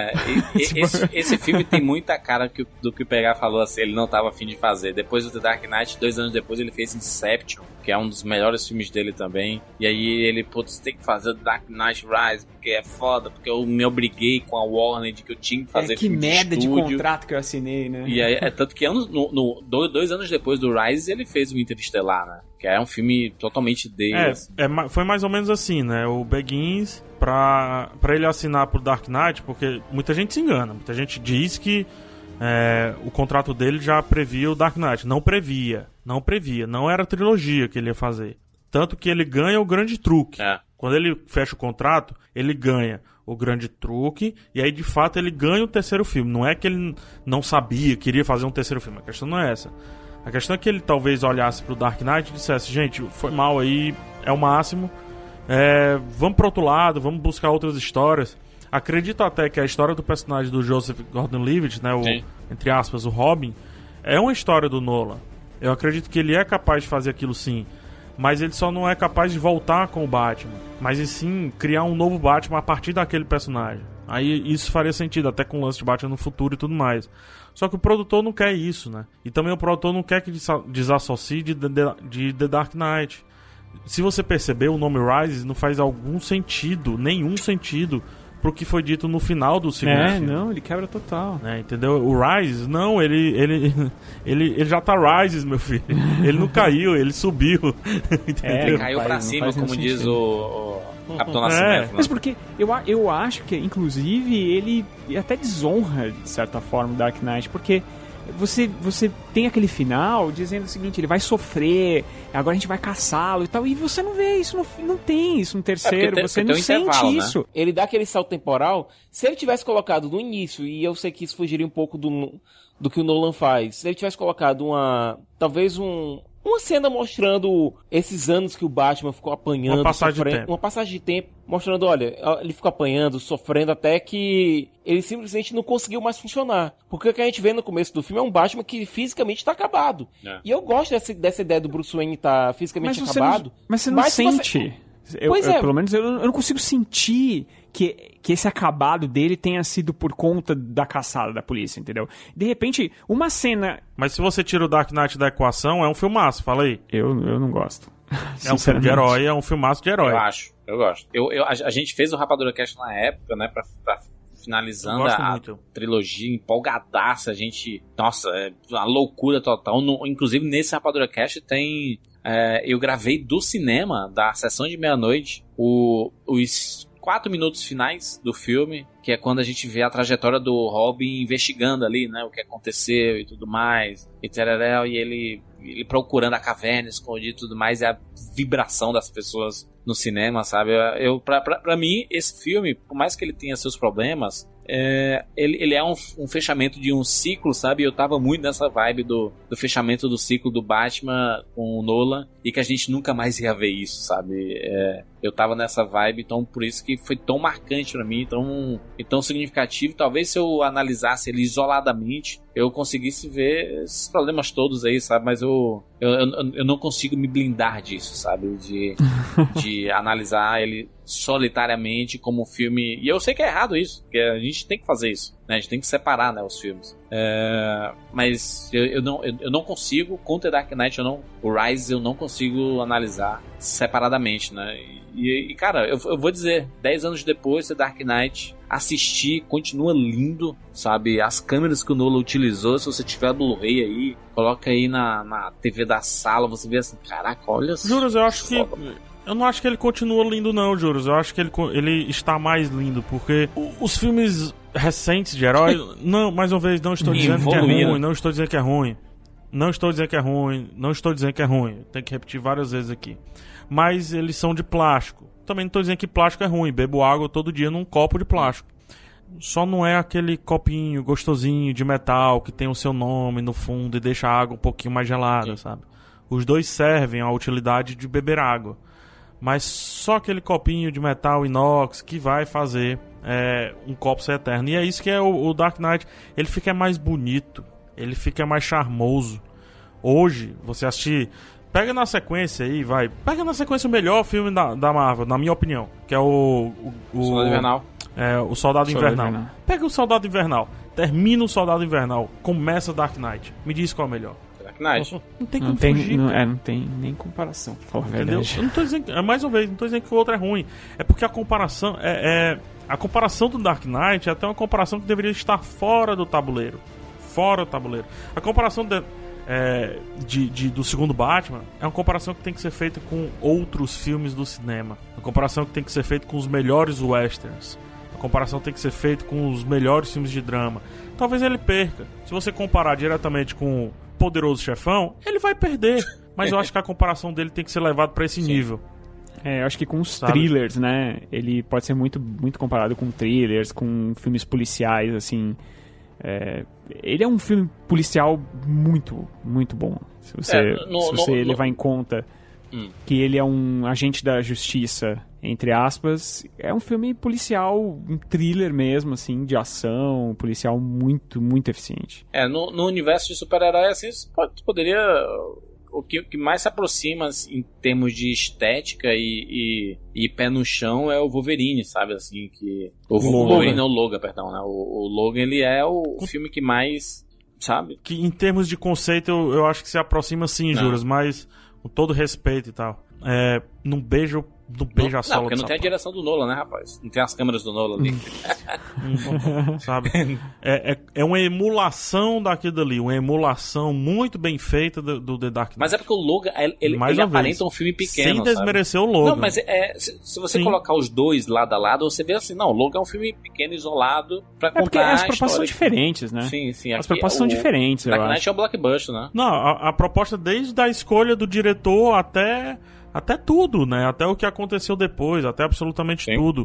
Esse filme tem muita cara do que o PH falou, assim, ele não estava a fim de fazer. Depois do The Dark Knight, 2 anos depois, ele fez Inception, que é um dos melhores filmes dele também. E aí ele, putz, tem que fazer The Dark Knight Rise, porque é foda, porque eu me obriguei com a Warner de que eu tinha que fazer filme de estúdio. Que merda de contrato que eu assinei, né? E aí, tanto que 2 anos depois do Rise, ele fez o Interestelar, né? Que é um filme totalmente dele. Foi mais ou menos assim, né? O Begins, pra ele assinar pro Dark Knight, porque muita gente se engana, muita gente diz que o contrato dele já previa o Dark Knight. Não previa, não era a trilogia que ele ia fazer. Tanto que ele ganha o grande truque. Quando ele fecha o contrato, ele ganha o grande truque, e aí de fato ele ganha o terceiro filme. Não é que ele não sabia, queria fazer um terceiro filme, a questão não é essa. A questão é que ele talvez olhasse pro Dark Knight e dissesse: gente, foi mal aí, é o máximo, vamos pro outro lado, vamos buscar outras histórias. Acredito até que a história do personagem do Joseph Gordon-Levitt, né, entre aspas, o Robin, é uma história do Nolan. Eu acredito que ele é capaz de fazer aquilo sim, mas ele só não é capaz de voltar com o Batman, mas e sim criar um novo Batman a partir daquele personagem. Aí isso faria sentido, até com o lance de Batman no futuro e tudo mais. Só que o produtor não quer isso, né? E também o produtor não quer que desassocie de The Dark Knight. Se você perceber, o nome Rises não faz nenhum sentido pro que foi dito no final do segundo filme. Não, ele quebra total. Entendeu? O Rises, não, ele já tá Rises, meu filho. Ele não caiu, ele subiu. Entendeu? Ele caiu pra cima, como diz o Capitão Nascimento. Mas porque eu acho que, inclusive, ele até desonra, de certa forma, o Dark Knight, porque você tem aquele final dizendo o seguinte, ele vai sofrer, agora a gente vai caçá-lo e tal, e você não vê isso, não tem isso no terceiro, você não sente isso. Né? Ele dá aquele salto temporal, se ele tivesse colocado no início, e eu sei que isso fugiria um pouco do que o Nolan faz, se ele tivesse colocado uma cena mostrando esses anos que o Batman ficou apanhando, uma passagem de tempo, mostrando, olha, ele ficou apanhando, sofrendo, até que ele simplesmente não conseguiu mais funcionar. Porque o que a gente vê no começo do filme é um Batman que fisicamente tá acabado. E eu gosto dessa ideia do Bruce Wayne tá fisicamente acabado. Mas você não sente. Pelo menos eu não consigo sentir que esse acabado dele tenha sido por conta da caçada da polícia, entendeu? De repente, uma cena... Mas se você tira o Dark Knight da equação, é um filmaço, fala aí. Eu não gosto. É um filme de herói, é um filmaço de herói. Eu gosto. A gente fez o Rapadura Cast na época, né, pra finalizando a trilogia, empolgadaça, a gente... Nossa, é uma loucura total. Inclusive, nesse Rapadura Cast tem... eu gravei do cinema, da sessão de meia-noite, os 4 minutos finais do filme, que é quando a gente vê a trajetória do Robin investigando ali, né, o que aconteceu e tudo mais, e ele procurando a caverna escondida e tudo mais, e a vibração das pessoas no cinema, sabe? Pra mim, esse filme, por mais que ele tenha seus problemas, ele é um fechamento de um ciclo, sabe? Eu tava muito nessa vibe do fechamento do ciclo do Batman com o Nolan, e que a gente nunca mais ia ver isso, sabe? Eu tava nessa vibe, então por isso que foi tão marcante pra mim, tão significativo. Talvez se eu analisasse ele isoladamente, eu conseguisse ver esses problemas todos aí, sabe? Mas eu não consigo me blindar disso, sabe? De analisar ele solitariamente como um filme. E eu sei que é errado isso, porque a gente tem que fazer isso, né? A gente tem que separar, né, os filmes. Mas eu não consigo, com The Dark Knight, o Rise eu não consigo analisar separadamente, né? E cara, eu vou dizer, 10 anos depois, The Dark Knight, assistir, continua lindo, sabe? As câmeras que o Nolan utilizou, se você tiver Blu-ray aí, coloca aí na TV da sala, você vê assim, caraca, olha só. Juros, eu não acho que ele continua lindo não, Juros. Eu acho que ele está mais lindo, porque os filmes recentes de herói, não, mais uma vez, não estou dizendo que é ruim, não estou dizendo que é ruim. Não estou dizendo que é ruim, não estou dizendo que é ruim. Tem que repetir várias vezes aqui. Mas eles são de plástico. Também não estou dizendo que plástico é ruim. Bebo água todo dia num copo de plástico. Só não é aquele copinho gostosinho de metal que tem o seu nome no fundo e deixa a água um pouquinho mais gelada, sabe? Os dois servem à utilidade de beber água. Mas só aquele copinho de metal inox que vai fazer um copo ser eterno. E é isso que é o Dark Knight. Ele fica mais bonito. Ele fica mais charmoso. Hoje, você assistir... Pega na sequência aí, vai. Pega na sequência o melhor filme da Marvel, na minha opinião. Que é o Soldado Invernal. O Soldado Invernal. Pega o Soldado Invernal. Termina o Soldado Invernal. Começa o Dark Knight. Me diz qual é o melhor. Dark Knight. Não tem como fugir. Não tem nem comparação, pra falar a verdade. Eu não tô dizendo... Mais uma vez, não tô dizendo que o outro é ruim. É porque a comparação... A comparação do Dark Knight é até uma comparação que deveria estar fora do tabuleiro. Fora do tabuleiro. A comparação do segundo Batman é uma comparação que tem que ser feita com outros filmes do cinema. Uma comparação que tem que ser feita com os melhores westerns. A comparação tem que ser feita com os melhores filmes de drama. Talvez ele perca. Se você comparar diretamente com o Poderoso Chefão, ele vai perder. Mas eu acho que a comparação dele tem que ser levada para esse nível. Eu acho que com os thrillers, né? Ele pode ser muito, muito comparado com thrillers, com filmes policiais, assim. Ele é um filme policial muito, muito bom. Se você levar em conta que ele é um agente da justiça, entre aspas, é um filme policial, um thriller mesmo, assim, de ação, policial muito, muito eficiente. No universo de super-herói, assim, poderia... O que mais se aproxima assim, em termos de estética e pé no chão é o Wolverine, sabe? Assim, que... Wolverine não, o Logan, perdão, né? O Logan, ele é o filme que mais, sabe? Que em termos de conceito, eu acho que se aproxima sim, Juras, mas com todo respeito e tal. Não vejo do beija-solo. Não, porque não tem a direção do Nolan, né, rapaz? Não tem as câmeras do Nolan ali. Sabe? É uma emulação daquilo dali, uma emulação muito bem feita do The Dark Knight. Mas é porque o Logan, ele aparenta um filme pequeno, sem desmerecer o Logan. Não, mas se você colocar os dois lado a lado, você vê assim, não, o Logan é um filme pequeno, isolado, pra contar porque as propostas são diferentes, né? Sim. As propostas são diferentes, eu acho. Dark Knight é um blockbuster, né? Não, a proposta desde a escolha do diretor até tudo, né? Até o que aconteceu depois, até absolutamente tudo.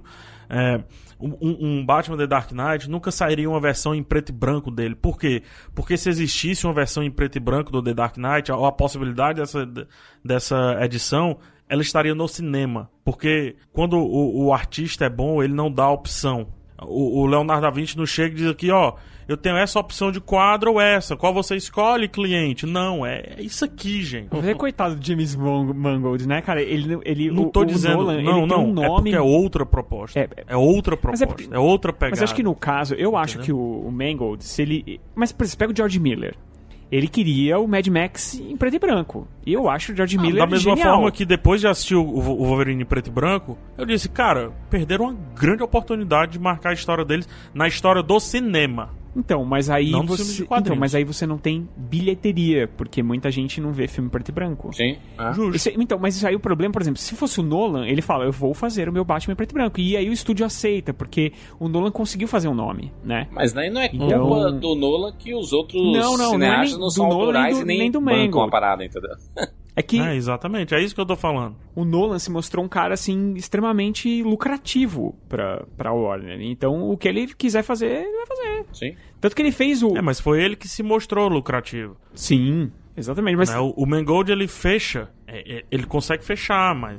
Um Batman The Dark Knight nunca sairia uma versão em preto e branco dele. Por quê? Porque se existisse uma versão em preto e branco do The Dark Knight, ou a possibilidade dessa edição, ela estaria no cinema. Porque quando o artista é bom, ele não dá a opção. O Leonardo da Vinci não chega e diz aqui, ó, eu tenho essa opção de quadro ou essa. Qual você escolhe, cliente? Não, é isso aqui, gente. Você é coitado do James Mangold, né, cara? Ele não tô dizendo... Nolan, não, nome... é porque é outra proposta. É outra proposta, é outra pegada. Mas acho que no caso, eu acho que o Mangold, se ele... Mas, por exemplo, pega o George Miller. Ele queria o Mad Max em preto e branco. E eu acho o George Miller da mesma genial. forma que depois de assistir o Wolverine em preto e branco, eu disse, cara, perderam uma grande oportunidade de marcar a história deles na história do cinema. Então, mas aí não mas aí você não tem bilheteria, porque muita gente não vê filme preto e branco. Sim. Justo. Então, mas isso aí o problema, por exemplo, se fosse o Nolan, ele fala, eu vou fazer o meu Batman em preto e branco. E aí o estúdio aceita, porque o Nolan conseguiu fazer um nome, né? Mas aí não é culpa do Nolan que os outros cineastas não são autorais e nem do bancam a parada, entendeu? É que... exatamente, é isso que eu tô falando. O Nolan se mostrou um cara, assim, extremamente lucrativo pra Warner. Então, o que ele quiser fazer, ele vai fazer. Sim. Tanto que ele fez o... mas foi ele que se mostrou lucrativo. Sim, exatamente. Mas... O Mangold, ele fecha. Ele consegue fechar, mas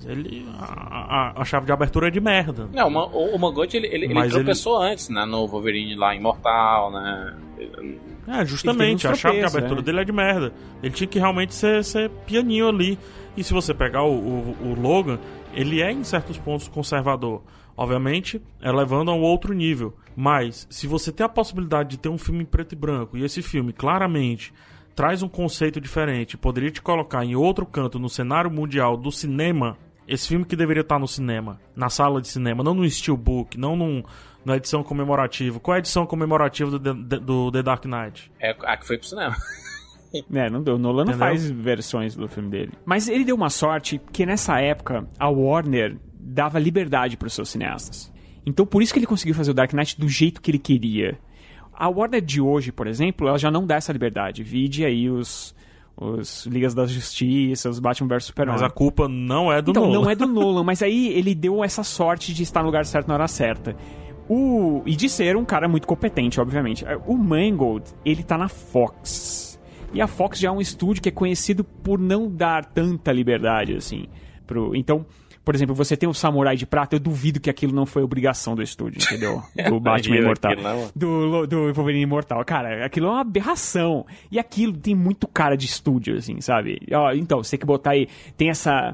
a chave de abertura é de merda. Não, o Mangold, ele tropeçou antes, né? No Wolverine lá, Imortal, né? Justamente, a chave de abertura dele é de merda. Ele tinha que realmente ser pianinho ali. E se você pegar o Logan, ele é em certos pontos conservador. Obviamente, elevando a um outro nível. Mas, se você tem a possibilidade de ter um filme em preto e branco, e esse filme claramente traz um conceito diferente, poderia te colocar em outro canto no cenário mundial do cinema, esse filme que deveria estar no cinema, na sala de cinema, não no Steelbook, não na edição comemorativa. Qual é a edição comemorativa do The Dark Knight? É a que foi pro cinema. Não deu. O Nolan não faz versões do filme dele. Mas ele deu uma sorte que nessa época a Warner dava liberdade para os seus cineastas. Então por isso que ele conseguiu fazer o Dark Knight do jeito que ele queria. A Warner de hoje, por exemplo, ela já não dá essa liberdade. Vide aí os Ligas da Justiça, os Batman vs Superman. Mas a culpa não é do Nolan. Não é do Nolan, mas aí ele deu essa sorte de estar no lugar certo na hora certa. E de ser um cara muito competente, obviamente. O Mangold, ele tá na Fox. E a Fox já é um estúdio que é conhecido por não dar tanta liberdade, assim. Então, por exemplo, você tem o Samurai de Prata, eu duvido que aquilo não foi obrigação do estúdio, entendeu? Do Batman Imortal. Do Wolverine Imortal. Cara, aquilo é uma aberração. E aquilo tem muito cara de estúdio, assim, sabe? Então, você tem que botar aí... Tem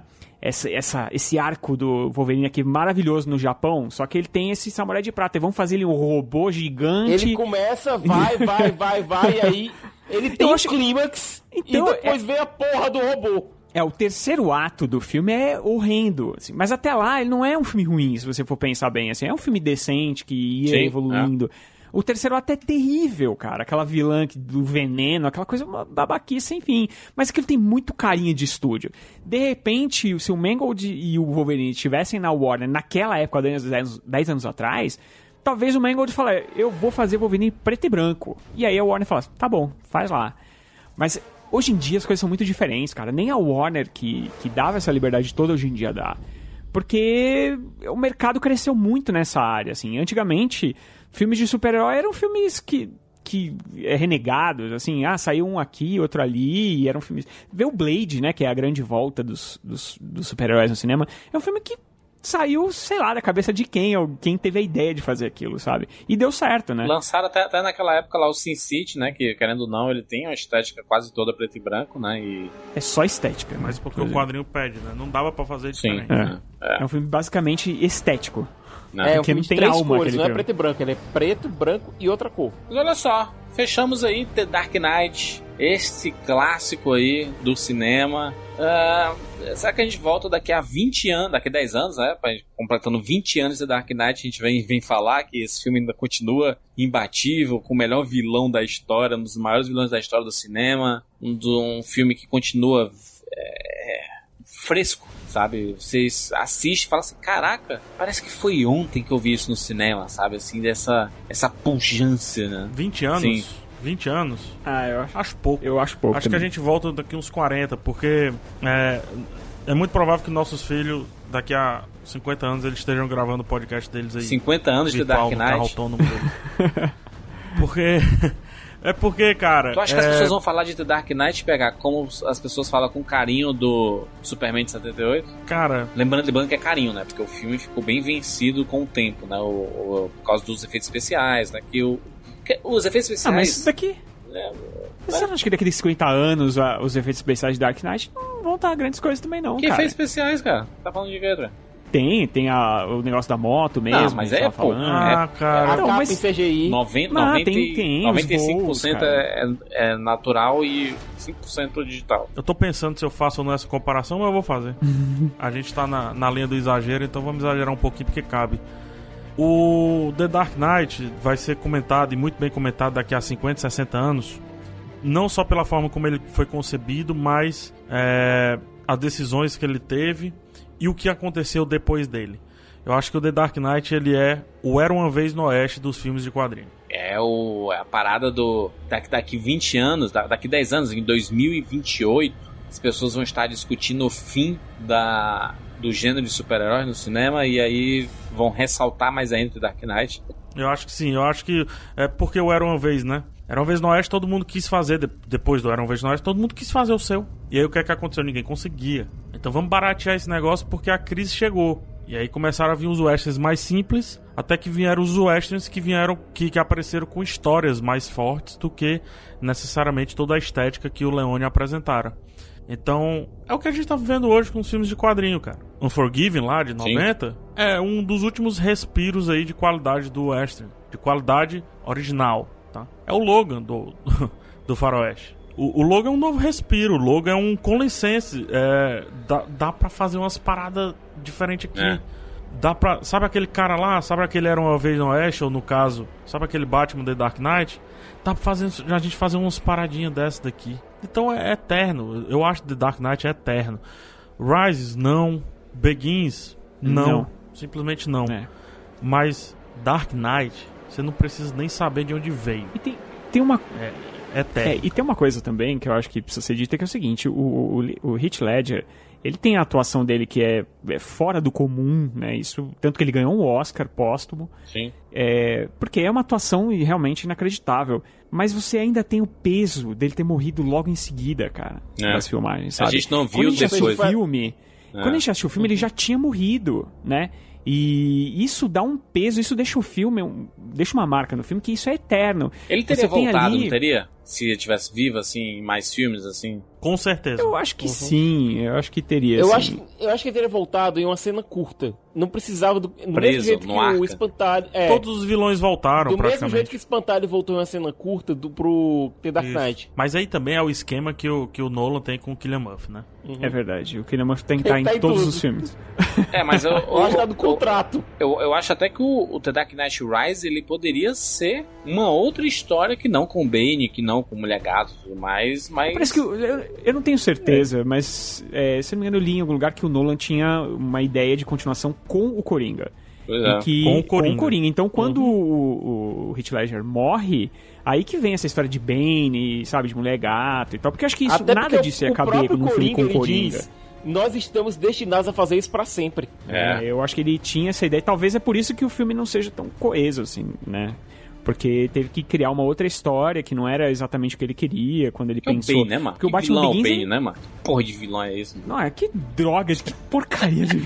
esse arco do Wolverine aqui maravilhoso no Japão, só que ele tem esse Samurai de Prata. E vamos fazer ele um robô gigante. Ele começa, vai, e aí ele tem um clímax e depois vem a porra do robô. O terceiro ato do filme é horrendo, assim, mas até lá ele não é um filme ruim, se você for pensar bem, assim, é um filme decente que ia evoluindo. O terceiro ato é terrível, cara, aquela vilã do veneno, aquela coisa, uma babaquice sem fim, mas aquilo tem muito carinha de estúdio. De repente, se o Mangold e o Wolverine estivessem na Warner naquela época, 10 anos atrás, talvez o Mangold falasse, eu vou fazer Wolverine preto e branco, e aí a Warner falasse, tá bom, faz lá. Mas... hoje em dia as coisas são muito diferentes, cara. Nem a Warner, que dava essa liberdade toda, hoje em dia dá. Porque o mercado cresceu muito nessa área, assim. Antigamente, filmes de super-herói eram filmes que renegados, assim. Saiu um aqui, outro ali, e eram filmes... Vê o Blade, né, que é a grande volta dos super-heróis no cinema. É um filme que saiu, sei lá, da cabeça de quem teve a ideia de fazer aquilo, sabe? E deu certo, né? Lançaram até naquela época lá o Sin City, né? Que, querendo ou não, ele tem uma estética quase toda preto e branco, né? E... é só estética. Mas porque o quadrinho pede, né? Não dava pra fazer diferente. É um filme basicamente estético. É um filme de 3 cores, não é preto e branco. Ele é preto, branco e outra cor. Mas olha só, fechamos aí The Dark Knight. Este clássico aí do cinema. Será que a gente volta daqui a 20 anos, daqui a 10 anos, né? Completando 20 anos de Dark Knight, a gente vem falar que esse filme ainda continua imbatível, com o melhor vilão da história, um dos maiores vilões da história do cinema, um filme que continua fresco, sabe? Vocês assistem e falam assim, caraca, parece que foi ontem que eu vi isso no cinema, sabe? Assim, essa pujança, né? 20 anos? Sim. 20 anos? Eu acho pouco. Eu acho pouco. Acho também. que a gente volta daqui uns 40, porque é muito provável que nossos filhos, daqui a 50 anos, eles estejam gravando o podcast deles aí. 50 anos virtual, de Dark Knight? Autônomo deles. Porque, cara... Tu acha que as pessoas vão falar de The Dark Knight, pegar como as pessoas falam com carinho do Superman de 78? Cara... Lembrando que é carinho, né? Porque o filme ficou bem vencido com o tempo, né? Por causa dos efeitos especiais, né? Os efeitos especiais... mas isso daqui... Você não acha que daqui a 50 anos os efeitos especiais de Dark Knight não vão estar grandes coisas também, não, Que efeitos especiais, cara? Tá falando de quê, Tem o negócio da moto mesmo. Não, mas cara. Cara. Então, mas em CGI. 95% é natural e 5% digital. Eu tô pensando se eu faço ou não essa comparação, mas eu vou fazer. A gente tá na linha do exagero, então vamos exagerar um pouquinho porque cabe. O The Dark Knight vai ser comentado, e muito bem comentado, daqui a 50, 60 anos. Não só pela forma como ele foi concebido, mas as decisões que ele teve e o que aconteceu depois dele. Eu acho que o The Dark Knight, ele é o Era Uma Vez no Oeste dos filmes de quadrinho. É a parada daqui 20 anos, daqui 10 anos, em 2028, as pessoas vão estar discutindo o fim do gênero de super-heróis no cinema, e aí vão ressaltar mais ainda o Dark Knight. Eu acho que sim, eu acho que é porque o Era Uma Vez, né? Era Uma Vez no Oeste, todo mundo quis fazer, depois do Era Uma Vez no Oeste, todo mundo quis fazer o seu. E aí o que é que aconteceu? Ninguém conseguia. Então vamos baratear esse negócio porque a crise chegou. E aí começaram a vir os westerns mais simples, até que vieram os westerns que apareceram com histórias mais fortes do que necessariamente toda a estética que o Leone apresentara. Então, é o que a gente tá vivendo hoje com os filmes de quadrinho, cara. Unforgiven lá, de 90, sim, é um dos últimos respiros aí de qualidade do western, de qualidade original, tá? É o Logan do faroeste. O Logan é um novo respiro, o Logan é um com licença, dá pra fazer umas paradas diferentes aqui. Dá pra, sabe aquele cara lá, sabe aquele Era Uma Vez no Oeste, ou no caso, sabe aquele Batman The Dark Knight? Dá pra a gente fazer umas paradinhas dessas daqui. Então é eterno. Eu acho que The Dark Knight é eterno. Rises, não. Begins, não. Simplesmente não. Mas Dark Knight, você não precisa nem saber de onde veio. E tem uma... É eterno. E tem uma coisa também que eu acho que precisa ser dita, que é o seguinte. O Heath Ledger, ele tem a atuação dele que é fora do comum, né? Isso, tanto que ele ganhou um Oscar póstumo. Sim. Porque é uma atuação realmente inacreditável. Mas você ainda tem o peso dele ter morrido logo em seguida, cara, nas filmagens, sabe? A gente não viu depois. Quando a gente assistiu o filme, ele já tinha morrido, né? E isso dá um peso, isso deixa o filme, deixa uma marca no filme, que isso é eterno. Ele teria voltado, não teria? Se ele estivesse vivo, assim, em mais filmes, assim? Com certeza. Eu acho que sim, eu acho que teria, eu acho que ele teria voltado em uma cena curta. Não precisava do mesmo jeito que o Espantalho... Todos os vilões voltaram, do praticamente. Do mesmo jeito que o Espantalho voltou em uma cena curta pro The Dark Knight. Mas aí também é o esquema que o Nolan tem com o Cillian Murphy, né? É verdade, o Cillian Murphy tem que estar em todos os filmes. Mas eu acho que tá do contrato. Eu acho até que o The Dark Knight Rise, ele poderia ser uma outra história que não com Bane, que não com Mulher Gato e tudo mais, mas... Parece que eu não tenho certeza, mas se não me engano eu li em algum lugar que o Nolan tinha uma ideia de continuação com o Coringa. Com o Coringa. Então quando o Heath Ledger morre, aí que vem essa história de Bane, sabe, de Mulher Gato e tal, porque acho que isso, nada disso ia caber num filme com o Coringa. Nós estamos destinados a fazer isso pra sempre. Eu acho que ele tinha essa ideia, talvez é por isso que o filme não seja tão coeso, assim, né? Porque teve que criar uma outra história que não era exatamente o que ele queria quando ele pensou. Bane, né, mano? Porque o Batman vilão Begins... Bane, né, mano? Porra de vilão é esse? Não, que droga, que porcaria de...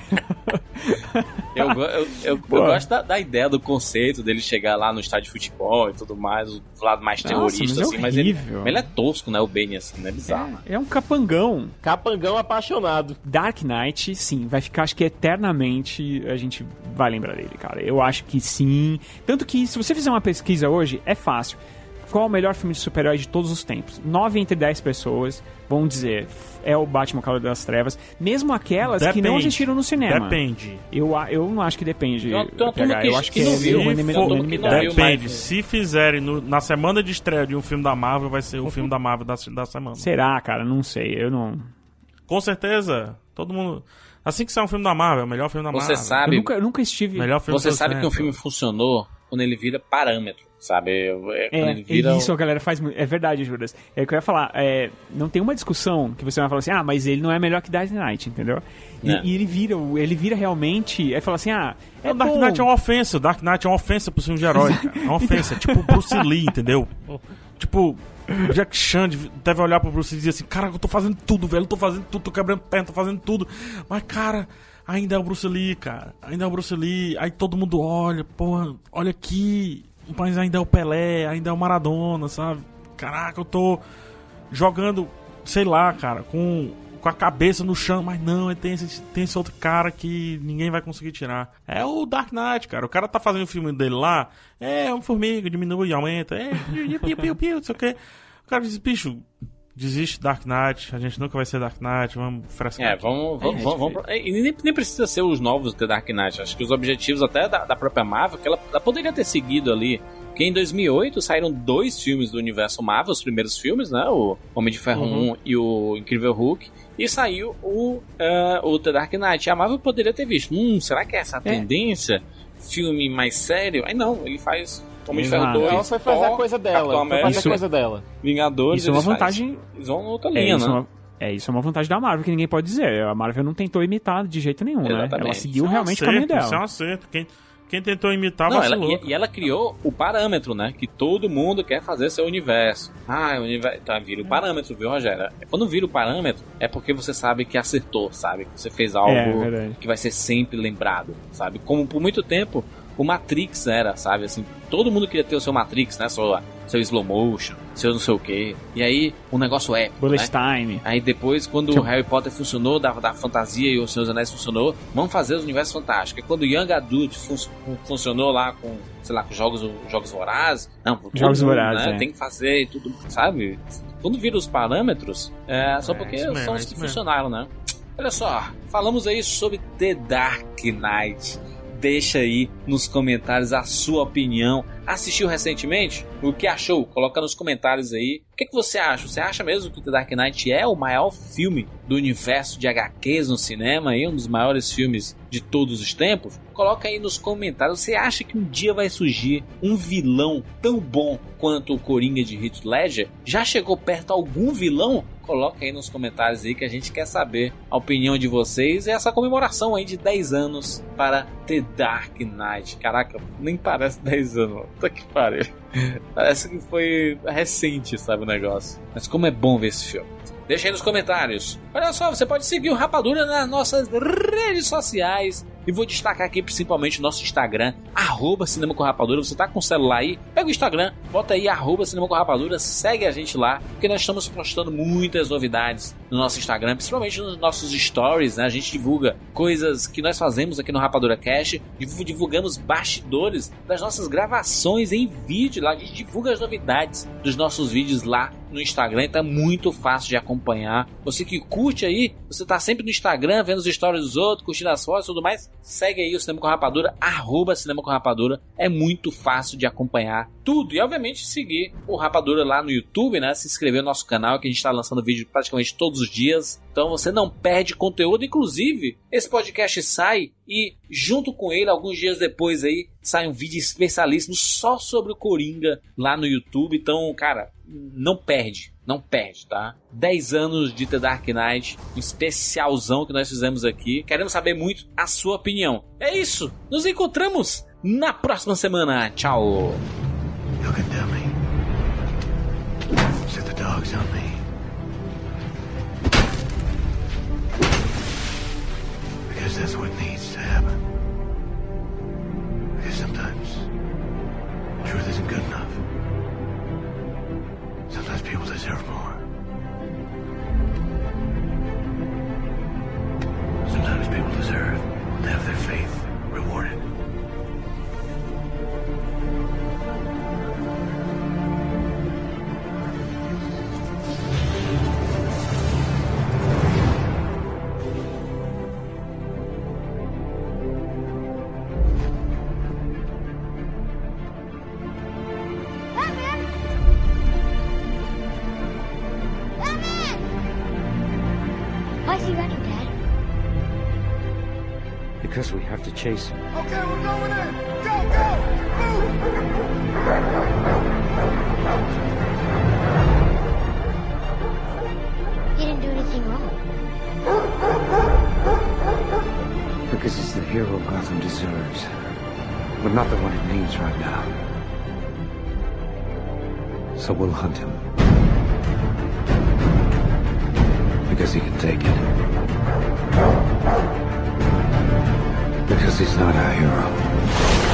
eu gosto da ideia, do conceito dele chegar lá no estádio de futebol e tudo mais, o lado mais terrorista, assim, mas ele é tosco, né, o Bane, assim, né, bizarro. É um capangão. Capangão apaixonado. Dark Knight, sim, vai ficar, acho que eternamente a gente vai lembrar dele, cara. Eu acho que sim. Tanto que, se você fizer uma pesquisa hoje, é fácil. qual é o melhor filme de super-herói de todos os tempos? 9 entre 10 pessoas vão dizer é o Batman Cavaleiro das Trevas, mesmo aquelas que não assistiram no cinema. Depende. Eu não acho que depende. Eu acho que é unanimidade. Depende. Se fizerem na semana de estreia de um filme da Marvel, vai ser o filme da Marvel da semana. Será, cara? Não sei. Eu não... Com certeza. Todo mundo... Assim que sai um filme da Marvel, é o melhor filme da Marvel. Você sabe... Eu nunca estive... Melhor filme Você sabe que um filme funcionou quando ele vira parâmetro, sabe? Quando ele vira isso a galera faz muito. É verdade, Juras. É o que eu ia falar. Não tem uma discussão que você vai falar assim, mas ele não é melhor que Dark Knight, entendeu? E ele vira realmente... Aí fala assim, o Dark Knight é uma ofensa. O Dark Knight é uma ofensa pro filme de herói, cara. É uma ofensa. É tipo Bruce Lee, entendeu? Tipo... O Jack Chan deve olhar pro Bruce Lee e dizer assim, cara, eu tô fazendo tudo, velho, tô quebrando perna, tô fazendo tudo. Mas, cara, ainda é o Bruce Lee, cara. Ainda é o Bruce Lee. Aí todo mundo olha, porra, olha aqui. Mas ainda é o Pelé, ainda é o Maradona, sabe? Caraca, eu tô jogando, sei lá, cara, com a cabeça no chão. Mas não, tem esse outro cara que ninguém vai conseguir tirar. É o Dark Knight, cara. O cara tá fazendo o filme dele lá. É uma formiga, diminui, aumenta. Não sei o que. O cara diz, bicho, desiste Dark Knight, a gente nunca vai ser Dark Knight, vamos frescar. Vamos. E nem precisa ser os novos The Dark Knight. Acho que os objetivos até da própria Marvel, que ela poderia ter seguido ali. Porque em 2008 saíram 2 filmes do universo Marvel, os primeiros filmes, né? O Homem de Ferro 1 e o Incrível Hulk. E saiu o The Dark Knight. A Marvel poderia ter visto, será que é essa a tendência? Filme mais sério? Aí não, ele faz Homem de Ferro 2. Ela foi fazer a coisa dela. Vingadores. Isso é uma vantagem. Eles vão outra linha, né? Isso é uma vantagem da Marvel que ninguém pode dizer. A Marvel não tentou imitar de jeito nenhum, né? Ela seguiu realmente o caminho dela. Isso é um acerto. Quem tentou imitar e ela criou o parâmetro, né? Que todo mundo quer fazer seu universo. O universo. Então vira o parâmetro, viu, Rogério? Quando vira o parâmetro, é porque você sabe que acertou, sabe? Que você fez algo que vai ser sempre lembrado, sabe? Como por muito tempo o Matrix era, sabe? Assim, todo mundo queria ter o seu Matrix, né? Seu slow motion, seu não sei o quê. E aí, um negócio épico, Bullet Time. Aí depois, quando o Harry Potter funcionou, da fantasia e o Senhor dos Anéis funcionou, vamos fazer os universos fantásticos. E quando o Young Adult funcionou lá com, sei lá, com jogos vorazes, Jogos Vorazes, né? Tem que fazer tudo, sabe? Quando vira os parâmetros, só porque são os que funcionaram, né? Olha só, falamos aí sobre The Dark Knight. Deixa aí nos comentários a sua opinião. Assistiu recentemente? O que achou? Coloca nos comentários aí. O que você acha? Você acha mesmo que The Dark Knight é o maior filme do universo de HQs no cinema? Um dos maiores filmes de todos os tempos? Coloca aí nos comentários. Você acha que um dia vai surgir um vilão tão bom quanto o Coringa de Heath Ledger? Já chegou perto algum vilão? Coloca aí nos comentários aí que a gente quer saber a opinião de vocês e essa comemoração aí de 10 anos para The Dark Knight. Caraca, nem parece 10 anos. Puta que pariu. Parece que foi recente, sabe, o negócio. Mas como é bom ver esse filme. Deixa aí nos comentários. Olha só, você pode seguir o Rapadura nas nossas redes sociais. E vou destacar aqui principalmente o nosso Instagram, @Cinema com Rapadura. Você tá com o celular aí? Pega o Instagram, bota aí @Cinema com Rapadura, segue a gente lá, porque nós estamos postando muitas novidades no nosso Instagram, principalmente nos nossos stories, né? A gente divulga coisas que nós fazemos aqui no Rapadura Cast, divulgamos bastidores das nossas gravações em vídeo lá, a gente divulga as novidades dos nossos vídeos lá no Instagram, então é muito fácil de acompanhar. Você que curte aí, você tá sempre no Instagram, vendo os stories dos outros, curtindo as fotos e tudo mais, segue aí o Cinema com Rapadura, @Cinema com Rapadura, é muito fácil de acompanhar tudo. E obviamente seguir o Rapadura lá no YouTube, né? Se inscrever no nosso canal, que a gente tá lançando vídeo praticamente todos os dias, então você não perde conteúdo. Inclusive, esse podcast sai e junto com ele, alguns dias depois aí, sai um vídeo especialíssimo só sobre o Coringa lá no YouTube. Então, cara, não perde, tá? 10 anos de The Dark Knight, um especialzão que nós fizemos aqui. Queremos saber muito a sua opinião. É isso, nos encontramos na próxima semana. Tchau! You can tell me. Set the dogs on me. Because that's what needs to happen. Because sometimes truth isn't good enough. Sometimes people deserve more. Sometimes people deserve to have their faith rewarded. Because we have to chase him. Okay, we're going in. Go! He didn't do anything wrong. Because he's the hero Gotham deserves. But not the one it needs right now. So we'll hunt him. Because he can take it. Because he's not our hero.